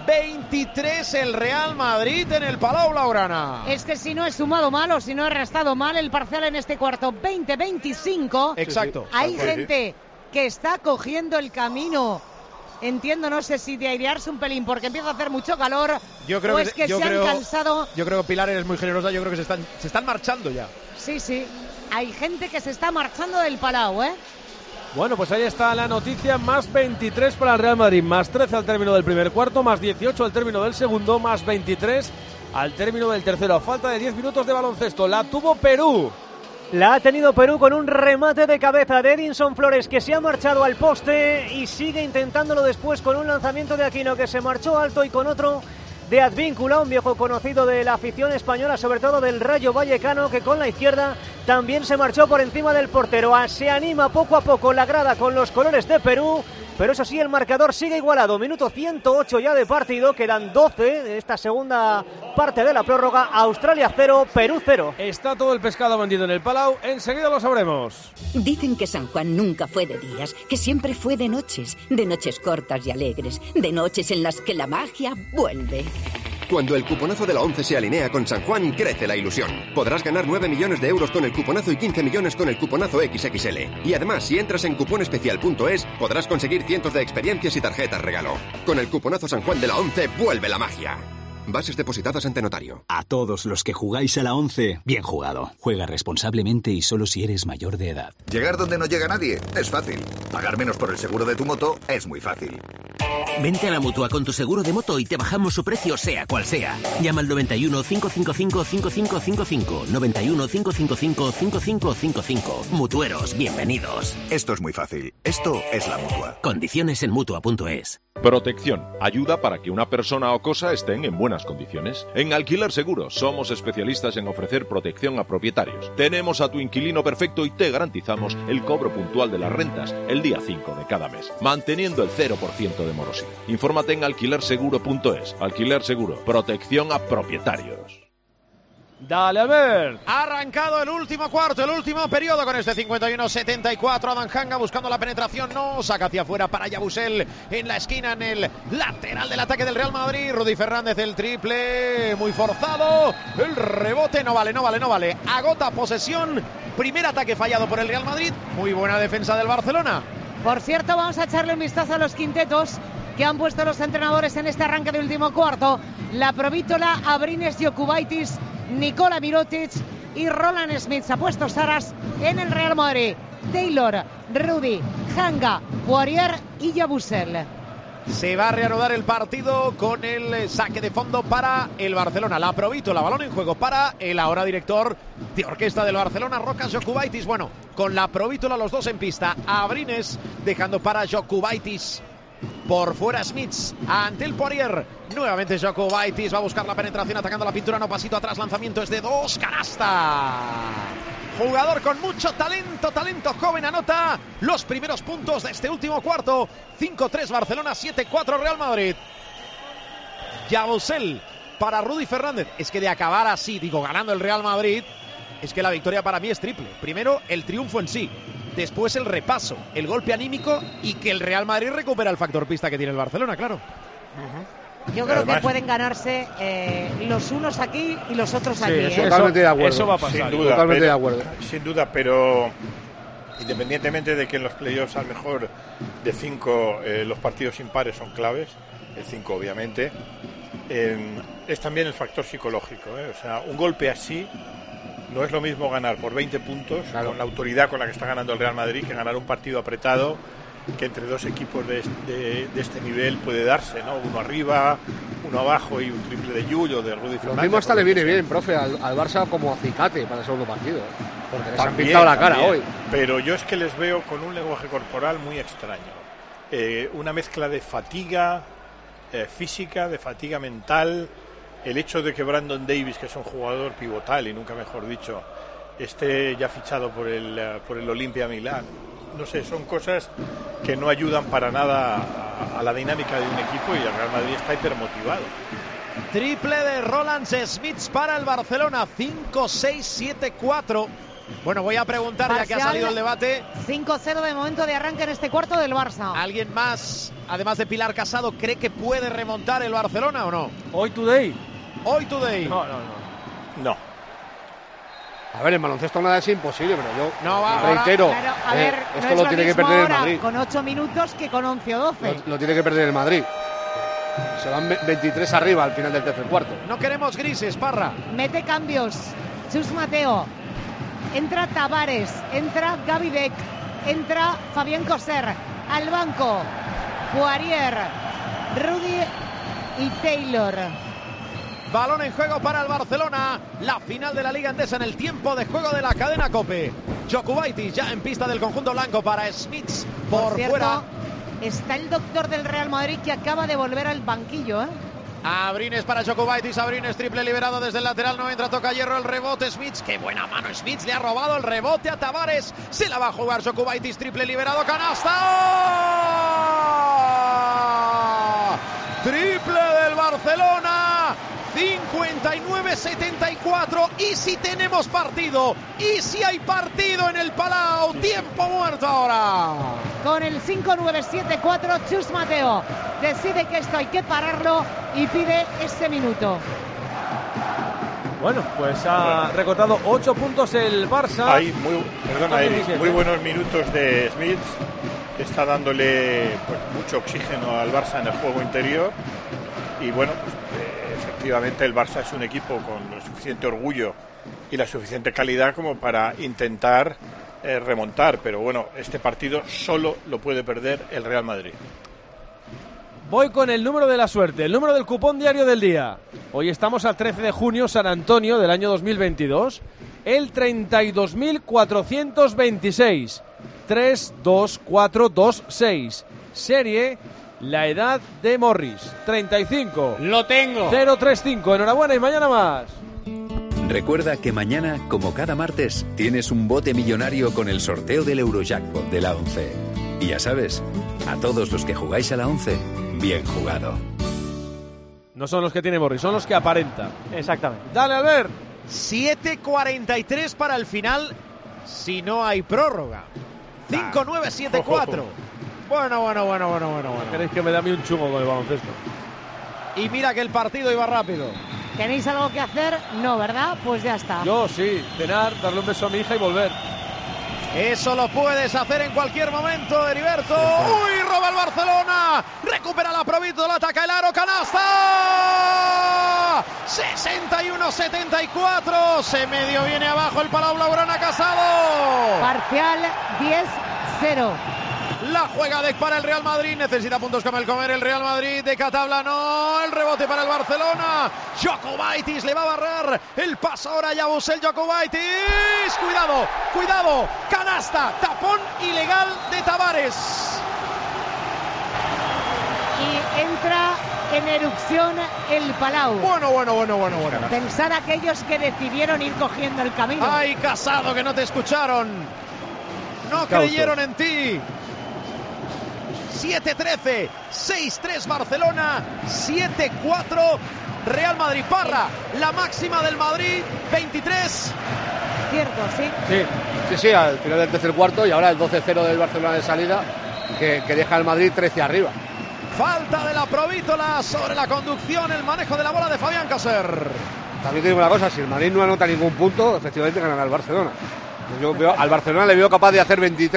Speaker 4: 23 el Real Madrid en el Palau Blaugrana.
Speaker 5: Es que si no he sumado mal o si no he restado mal el parcial en este cuarto, 20-25.
Speaker 4: Exacto.
Speaker 5: Hay gente que está cogiendo el camino. Entiendo, no sé si de airearse un pelín porque empieza a hacer mucho calor.
Speaker 4: Yo creo
Speaker 5: que se han cansado.
Speaker 4: Yo creo que Pilar eres muy generosa, yo creo que se están marchando ya.
Speaker 5: Sí. Hay gente que se está marchando del Palau, ¿eh?
Speaker 3: Bueno, pues ahí está la noticia, más 23 para el Real Madrid, más 13 al término del primer cuarto, más 18 al término del segundo, más 23 al término del tercero. A falta de 10 minutos de baloncesto, la tuvo Perú.
Speaker 7: La ha tenido Perú con un remate de cabeza de Edinson Flores, que se ha marchado al poste y sigue intentándolo después con un lanzamiento de Aquino que se marchó alto y con otro de Advíncula, un viejo conocido de la afición española, sobre todo del Rayo Vallecano, que con la izquierda también se marchó por encima del portero. Se anima poco a poco la grada con los colores de Perú, pero eso sí, el marcador sigue igualado. Minuto 108 ya de partido, quedan 12 de esta segunda parte de la prórroga. Australia 0, Perú 0.
Speaker 3: Está todo el pescado vendido en el Palau, enseguida lo sabremos.
Speaker 10: Dicen que San Juan nunca fue de días, que siempre fue de noches cortas y alegres, de noches en las que la magia vuelve.
Speaker 11: Cuando el cuponazo de la 11 se alinea con San Juan, crece la ilusión. Podrás ganar 9 millones de euros con el cuponazo y 15 millones con el cuponazo XXL. Y además, si entras en cuponespecial.es, podrás conseguir cientos de experiencias y tarjetas regalo. Con el cuponazo San Juan de la 11, vuelve la magia. Bases depositadas ante notario.
Speaker 12: A todos los que jugáis a la 11, bien jugado. Juega responsablemente y solo si eres mayor de edad.
Speaker 13: Llegar donde no llega nadie es fácil. Pagar menos por el seguro de tu moto es muy fácil.
Speaker 16: Vente a la Mutua con tu seguro de moto y te bajamos su precio sea cual sea. Llama al 91 555 5555. 91 555 5555. Mutueros, bienvenidos.
Speaker 13: Esto es muy fácil. Esto es la Mutua.
Speaker 16: Condiciones en Mutua.es.
Speaker 17: Protección. Ayuda para que una persona o cosa estén en buenas condiciones. En Alquiler Seguro somos especialistas en ofrecer protección a propietarios. Tenemos a tu inquilino perfecto y te garantizamos el cobro puntual de las rentas el día 5 de cada mes, manteniendo el 0% de morosidad. Infórmate en alquilerseguro.es. Alquiler Seguro. Protección a propietarios.
Speaker 3: Dale, Albert.
Speaker 4: Ha arrancado el último cuarto, el último periodo con este 51-74. Adam Hanga buscando la penetración, no, saca hacia afuera para Yabusel en la esquina, en el lateral del ataque del Real Madrid. Rudy Fernández, el triple, muy forzado. El rebote, no vale. Agota posesión, primer ataque fallado por el Real Madrid. Muy buena defensa del Barcelona.
Speaker 5: Por cierto, vamos a echarle un vistazo a los quintetos que han puesto los entrenadores en este arranque de último cuarto. La Provítola, Abrines Jokubaitis, Nikola Mirotic y Roland Smith. Se ha puesto Saras en el Real Madrid. Taylor, Rudy, Hanga, Poirier y Yabusel.
Speaker 4: Se va a reanudar el partido con el saque de fondo para el Barcelona. La Provítola, balón en juego para el ahora director de orquesta del Barcelona, Rokas Jokubaitis. Bueno, con la Provítola los dos en pista. Abrines dejando para Jokubaitis. Por fuera Smits ante el Poirier. Nuevamente Jokubaitis va a buscar la penetración atacando la pintura. No, pasito atrás, lanzamiento es de 2, canasta. Jugador con mucho talento joven, anota los primeros puntos de este último cuarto. 5-3 Barcelona, 7-4 Real Madrid. Yabusel para Rudy Fernández. Es que de acabar así, ganando el Real Madrid, es que la victoria para mí es triple. Primero, el triunfo en sí. Después el repaso, el golpe anímico y que el Real Madrid recupera el factor pista que tiene el Barcelona, claro.
Speaker 5: Yo creo que pueden ganarse los unos aquí y los otros aquí.
Speaker 6: Totalmente de acuerdo.
Speaker 2: Eso va a pasar. Sin duda,
Speaker 6: totalmente de acuerdo.
Speaker 2: Sin duda, pero independientemente de que en los playoffs a lo mejor de 5 los partidos impares son claves, el 5 obviamente, es también el factor psicológico. O sea, un golpe así no es lo mismo ganar por 20 puntos con la autoridad con la que está ganando el Real Madrid que ganar un partido apretado que entre dos equipos de este nivel puede darse, ¿no? Uno arriba, uno abajo y un triple de Llull o de Rudy Fernández.
Speaker 6: Lo mismo hasta le viene bien, profe, al Barça como acicate para el segundo partido, porque les han pintado la cara hoy.
Speaker 2: Pero yo es que les veo con un lenguaje corporal muy extraño. Una mezcla de fatiga física, de fatiga mental. El hecho de que Brandon Davis, que es un jugador pivotal y nunca mejor dicho, esté ya fichado por el Olimpia Milán. No sé, son cosas que no ayudan para nada a la dinámica de un equipo y el Real Madrid está hipermotivado.
Speaker 4: Triple de Roland Smits para el Barcelona, 5-6-7-4. Bueno, voy a preguntar,
Speaker 5: parcial,
Speaker 4: ya que ha salido el debate.
Speaker 5: 5-0 de momento de arranque en este cuarto del Barça.
Speaker 4: ¿Alguien más, además de Pilar Casado, cree que puede remontar el Barcelona o no?
Speaker 3: Hoy today.
Speaker 2: No.
Speaker 6: A ver, en baloncesto nada es imposible, pero yo
Speaker 4: no va,
Speaker 6: reitero,
Speaker 5: claro, a ver,
Speaker 6: esto lo tiene que perder el Madrid.
Speaker 5: Con 8 minutos que con 11 o 12.
Speaker 6: Lo tiene que perder el Madrid. Se van 23 arriba al final del tercer cuarto.
Speaker 4: No queremos grises, Parra.
Speaker 5: Mete cambios. Chus Mateo. Entra Tavares. Entra Gavi Deck. Entra Fabián Coser. Al banco. Poirier. Rudy y Taylor.
Speaker 4: Balón en juego para el Barcelona. La final de la Liga Endesa en el tiempo de juego de la cadena COPE. Jokubaitis ya en pista del conjunto blanco para Smits por
Speaker 5: cierto,
Speaker 4: fuera.
Speaker 5: Está el doctor del Real Madrid que acaba de volver al banquillo,
Speaker 4: Abrines para Jokubaitis. Abrines triple liberado desde el lateral. No entra, toca hierro, el rebote Smits. Qué buena mano Smits. Le ha robado el rebote a Tavares. Se la va a jugar Jokubaitis. Triple liberado. ¡Canasta! Triple del Barcelona. 59-74. Y si tenemos partido, y si hay partido en el Palau, tiempo muerto ahora.
Speaker 5: Con el 5-9-7-4, Chus Mateo decide que esto hay que pararlo y pide ese minuto.
Speaker 3: Bueno, pues ha recortado 8 puntos el Barça.
Speaker 2: Hay muy buenos minutos de Smits, que está dándole mucho oxígeno al Barça en el juego interior. Y bueno, efectivamente el Barça es un equipo con el suficiente orgullo y la suficiente calidad como para intentar remontar, pero bueno, este partido solo lo puede perder el Real Madrid.
Speaker 3: Voy con el número de la suerte, el número del cupón diario del día. Hoy estamos al 13 de junio, San Antonio del año 2022. El 32.426. 32426. Serie, la edad de Morris. 35.
Speaker 8: Lo tengo.
Speaker 3: 035. Enhorabuena y mañana más.
Speaker 27: Recuerda que mañana, como cada martes, tienes un bote millonario con el sorteo del Eurojackpot de la 11. Y ya sabes, a todos los que jugáis a la 11, bien jugado.
Speaker 3: No son los que tiene Morris, son los que aparenta.
Speaker 7: Exactamente.
Speaker 3: Dale, Albert.
Speaker 4: 7:43 para el final, si no hay prórroga. 5-9-7-4. Bueno.
Speaker 3: ¿Queréis que me dé a mí un chungo con el baloncesto?
Speaker 4: Y mira que el partido iba rápido.
Speaker 5: ¿Tenéis algo que hacer? No, ¿verdad? Pues ya está.
Speaker 3: Yo sí, cenar, darle un beso a mi hija y volver.
Speaker 4: Eso lo puedes hacer en cualquier momento, Heriberto. ¡Uy! Roba el Barcelona. Recupera la Provítola, ataca el aro, canasta. 61-74. Se medio viene abajo el Palau Blaugrana Casado.
Speaker 5: Parcial 10-0.
Speaker 4: La juega Dec para el Real Madrid. Necesita puntos como el comer el Real Madrid. De Catabla no. El rebote para el Barcelona. Jokubaitis le va a barrer. El paso ahora a Yabusel. Jokubaitis. Cuidado, cuidado. Canasta. Tapón ilegal de Tavares.
Speaker 5: Y entra en erupción el Palau.
Speaker 4: Bueno.
Speaker 5: Pensar aquellos que decidieron ir cogiendo el camino.
Speaker 4: Ay, Casado, que no te escucharon. No creyeron en ti. 7-13, 6-3 Barcelona, 7-4 Real Madrid. Parra, la máxima del Madrid, 23.
Speaker 5: Cierto, sí.
Speaker 6: Sí, al final del tercer cuarto y ahora el 12-0 del Barcelona de salida que deja al Madrid 13 arriba.
Speaker 4: Falta de la Provítola sobre la conducción, el manejo de la bola de Fabián Caser.
Speaker 6: También te digo una cosa, si el Madrid no anota ningún punto, efectivamente ganará el Barcelona. Yo veo, al Barcelona le veo capaz de hacer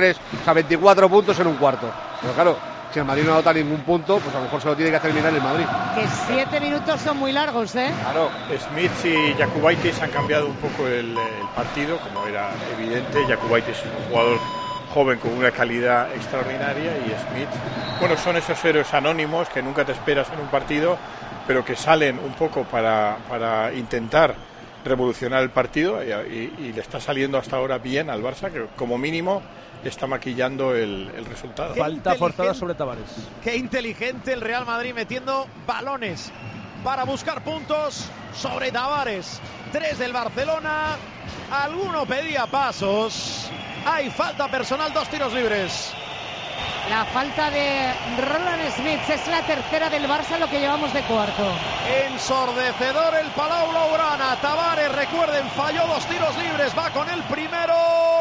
Speaker 6: 24 puntos en un cuarto. Pero claro, si el Madrid no anota ningún punto, pues a lo mejor se lo tiene que hacer mirar el Madrid.
Speaker 5: Que 7 minutos son muy largos, ¿eh?
Speaker 2: Claro, Smith y Jokubaitis han cambiado un poco el partido, como era evidente. Jokubaitis es un jugador joven con una calidad extraordinaria y Smith, bueno, son esos héroes anónimos que nunca te esperas en un partido, pero que salen un poco para intentar revolucionar el partido y le está saliendo hasta ahora bien al Barça, que como mínimo está maquillando el resultado.
Speaker 3: Falta forzada sobre Tavares.
Speaker 4: Qué inteligente el Real Madrid metiendo balones para buscar puntos sobre Tavares. 3 del Barcelona. Alguno pedía pasos. Hay falta personal, 2 tiros libres.
Speaker 5: La falta de Roland Smith es la tercera del Barça, lo que llevamos de cuarto.
Speaker 4: Ensordecedor el Palau Blaugrana. Tavares, recuerden, falló 2 tiros libres. Va con el primero.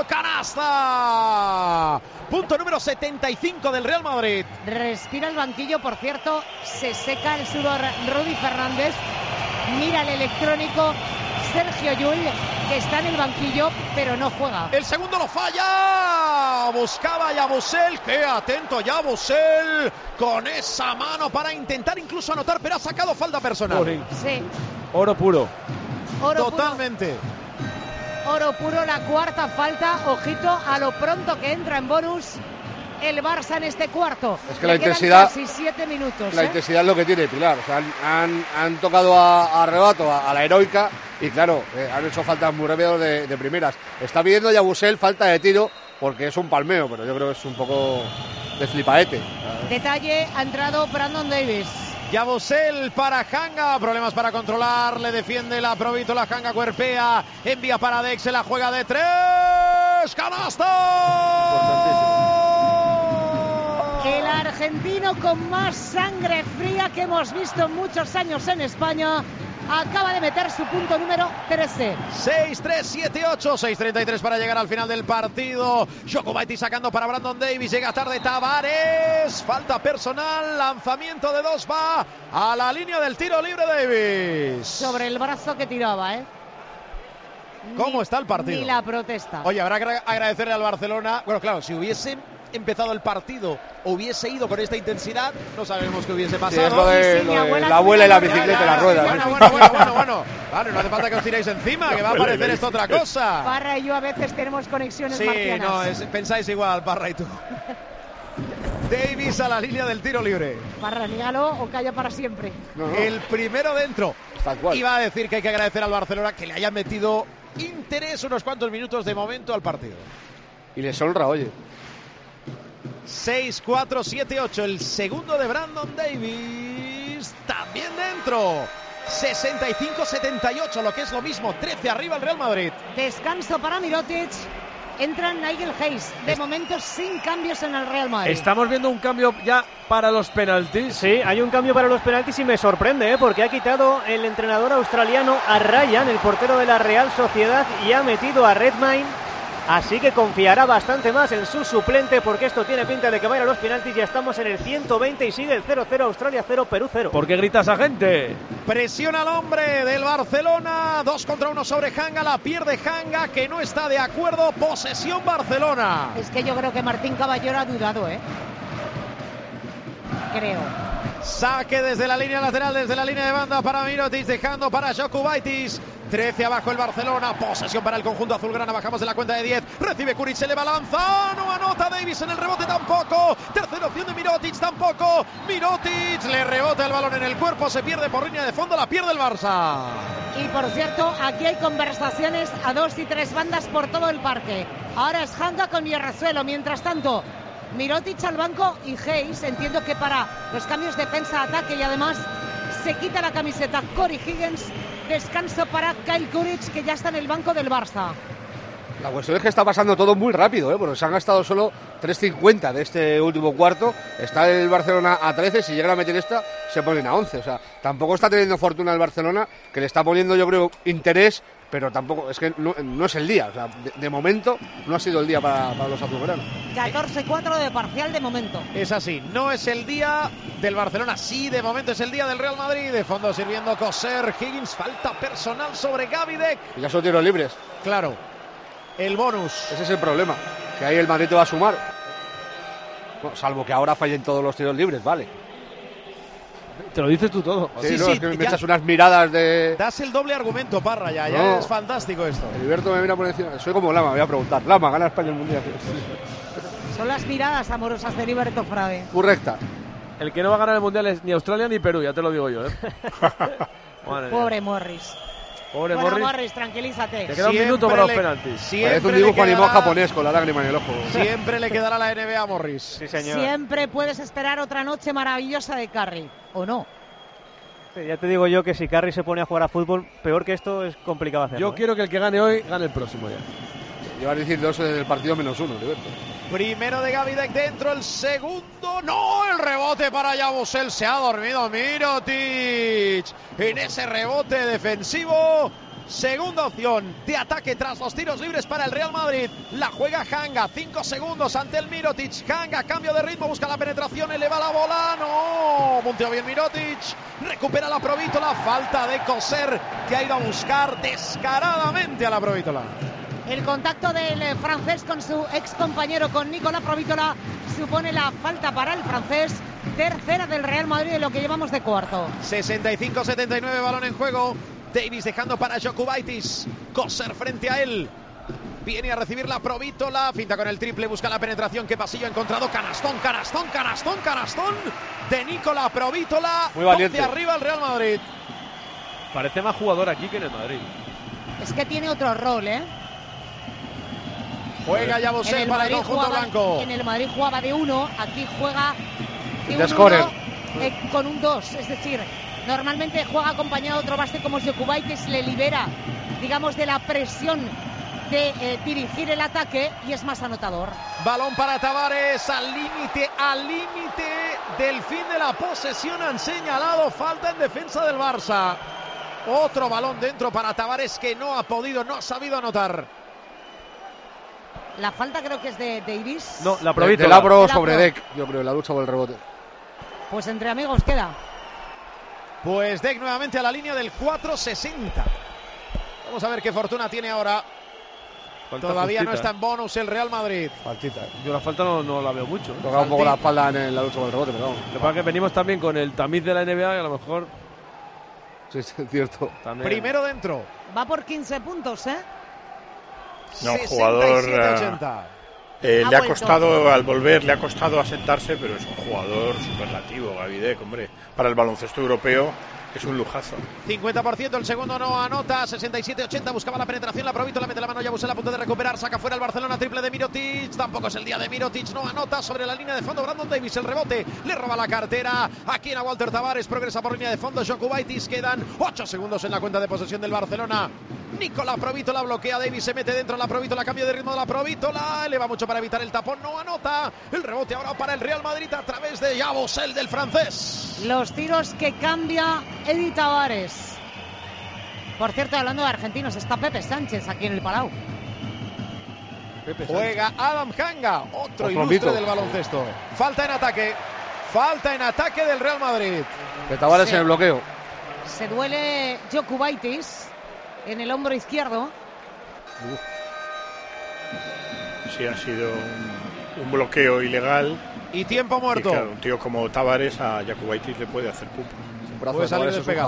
Speaker 4: Canasta. Punto número 75 del Real Madrid.
Speaker 5: Respira el banquillo, por cierto. Se seca el sudor Rudy Fernández. Mira el electrónico Sergio Llull, que está en el banquillo, pero no juega.
Speaker 4: El segundo lo falla. Buscaba a Yabusel. Qué atento Yabusel con esa mano para intentar incluso anotar, pero ha sacado falta personal.
Speaker 5: Sí.
Speaker 3: Oro puro.
Speaker 4: Totalmente.
Speaker 5: Oro puro, la cuarta falta. Ojito a lo pronto que entra en bonus el Barça en este cuarto.
Speaker 6: Es que la intensidad,
Speaker 5: casi 7 minutos.
Speaker 6: La intensidad es lo que tiene Pilar. O sea, han tocado a rebato a la heroica y claro, han hecho faltas muy rápido de primeras. Está pidiendo Yabusel falta de tiro porque es un palmeo, pero yo creo que es un poco de flipaete.
Speaker 5: Detalle, ha entrado Brandon Davis.
Speaker 4: Yabusel para Hanga, problemas para controlar, le defiende la Provítola, Hanga cuerpea, envía para Dex, se la juega de 3, ¡canasta!
Speaker 5: El argentino con más sangre fría que hemos visto en muchos años en España acaba de meter su punto número 13.
Speaker 4: 6-3, 7-8, 6-33 para llegar al final del partido. Jokubaitis sacando para Brandon Davis, llega tarde Tavares, falta personal, lanzamiento de 2, va a la línea del tiro libre Davis.
Speaker 5: Sobre el brazo que tiraba, ¿eh?
Speaker 4: ¿Cómo está el partido?
Speaker 5: Ni la protesta.
Speaker 4: Oye, habrá que agradecerle al Barcelona. Bueno, claro, si hubiese empezado el partido, hubiese ido con esta intensidad, no sabemos qué hubiese pasado.
Speaker 6: Sí, es lo de la abuela y la bicicleta y las ruedas.
Speaker 4: Bueno. Claro, no hace falta que os tiréis encima, que va a parecer esto otra cosa.
Speaker 5: Parra y yo a veces tenemos conexiones marcianas.
Speaker 4: Sí, pensáis igual, Parra y tú. Davis a la línea del tiro libre.
Speaker 5: Parra, nígalo o calla para siempre.
Speaker 4: No. El primero dentro. Iba a decir que hay que agradecer al Barcelona que le hayan metido interés unos cuantos minutos de momento al partido.
Speaker 6: Y les honra, oye.
Speaker 4: 6-4, 7-8, el segundo de Brandon Davis, también dentro. 65-78, lo que es lo mismo, 13 arriba el Real Madrid.
Speaker 5: Descanso para Mirotic. Entra Nigel Hayes, de momento sin cambios en el Real Madrid.
Speaker 3: Estamos viendo un cambio ya para los penaltis.
Speaker 7: Sí, hay un cambio para los penaltis y me sorprende, porque ha quitado el entrenador australiano a Ryan, el portero de la Real Sociedad, y ha metido a Redmayne. Así que confiará bastante más en su suplente, porque esto tiene pinta de que va a ir a los penaltis. Ya estamos en el 120 y sigue el 0-0, Australia 0, Perú 0.
Speaker 3: ¿Por qué gritas a gente?
Speaker 4: Presiona al hombre del Barcelona, 2 contra 1 sobre Hanga, la pierde Hanga, que no está de acuerdo, posesión Barcelona.
Speaker 5: Es que yo creo que Martín Caballero ha dudado, creo.
Speaker 4: Saque desde la línea lateral, desde la línea de banda para Mirotic, dejando para Jokubaitis. 13 abajo el Barcelona, posesión para el conjunto azulgrana, bajamos de la cuenta de 10, recibe Kuric, se le balanza, no anota Davis en el rebote tampoco, tercera opción de Mirotic tampoco, Mirotic le rebota el balón en el cuerpo, se pierde por línea de fondo, la pierde el Barça.
Speaker 5: Y por cierto, aquí hay conversaciones a 2 y 3 bandas por todo el parque. Ahora es Hanga con Hierrazuelo, mientras tanto Mirotic al banco y Hayes, entiendo que para los cambios defensa-ataque, y además se quita la camiseta Corey Higgins. Descanso para Kyle Kuric, que ya está en el banco del Barça.
Speaker 6: La cuestión es que está pasando todo muy rápido, porque se han gastado solo 3.50 de este último cuarto. Está el Barcelona a 13, si llegan a meter esta, se ponen a 11. O sea, tampoco está teniendo fortuna el Barcelona, que le está poniendo, yo creo, interés, pero tampoco, es que no es el día. O sea, de momento no ha sido el día para los azulgranas.
Speaker 5: 14-4 de parcial de momento.
Speaker 4: Es así, no es el día del Barcelona, sí, de momento es el día del Real Madrid. De fondo sirviendo Coser, Higgins, falta personal sobre Gavidec.
Speaker 6: Y ya son tiros libres.
Speaker 4: Claro, el bonus.
Speaker 6: Ese es el problema, que ahí el Madrid te va a sumar. Bueno, salvo que ahora fallen todos los tiros libres, vale.
Speaker 3: Te lo dices tú todo.
Speaker 6: Sí, no, es que me echas unas miradas de...
Speaker 4: Das el doble argumento, Parra, ya es fantástico esto.
Speaker 6: Heriberto me mira por encima. Soy como Lama, voy a preguntar. Lama, ¿gana España el Mundial?
Speaker 5: Son las miradas amorosas de Heriberto Frade.
Speaker 6: Correcta.
Speaker 3: El que no va a ganar el Mundial es ni Australia ni Perú, ya te lo digo yo, ¿eh?
Speaker 5: Pobre Morris.
Speaker 3: Pobre
Speaker 5: bueno,
Speaker 3: Morris.
Speaker 5: Morris, tranquilízate.
Speaker 3: Te queda un minuto para los penaltis.
Speaker 6: Parece un dibujo animado japonés con la lágrima en el ojo.
Speaker 4: Siempre le quedará la NBA a Morris.
Speaker 7: Sí, señor.
Speaker 5: Siempre puedes esperar otra noche maravillosa de Curry, ¿o no?
Speaker 7: Sí, ya te digo yo que si Curry se pone a jugar a fútbol, peor que esto es complicado hacerlo.
Speaker 3: Yo quiero que el que gane hoy gane el próximo ya.
Speaker 6: Llevar a decir 2 en el partido -1, Heriberto.
Speaker 4: Primero de Gavidec dentro, el segundo, no, el rebote para Yabusel, se ha dormido Mirotic en ese rebote defensivo. Segunda opción de ataque tras los tiros libres para el Real Madrid. La juega Hanga, 5 segundos ante el Mirotic. Hanga, cambio de ritmo, busca la penetración, eleva la bola, no, punteó bien Mirotic, recupera la Provítola, falta de Coser, que ha ido a buscar descaradamente a la Provítola.
Speaker 5: El contacto del francés con su ex compañero, con Nicolás Provítola, supone la falta para el francés. Tercera del Real Madrid en lo que llevamos de cuarto.
Speaker 4: 65-79, balón en juego. Davis dejando para Jokubaitis. Coser frente a él. Viene a recibir la Provítola. Finta con el triple, busca la penetración. ¿Qué pasillo ha encontrado? Canastón de Nicolás Provítola.
Speaker 6: Muy valiente.
Speaker 4: Hacia arriba el Real Madrid.
Speaker 3: Parece más jugador aquí que en el Madrid.
Speaker 5: Es que tiene otro rol, ¿eh?
Speaker 4: Juega Yabusel para el conjunto blanco.
Speaker 5: En el Madrid jugaba de 1, aquí juega de
Speaker 6: de
Speaker 5: 1 con un 2. Es decir, normalmente juega acompañado de otro base como Jokubaitis, le libera, digamos, de la presión de dirigir el ataque y es más anotador.
Speaker 4: Balón para Tavares, al límite del fin de la posesión. Han señalado falta en defensa del Barça. Otro balón dentro para Tavares, que no ha sabido anotar.
Speaker 5: La falta creo que es de Davis.
Speaker 3: No, la Provítola.
Speaker 6: De Labro sobre Deck, yo creo, la lucha por el rebote.
Speaker 5: Pues entre amigos queda.
Speaker 4: Pues Deck nuevamente a la línea del 4.60. Vamos a ver qué fortuna tiene ahora.
Speaker 3: Falta
Speaker 4: Todavía
Speaker 3: justita.
Speaker 4: No está en bonus el Real Madrid.
Speaker 6: Faltita.
Speaker 3: Yo la falta no la veo mucho.
Speaker 6: Toca un poco la espalda en la lucha por el rebote, pero vamos.
Speaker 3: Lo que pasa es que venimos también con el tamiz de la NBA y a lo mejor...
Speaker 6: Sí, es cierto.
Speaker 3: También.
Speaker 4: Primero dentro.
Speaker 5: Va por 15 puntos, ¿eh?
Speaker 2: No, jugador...
Speaker 4: 67-80.
Speaker 2: Le ha costado, al volver, le ha costado asentarse, pero es un jugador superlativo, Gavidec, hombre. Para el baloncesto europeo es un lujazo.
Speaker 4: 50%, el segundo no anota, 67-80, buscaba la penetración, la Provítola, mete la mano, Yabusel a punto de recuperar, saca fuera el Barcelona, triple de Mirotic, tampoco es el día de Mirotic, no anota, sobre la línea de fondo Brandon Davis, el rebote, le roba la cartera, aquí en a Walter Tavares, progresa por línea de fondo, Jokubaitis, quedan 8 segundos en la cuenta de posesión del Barcelona. Nicolás Provítola bloquea a Davis, se mete dentro la Provítola, cambio de ritmo de la Provítola, eleva mucho para evitar el tapón, no anota, el rebote ahora para el Real Madrid a través de Yabusel del francés.
Speaker 5: Los tiros que cambia Edi Tavares. Por cierto, hablando de argentinos, está Pepe Sánchez aquí en el Palau.
Speaker 4: Juega Adam Hanga, otro ilustre
Speaker 6: mito
Speaker 4: del baloncesto. Falta en ataque del Real Madrid.
Speaker 6: De Tavares en el bloqueo.
Speaker 5: Se duele Jokubaitis en el hombro izquierdo.
Speaker 2: Sí, ha sido un bloqueo ilegal.
Speaker 4: Y tiempo muerto.
Speaker 2: Y claro, un tío como Tavares a Jakubaitis le puede hacer pupa.
Speaker 4: Puede salir despegado.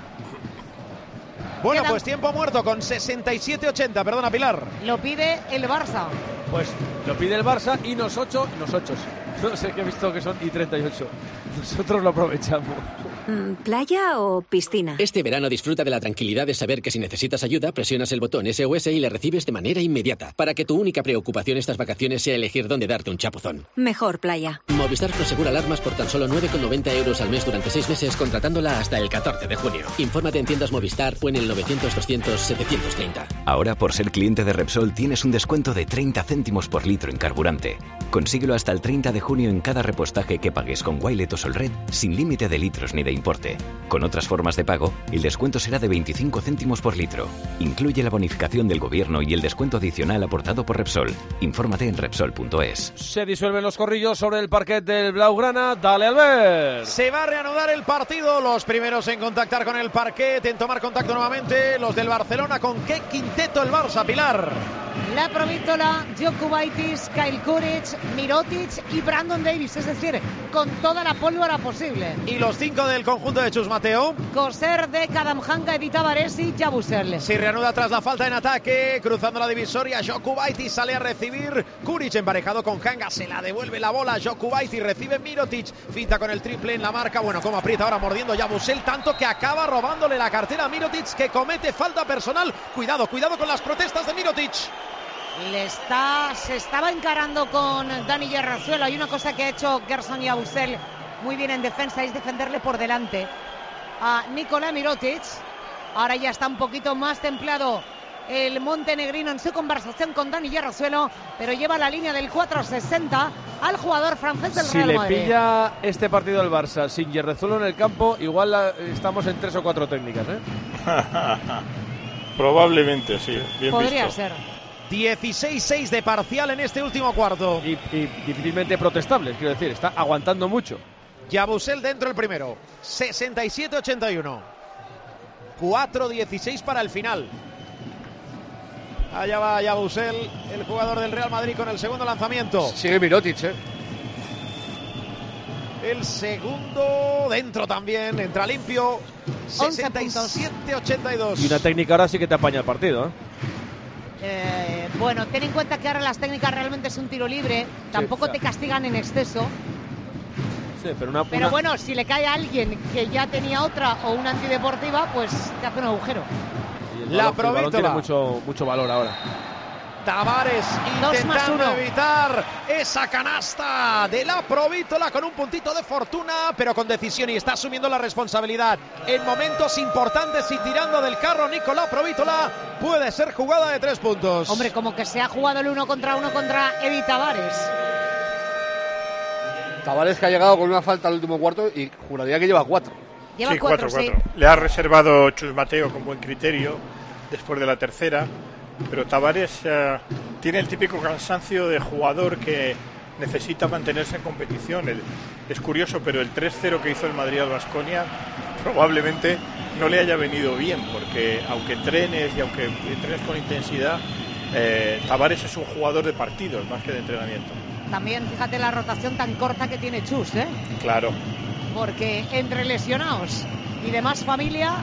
Speaker 4: Bueno, pues tiempo muerto con 67-80. Perdona, Pilar.
Speaker 5: Lo pide el Barça.
Speaker 3: Pues lo pide el Barça y nosotros, no sé qué he visto que son y 38. Nosotros lo aprovechamos.
Speaker 15: ¿Playa o piscina?
Speaker 9: Este verano disfruta de la tranquilidad de saber que si necesitas ayuda, presionas el botón SOS y le recibes de manera inmediata, para que tu única preocupación estas vacaciones sea elegir dónde darte un chapuzón.
Speaker 15: Mejor playa.
Speaker 9: Movistar Prosegura Alarmas por tan solo 9,90 € al mes durante 6 meses, contratándola hasta el 14 de junio. Infórmate en tiendas Movistar o en el 900-200-730.
Speaker 12: Ahora, por ser cliente de Repsol, tienes un descuento de 30 céntimos por litro en carburante. Consíguelo hasta el 30 de junio en cada repostaje que pagues con Wilet o Solred, sin límite de litros ni de importe. Con otras formas de pago, el descuento será de 25 céntimos por litro. Incluye la bonificación del gobierno y el descuento adicional aportado por Repsol. Infórmate en Repsol.es.
Speaker 3: Se disuelven los corrillos sobre el parquet del Blaugrana. Dale, Albert.
Speaker 4: Se va a reanudar el partido. Los primeros en contactar con el parquet, en tomar contacto nuevamente, los del Barcelona. ¿Con qué quinteto el Barça, Pilar?
Speaker 5: La Provítola, Jakubaitis, Kyle Kuric, Mirotic y Brandon Davis, es decir, con toda la pólvora posible.
Speaker 4: ¿Y los 5 del conjunto de Chus Mateo?
Speaker 5: Coser, de Kadamjanga, Edith Tavares y Yabusel.
Speaker 4: Se reanuda tras la falta en ataque, cruzando la divisoria, Jakubaitis sale a recibir, Kuric emparejado con Hanga, se la devuelve la bola, Jakubaitis recibe Mirotic, finta con el triple en la marca, bueno, como aprieta ahora mordiendo Yabusel, tanto que acaba robándole la cartera a Mirotic, que comete falta personal. Cuidado con las protestas de Mirotic.
Speaker 5: Se estaba encarando con Dani Yerrazuelo. Hay una cosa que ha hecho Gerson Yabusel muy bien en defensa, es defenderle por delante a Nikola Mirotic. Ahora ya está un poquito más templado el montenegrino en su conversación con Dani Yerrazuelo, pero lleva la línea del 4.60 al jugador francés del Real Madrid.
Speaker 3: Si le pilla este partido del Barça sin Yerrazuelo en el campo, igual estamos en 3 o 4 técnicas, ¿eh?
Speaker 2: Probablemente, sí. Bien
Speaker 5: podría
Speaker 2: visto.
Speaker 5: ser.
Speaker 4: 16-6 de parcial en este último cuarto.
Speaker 3: Y difícilmente protestables, quiero decir, está aguantando mucho.
Speaker 4: Yabusel dentro el primero, 67-81. 4-16 para el final. Allá va Yabusel, el jugador del Real Madrid, con el segundo lanzamiento.
Speaker 6: Sigue Mirotic,
Speaker 4: El segundo dentro también, entra limpio. 67-82.
Speaker 3: Y una técnica ahora sí que te apaña el partido,
Speaker 5: Bueno, ten en cuenta que ahora las técnicas realmente es un tiro libre, tampoco te castigan en exceso.
Speaker 3: Sí, pero
Speaker 5: bueno, si le cae a alguien que ya tenía otra o una antideportiva, pues te hace un agujero.
Speaker 3: El balón tiene mucho valor ahora.
Speaker 4: Tavares intentando evitar esa canasta de la Provítola con un puntito de fortuna, pero con decisión, y está asumiendo la responsabilidad en momentos importantes y tirando del carro. Nicolás Provítola, puede ser jugada de 3 puntos.
Speaker 5: Hombre, como que se ha jugado el 1 contra 1 contra Edith Tavares.
Speaker 6: Tavares, que ha llegado con una falta al último cuarto y juraría que lleva 4.
Speaker 5: Lleva 4.
Speaker 2: Le ha reservado Chus Mateo con buen criterio después de la tercera. Pero Tavares tiene el típico cansancio de jugador que necesita mantenerse en competición. Es curioso, pero el 3-0 que hizo el Madrid al Baskonia probablemente no le haya venido bien, porque aunque entrenes y aunque entrenes con intensidad, Tavares es un jugador de partidos más que de entrenamiento.
Speaker 5: También fíjate la rotación tan corta que tiene Chus,
Speaker 2: Claro.
Speaker 5: Porque entre lesionados y demás familia,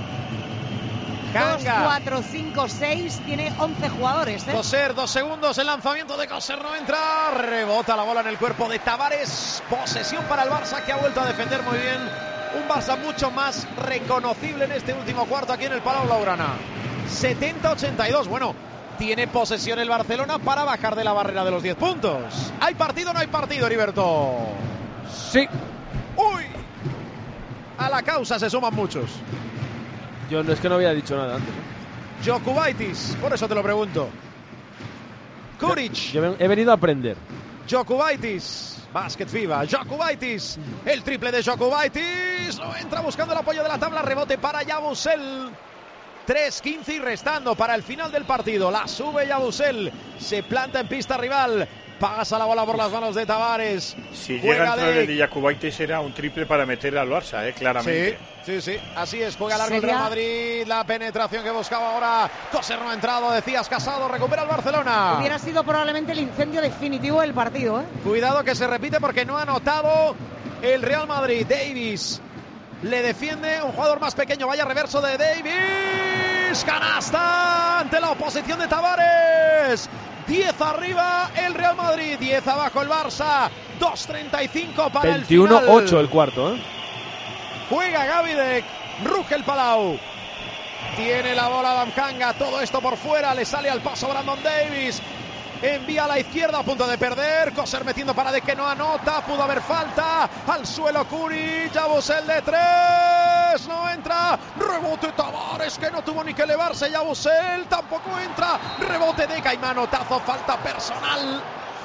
Speaker 5: 2, 4, 5, 6, tiene 11 jugadores.
Speaker 4: Coser, 2 segundos, el lanzamiento de Coser no entra, rebota la bola en el cuerpo de Tavares, posesión para el Barça, que ha vuelto a defender muy bien, un Barça mucho más reconocible en este último cuarto aquí en el Palau Blaugrana. 70-82, bueno, tiene posesión el Barcelona para bajar de la barrera de los 10 puntos. ¿Hay partido o no hay partido, Heriberto?
Speaker 3: Sí.
Speaker 4: ¡Uy! A la causa se suman muchos.
Speaker 3: Yo es que no había dicho nada antes.
Speaker 4: Jakubaitis, por eso te lo pregunto. Kuric.
Speaker 3: Yo he venido a aprender.
Speaker 4: Jakubaitis, Basket FIBA. Jakubaitis, el triple de Jakubaitis. No entra buscando el apoyo de la tabla. Rebote para Yabusel. 3-15 y restando para el final del partido. La sube Yabusel. Se planta en pista rival. Pasa la bola por las manos de Tavares.
Speaker 2: Si llega a entrar el de Jakubaitis, era un triple para meter al Barça, claramente.
Speaker 4: Sí. Sí, sí, así es, juega largo el Real Madrid, la penetración que buscaba ahora, Coser no ha entrado, decías Casado, recupera el Barcelona.
Speaker 5: Hubiera sido probablemente el incendio definitivo del partido, ¿eh?
Speaker 4: Cuidado que se repite porque no ha anotado el Real Madrid. Davis le defiende, un jugador más pequeño, vaya reverso de Davis, canasta ante la oposición de Tavares. 10 arriba el Real Madrid, 10 abajo el Barça, 2:35 para el final.
Speaker 3: 21-8 el cuarto, ¿eh?
Speaker 4: Juega Gavidec, ruge el Palau. Tiene la bola Adam Kanga, todo esto por fuera, le sale al paso Brandon Davis. Envía a la izquierda a punto de perder. Coser metiendo para de que no anota. Pudo haber falta. Al suelo Curi. Yabusel de 3. No entra. Rebote Tavares que no tuvo ni que elevarse. Yabusel tampoco entra. Rebote de Caimanotazo. Falta personal.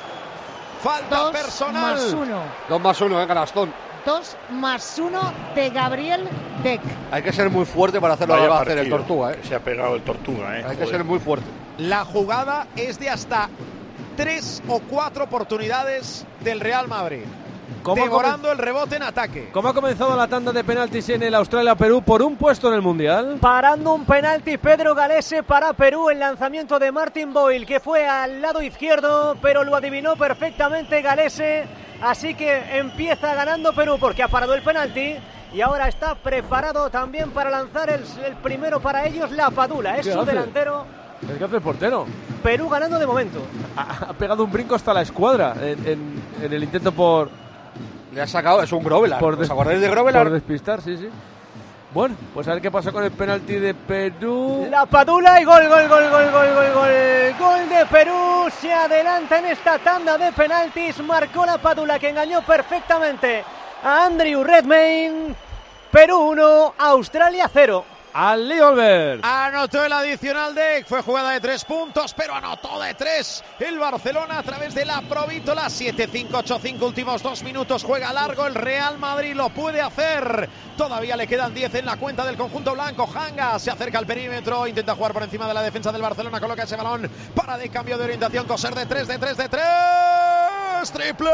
Speaker 4: Falta personal.
Speaker 5: 2+1.
Speaker 6: 2+1, Canastón.
Speaker 5: 2+1 de Gabriel Deck.
Speaker 6: Hay que ser muy fuerte para hacer lo que va a hacer el Tortuga,
Speaker 2: Se ha pegado el Tortuga,
Speaker 6: Hay que ser muy fuerte.
Speaker 4: La jugada es de hasta 3 o 4 oportunidades del Real Madrid. Devorando el rebote en ataque.
Speaker 3: ¿Cómo ha comenzado la tanda de penaltis en el Australia-Perú por un puesto en el Mundial?
Speaker 7: Parando un penalti Pedro Galese para Perú, el lanzamiento de Martin Boyle, que fue al lado izquierdo, pero lo adivinó perfectamente Galese. Así que empieza ganando Perú porque ha parado el penalti y ahora está preparado también para lanzar el primero para ellos, La Padula. Es su delantero.
Speaker 3: ¿Qué hace el portero?
Speaker 7: Perú ganando de momento.
Speaker 3: Ha pegado un brinco hasta la escuadra en el intento por...
Speaker 6: Le ha sacado, es un Grovelar. ¿Os acordáis de Grovelar?
Speaker 3: Por despistar, sí. Bueno, pues a ver qué pasa con el penalti de Perú.
Speaker 7: La Padula y gol. Gol de Perú. Se adelanta en esta tanda de penaltis. Marcó La Padula, que engañó perfectamente a Andrew Redmayne. Perú 1, Australia 0.
Speaker 3: Ali Olver.
Speaker 4: Anotó el adicional de... Fue jugada de 3 puntos, pero anotó de 3 el Barcelona a través de la Provítola. 7-5, 8-5, últimos 2 minutos. Juega largo el Real Madrid, lo puede hacer. Todavía le quedan 10 en la cuenta del conjunto blanco. Hanga se acerca al perímetro, intenta jugar por encima de la defensa del Barcelona. Coloca ese balón para de cambio de orientación. Coser de 3. ¡Triple!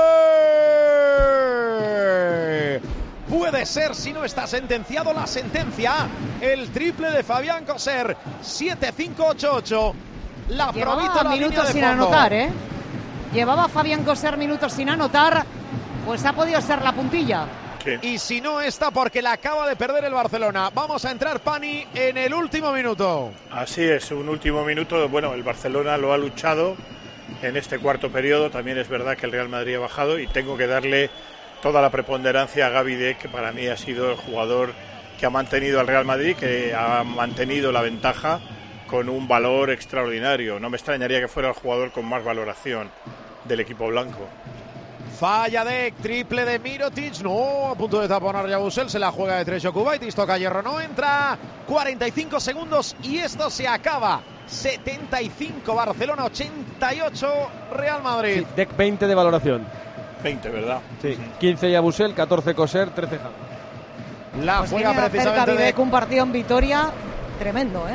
Speaker 4: Puede ser, si no está sentenciado, la sentencia. El triple de Fabián Coser. 7-5, 8-8. La Provítola
Speaker 5: minutos sin anotar, Llevaba Fabián Coser minutos sin anotar. Pues ha podido ser la puntilla.
Speaker 4: Sí. Y si no está, porque la acaba de perder el Barcelona. Vamos a entrar, Pani, en el último minuto.
Speaker 2: Así es, un último minuto. Bueno, el Barcelona lo ha luchado en este cuarto periodo. También es verdad que el Real Madrid ha bajado y tengo que darle toda la preponderancia a Gavidec, que para mí ha sido el jugador que ha mantenido al Real Madrid, que ha mantenido la ventaja con un valor extraordinario. No me extrañaría que fuera el jugador con más valoración del equipo blanco.
Speaker 4: Falla Deck, triple de Mirotic, no, a punto de taponar Yabusel, se la juega de 3 Jokubaitis, toca hierro, no entra, 45 segundos y esto se acaba. 75 Barcelona, 88 Real Madrid.
Speaker 3: Sí, Deck 20 de valoración.
Speaker 2: 20, ¿verdad?
Speaker 3: Sí, 15 Yabusel, 14 Coser, 13 Hanga.
Speaker 4: La
Speaker 5: pues
Speaker 4: juega precisamente
Speaker 5: de un partido en Vitoria tremendo,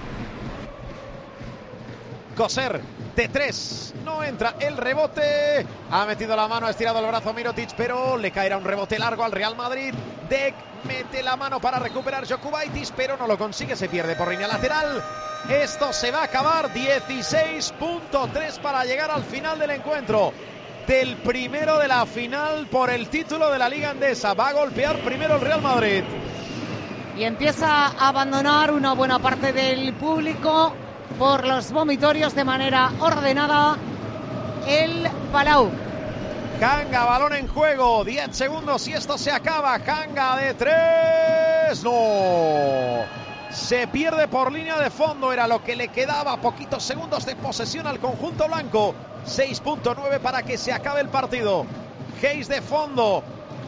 Speaker 4: Coser de 3, no entra el rebote, ha metido la mano, ha estirado el brazo Mirotic, pero le caerá un rebote largo al Real Madrid. Deck mete la mano para recuperar Jokubaitis, pero no lo consigue, se pierde por línea lateral. Esto se va a acabar, 16.3 para llegar al final del encuentro. Del primero de la final por el título de la Liga Endesa. Va a golpear primero el Real Madrid.
Speaker 5: Y empieza a abandonar una buena parte del público por los vomitorios de manera ordenada el Palau.
Speaker 4: Hanga, balón en juego, 10 segundos y esto se acaba. Hanga de 3, no. Se pierde por línea de fondo, era lo que le quedaba, poquitos segundos de posesión al conjunto blanco. 6.9 para que se acabe el partido. Hayes de fondo.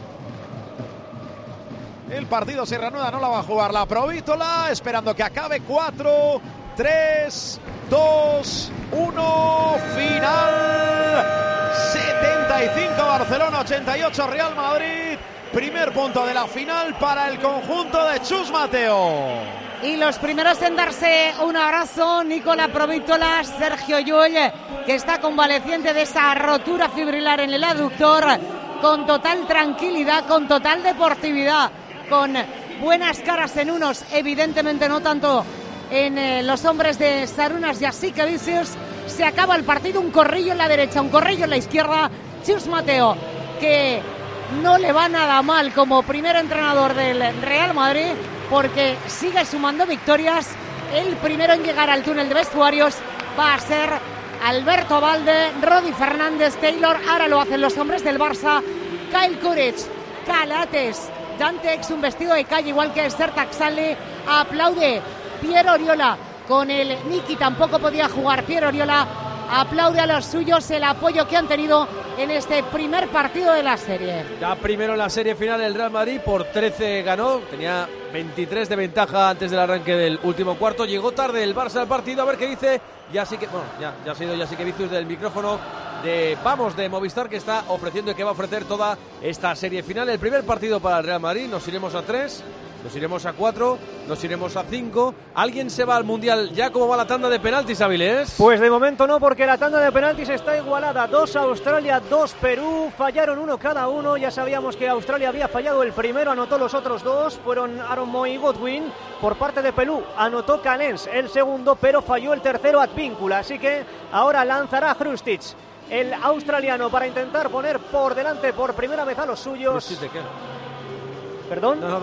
Speaker 4: El partido se reanuda, no la va a jugar la Provítola, esperando que acabe. 4, 3, 2, 1, final. 75 Barcelona, 88 Real Madrid. Primer punto de la final para el conjunto de Chus Mateo.
Speaker 5: Y los primeros en darse un abrazo, Nicola Provítola, Sergio Llull, que está convaleciente de esa rotura fibrilar en el aductor, con total tranquilidad, con total deportividad, con buenas caras en unos, evidentemente no tanto en los hombres de Sarunas y Jasikevičius. Se acaba el partido, un corrillo en la derecha, un corrillo en la izquierda. Chus Mateo, que no le va nada mal como primer entrenador del Real Madrid, porque sigue sumando victorias. El primero en llegar al túnel de vestuarios va a ser Alberto Valde, Rodi Fernández, Taylor. Ahora lo hacen los hombres del Barça. Kyle Kuric, Calates, Dante Ex, un vestido de calle igual que Sertac Sale. Aplaude Pierre Oriola con el Niki, tampoco podía jugar Pierre Oriola. Aplaude a los suyos el apoyo que han tenido en este primer partido de la serie.
Speaker 3: Ya primero en la serie final el Real Madrid por 13 ganó, tenía 23 de ventaja antes del arranque del último cuarto. Llegó tarde el Barça al partido, a ver qué dice. Ya ha sido Jasikevičius del micrófono de Movistar, que está ofreciendo y que va a ofrecer toda esta serie final. El primer partido para el Real Madrid, nos iremos a 3, nos iremos a 4, nos iremos a 5. ¿Alguien se va al Mundial ya? ¿Cómo va la tanda de penaltis, Avilés?
Speaker 7: Pues de momento no, porque la tanda de penaltis está igualada. 2 Australia, 2 Perú. Fallaron uno cada uno. Ya sabíamos que Australia había fallado el primero, anotó los otros dos. Fueron Aaron Moy y Godwin. Por parte de Perú anotó Canens el segundo, pero falló el tercero Advíncula. Así que ahora lanzará Hrustic, el australiano, para intentar poner por delante por primera vez a los suyos. ¿Perdón?
Speaker 3: No,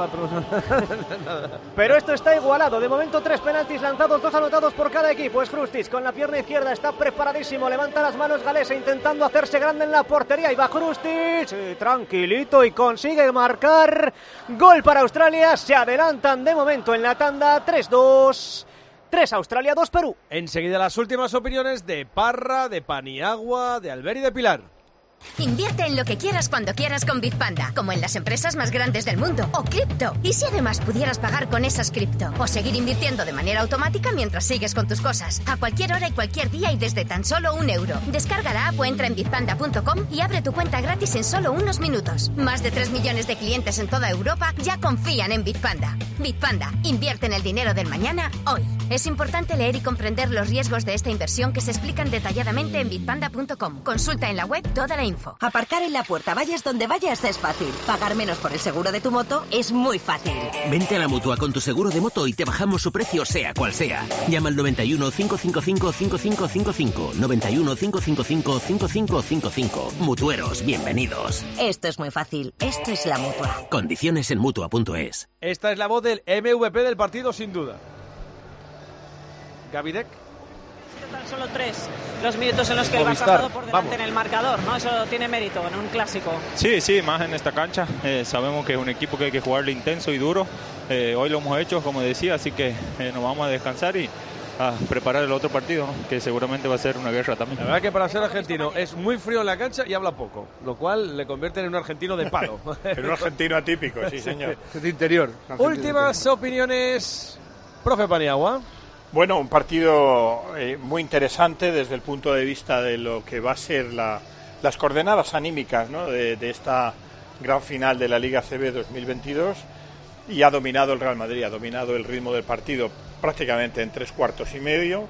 Speaker 7: Pero esto está igualado. De momento 3 penaltis lanzados, 2 anotados por cada equipo. Es Hrustic con la pierna izquierda, está preparadísimo. Levanta las manos Galese intentando hacerse grande en la portería. Y va Hrustic, tranquilito, y consigue marcar. Gol para Australia. Se adelantan de momento en la tanda 3-2. 3 Australia, 2 Perú.
Speaker 3: Enseguida las últimas opiniones de Parra, de Paniagua, de Albert y de Pilar.
Speaker 14: Invierte en lo que quieras cuando quieras con Bitpanda, como en las empresas más grandes del mundo, o cripto. ¿Y si además pudieras pagar con esas cripto? O seguir invirtiendo de manera automática mientras sigues con tus cosas, a cualquier hora y cualquier día y desde tan solo €1. Descarga la app o entra en bitpanda.com y abre tu cuenta gratis en solo unos minutos. Más de 3 millones de clientes en toda Europa ya confían en Bitpanda. Bitpanda, invierte en el dinero del mañana, hoy. Es importante leer y comprender los riesgos de esta inversión, que se explican detalladamente en bitpanda.com. Consulta en la web toda la info.
Speaker 18: Aparcar en la puerta, vayas donde vayas, es fácil. Pagar menos por el seguro de tu moto es muy fácil.
Speaker 16: Vente a la Mutua con tu seguro de moto y te bajamos su precio sea cual sea. Llama al 91 555 5555. 91 555 5555. Mutueros, bienvenidos.
Speaker 18: Esto es muy fácil. Esto es la Mutua.
Speaker 16: Condiciones en Mutua.es.
Speaker 3: Esta es la voz del MVP del partido, sin duda. Gavidec.
Speaker 19: Tan solo 3 los minutos en los que el Barça ha estado por delante en el marcador, ¿no? Eso tiene mérito en un clásico.
Speaker 20: Sí, más en esta cancha. Sabemos que es un equipo que hay que jugarle intenso y duro. Hoy lo hemos hecho, como decía, así que nos vamos a descansar y a preparar el otro partido, ¿no? Que seguramente va a ser una guerra también.
Speaker 3: La verdad que para ser argentino es muy frío en la cancha y habla poco, lo cual le convierte en un argentino de palo.
Speaker 2: En un argentino atípico, sí señor.
Speaker 6: De interior.
Speaker 3: Últimas opiniones, profe Paniagua.
Speaker 2: Bueno, un partido muy interesante desde el punto de vista de lo que va a ser las coordenadas anímicas, ¿no? de esta gran final de la Liga ACB 2022, y ha dominado el Real Madrid, ha dominado el ritmo del partido prácticamente en 3 cuartos y medio,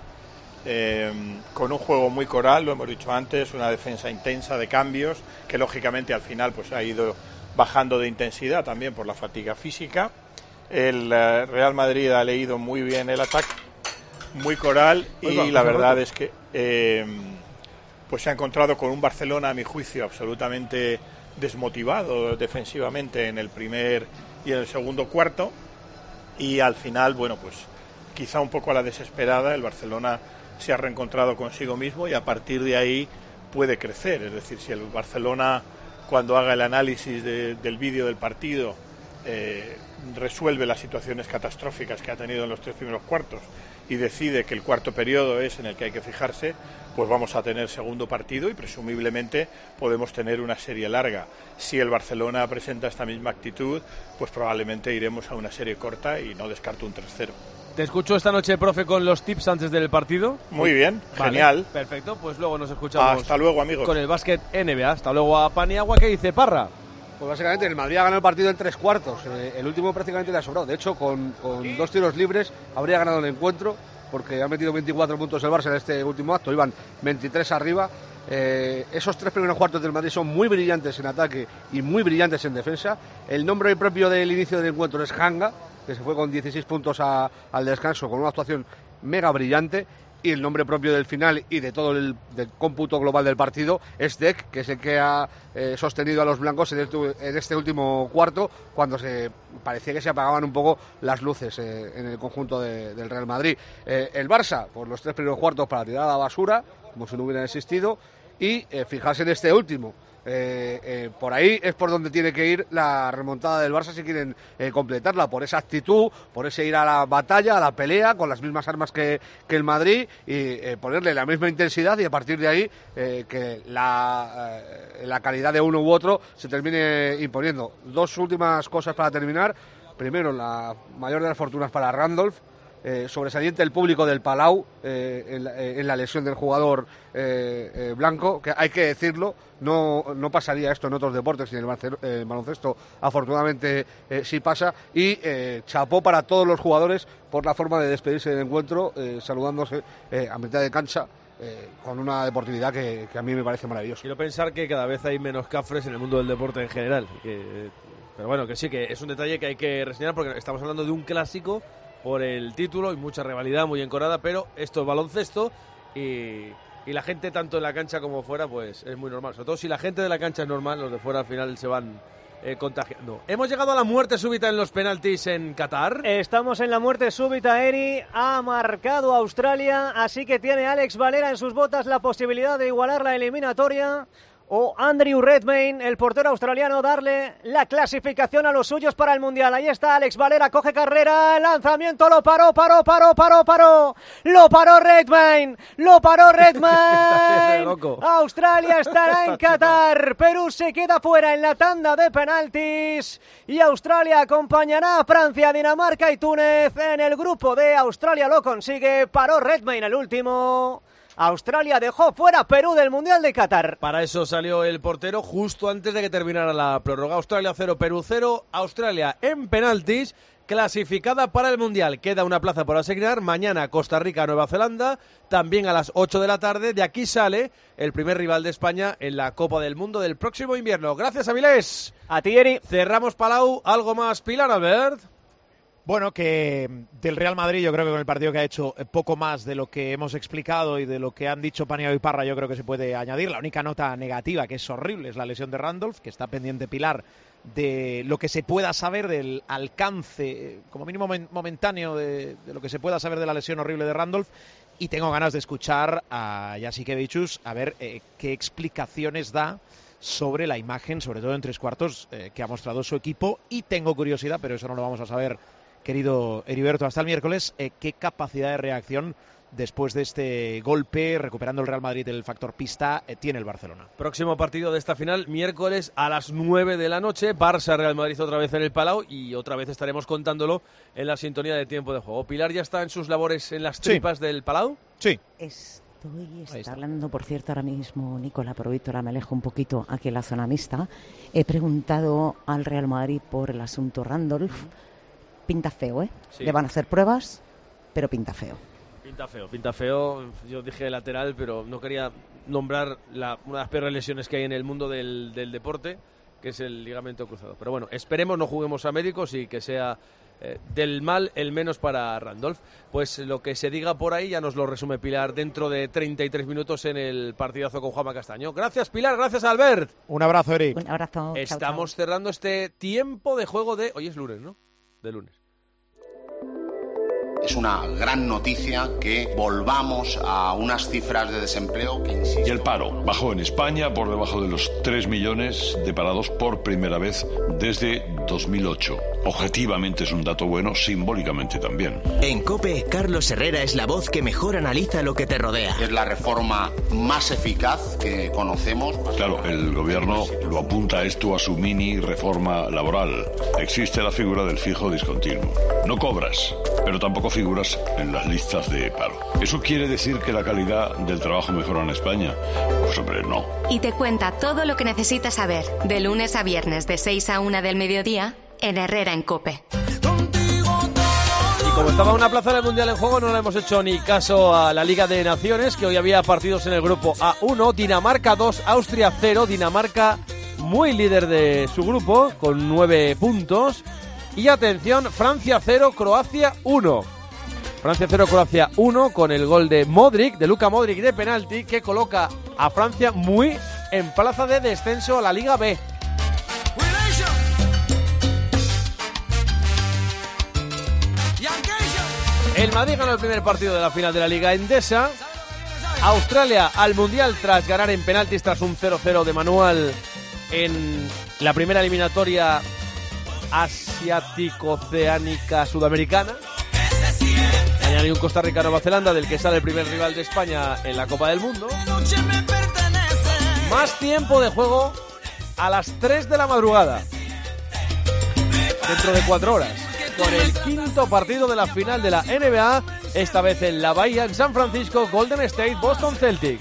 Speaker 2: con un juego muy coral, lo hemos dicho antes, una defensa intensa de cambios, que lógicamente al final pues ha ido bajando de intensidad también por la fatiga física. El Real Madrid ha leído muy bien el ataque, muy coral, y la verdad es que pues se ha encontrado con un Barcelona, a mi juicio, absolutamente desmotivado defensivamente en el primer y en el segundo cuarto, y al final, bueno, pues quizá un poco a la desesperada, el Barcelona se ha reencontrado consigo mismo y a partir de ahí puede crecer. Es decir, si el Barcelona, cuando haga el análisis del vídeo del partido, resuelve las situaciones catastróficas que ha tenido en los 3 primeros cuartos y decide que el cuarto periodo es en el que hay que fijarse, pues vamos a tener segundo partido y presumiblemente podemos tener una serie larga. Si el Barcelona presenta esta misma actitud, pues probablemente iremos a una serie corta y no descarto un 3-0.
Speaker 3: Te escucho esta noche, profe, con los tips antes del partido.
Speaker 2: Muy bien, vale, genial.
Speaker 3: Perfecto, pues luego nos escuchamos.
Speaker 2: Hasta luego, amigos.
Speaker 3: Con el básquet NBA. Hasta luego a Paniagua. ¿Qué dice Parra?
Speaker 6: Pues básicamente el Madrid ha ganado el partido en 3 cuartos. El último prácticamente le ha sobrado. De hecho, con 2 tiros libres habría ganado el encuentro, porque ha metido 24 puntos el Barça en este último acto. Iban 23 arriba Esos 3 primeros cuartos del Madrid son muy brillantes en ataque y muy brillantes en defensa. El nombre propio del inicio del encuentro es Hanga, que se fue con 16 puntos al descanso con una actuación mega brillante. Y el nombre propio del final y de todo el cómputo global del partido es Dec, que es el que ha sostenido a los blancos en este último cuarto, cuando parecía que se apagaban un poco las luces en el conjunto del Real Madrid. El Barça, por los 3 primeros cuartos para tirar a la basura, como si no hubieran existido, y fijarse en este último. Por ahí es por donde tiene que ir la remontada del Barça si quieren completarla, por esa actitud, por ese ir a la batalla, a la pelea, con las mismas armas que el Madrid, y ponerle la misma intensidad, y a partir de ahí que la calidad de uno u otro se termine imponiendo. 2 últimas cosas para terminar. Primero, la mayor de las fortunas para Randolph. Sobresaliente el público del Palau en la lesión del jugador blanco, que hay que decirlo, no pasaría esto en otros deportes, y en el baloncesto afortunadamente sí pasa, y chapó para todos los jugadores por la forma de despedirse del encuentro, saludándose a mitad de cancha, con una deportividad que a mí me parece maravillosa.
Speaker 3: Quiero pensar que cada vez hay menos cafres en el mundo del deporte en general, pero bueno, que sí, que es un detalle que hay que reseñar, porque estamos hablando de un clásico por el título y mucha rivalidad muy encorada, pero esto es baloncesto y la gente tanto en la cancha como fuera pues es muy normal. Sobre todo si la gente de la cancha es normal, los de fuera al final se van contagiando. Hemos llegado a la muerte súbita en los penaltis en Qatar.
Speaker 7: Estamos en la muerte súbita, Eri. Ha marcado Australia, así que tiene Alex Valera en sus botas la posibilidad de igualar la eliminatoria. O Andrew Redmayne, el portero australiano, darle la clasificación a los suyos para el Mundial. Ahí está Alex Valera, coge carrera, el lanzamiento, lo paró. Lo paró Redmayne. Australia estará en Qatar. Perú se queda fuera en la tanda de penaltis. Y Australia acompañará a Francia, Dinamarca y Túnez en el grupo D. Australia lo consigue, paró Redmayne el último. Australia dejó fuera a Perú del Mundial de Qatar.
Speaker 3: Para eso salió el portero justo antes de que terminara la prórroga. Australia 0, Perú 0. Australia en penaltis, clasificada para el Mundial. Queda una plaza por asignar. Mañana Costa Rica, Nueva Zelanda, también a las 8 de la tarde. De aquí sale el primer rival de España en la Copa del Mundo del próximo invierno. Gracias, Avilés.
Speaker 7: A ti, Eri.
Speaker 3: Cerramos Palau. ¿Algo más, Pilar, Albert?
Speaker 4: Bueno, que del Real Madrid yo creo que con el partido que ha hecho poco más de lo que hemos explicado y de lo que han dicho Paniagua y Parra, yo creo que se puede añadir. La única nota negativa, que es horrible, es la lesión de Randolph, que está pendiente Pilar de lo que se pueda saber del alcance, como mínimo momentáneo, de lo que se pueda saber de la lesión horrible de Randolph. Y tengo ganas de escuchar a Jasikevičius a ver qué explicaciones da sobre la imagen, sobre todo en 3/4, que ha mostrado su equipo. Y tengo curiosidad, pero eso no lo vamos a saber, querido Heriberto, hasta el miércoles, qué capacidad de reacción después de este golpe, recuperando el Real Madrid el factor pista, tiene el Barcelona.
Speaker 3: Próximo partido de esta final, miércoles a las 9 de la noche, Barça-Real Madrid otra vez en el Palau, y otra vez estaremos contándolo en la sintonía de tiempo de juego. ¿Pilar ya está en sus labores en las tripas del Palau?
Speaker 4: Sí.
Speaker 1: Está hablando, por cierto, ahora mismo Nicola, pero Víctor, me alejo un poquito aquí en la zona mixta. He preguntado al Real Madrid por el asunto Randolph. Pinta feo, ¿eh?
Speaker 3: Sí.
Speaker 1: Le van a hacer pruebas, pero pinta feo.
Speaker 3: Pinta feo. Yo dije lateral, pero no quería nombrar una de las peores lesiones que hay en el mundo del deporte, que es el ligamento cruzado. Pero bueno, esperemos no juguemos a médicos y que sea del mal el menos para Randolph. Pues lo que se diga por ahí ya nos lo resume Pilar dentro de 33 minutos en el partidazo con Juanma Castaño. Gracias, Pilar. Gracias, Albert.
Speaker 4: Un abrazo, Eric.
Speaker 1: Un abrazo.
Speaker 3: Estamos cerrando este tiempo de juego de... Hoy es lunes, ¿no? De lunes.
Speaker 21: Es una gran noticia que volvamos a unas cifras de desempleo que, insisto...
Speaker 22: Y el paro bajó en España por debajo de los 3 millones de parados por primera vez desde 2008. Objetivamente es un dato bueno, simbólicamente también.
Speaker 16: En COPE, Carlos Herrera es la voz que mejor analiza lo que te rodea.
Speaker 21: Es la reforma más eficaz que conocemos.
Speaker 22: Claro, el gobierno lo apunta esto a su mini reforma laboral. Existe la figura del fijo discontinuo. No cobras, pero tampoco figuras en las listas de paro. ¿Eso quiere decir que la calidad del trabajo mejora en España? Pues hombre, no.
Speaker 15: Y te cuenta todo lo que necesitas saber, de lunes a viernes de 6 a 1 del mediodía, en Herrera en COPE.
Speaker 3: Y Como estaba una plaza del Mundial en juego, no le hemos hecho ni caso a la Liga de Naciones, que hoy había partidos en el grupo A1, Dinamarca 2, Austria 0, Dinamarca muy líder de su grupo, con 9 puntos. Y atención, Francia 0, Croacia 1. Francia 0, Croacia 1, con el gol de Modric, de Luka Modric de penalti, que coloca a Francia muy en plaza de descenso a la Liga B. El Madrid ganó el primer partido de la final de la Liga Endesa. Australia al Mundial tras ganar en penaltis tras un 0-0 de manual en la primera eliminatoria asiático-oceánica sudamericana. Mañana hay un Costa Rica-Nueva Zelanda, del que sale el primer rival de España en la Copa del Mundo. Más tiempo de juego a las 3 de la madrugada, dentro de 4 horas, con el quinto partido de la final de la NBA, esta vez en la Bahía, en San Francisco, Golden State, Boston Celtics.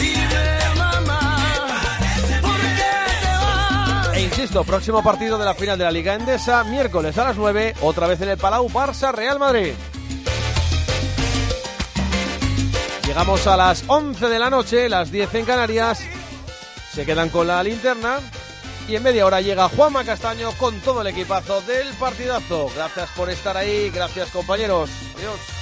Speaker 3: E insisto, próximo partido de la final de la Liga Endesa, miércoles a las 9, otra vez en el Palau, Barça-Real Madrid. Llegamos a las 11 de la noche, las 10 en Canarias, se quedan con la linterna. Y en media hora llega Juanma Castaño con todo el equipazo del partidazo. Gracias por estar ahí, gracias compañeros. Adiós.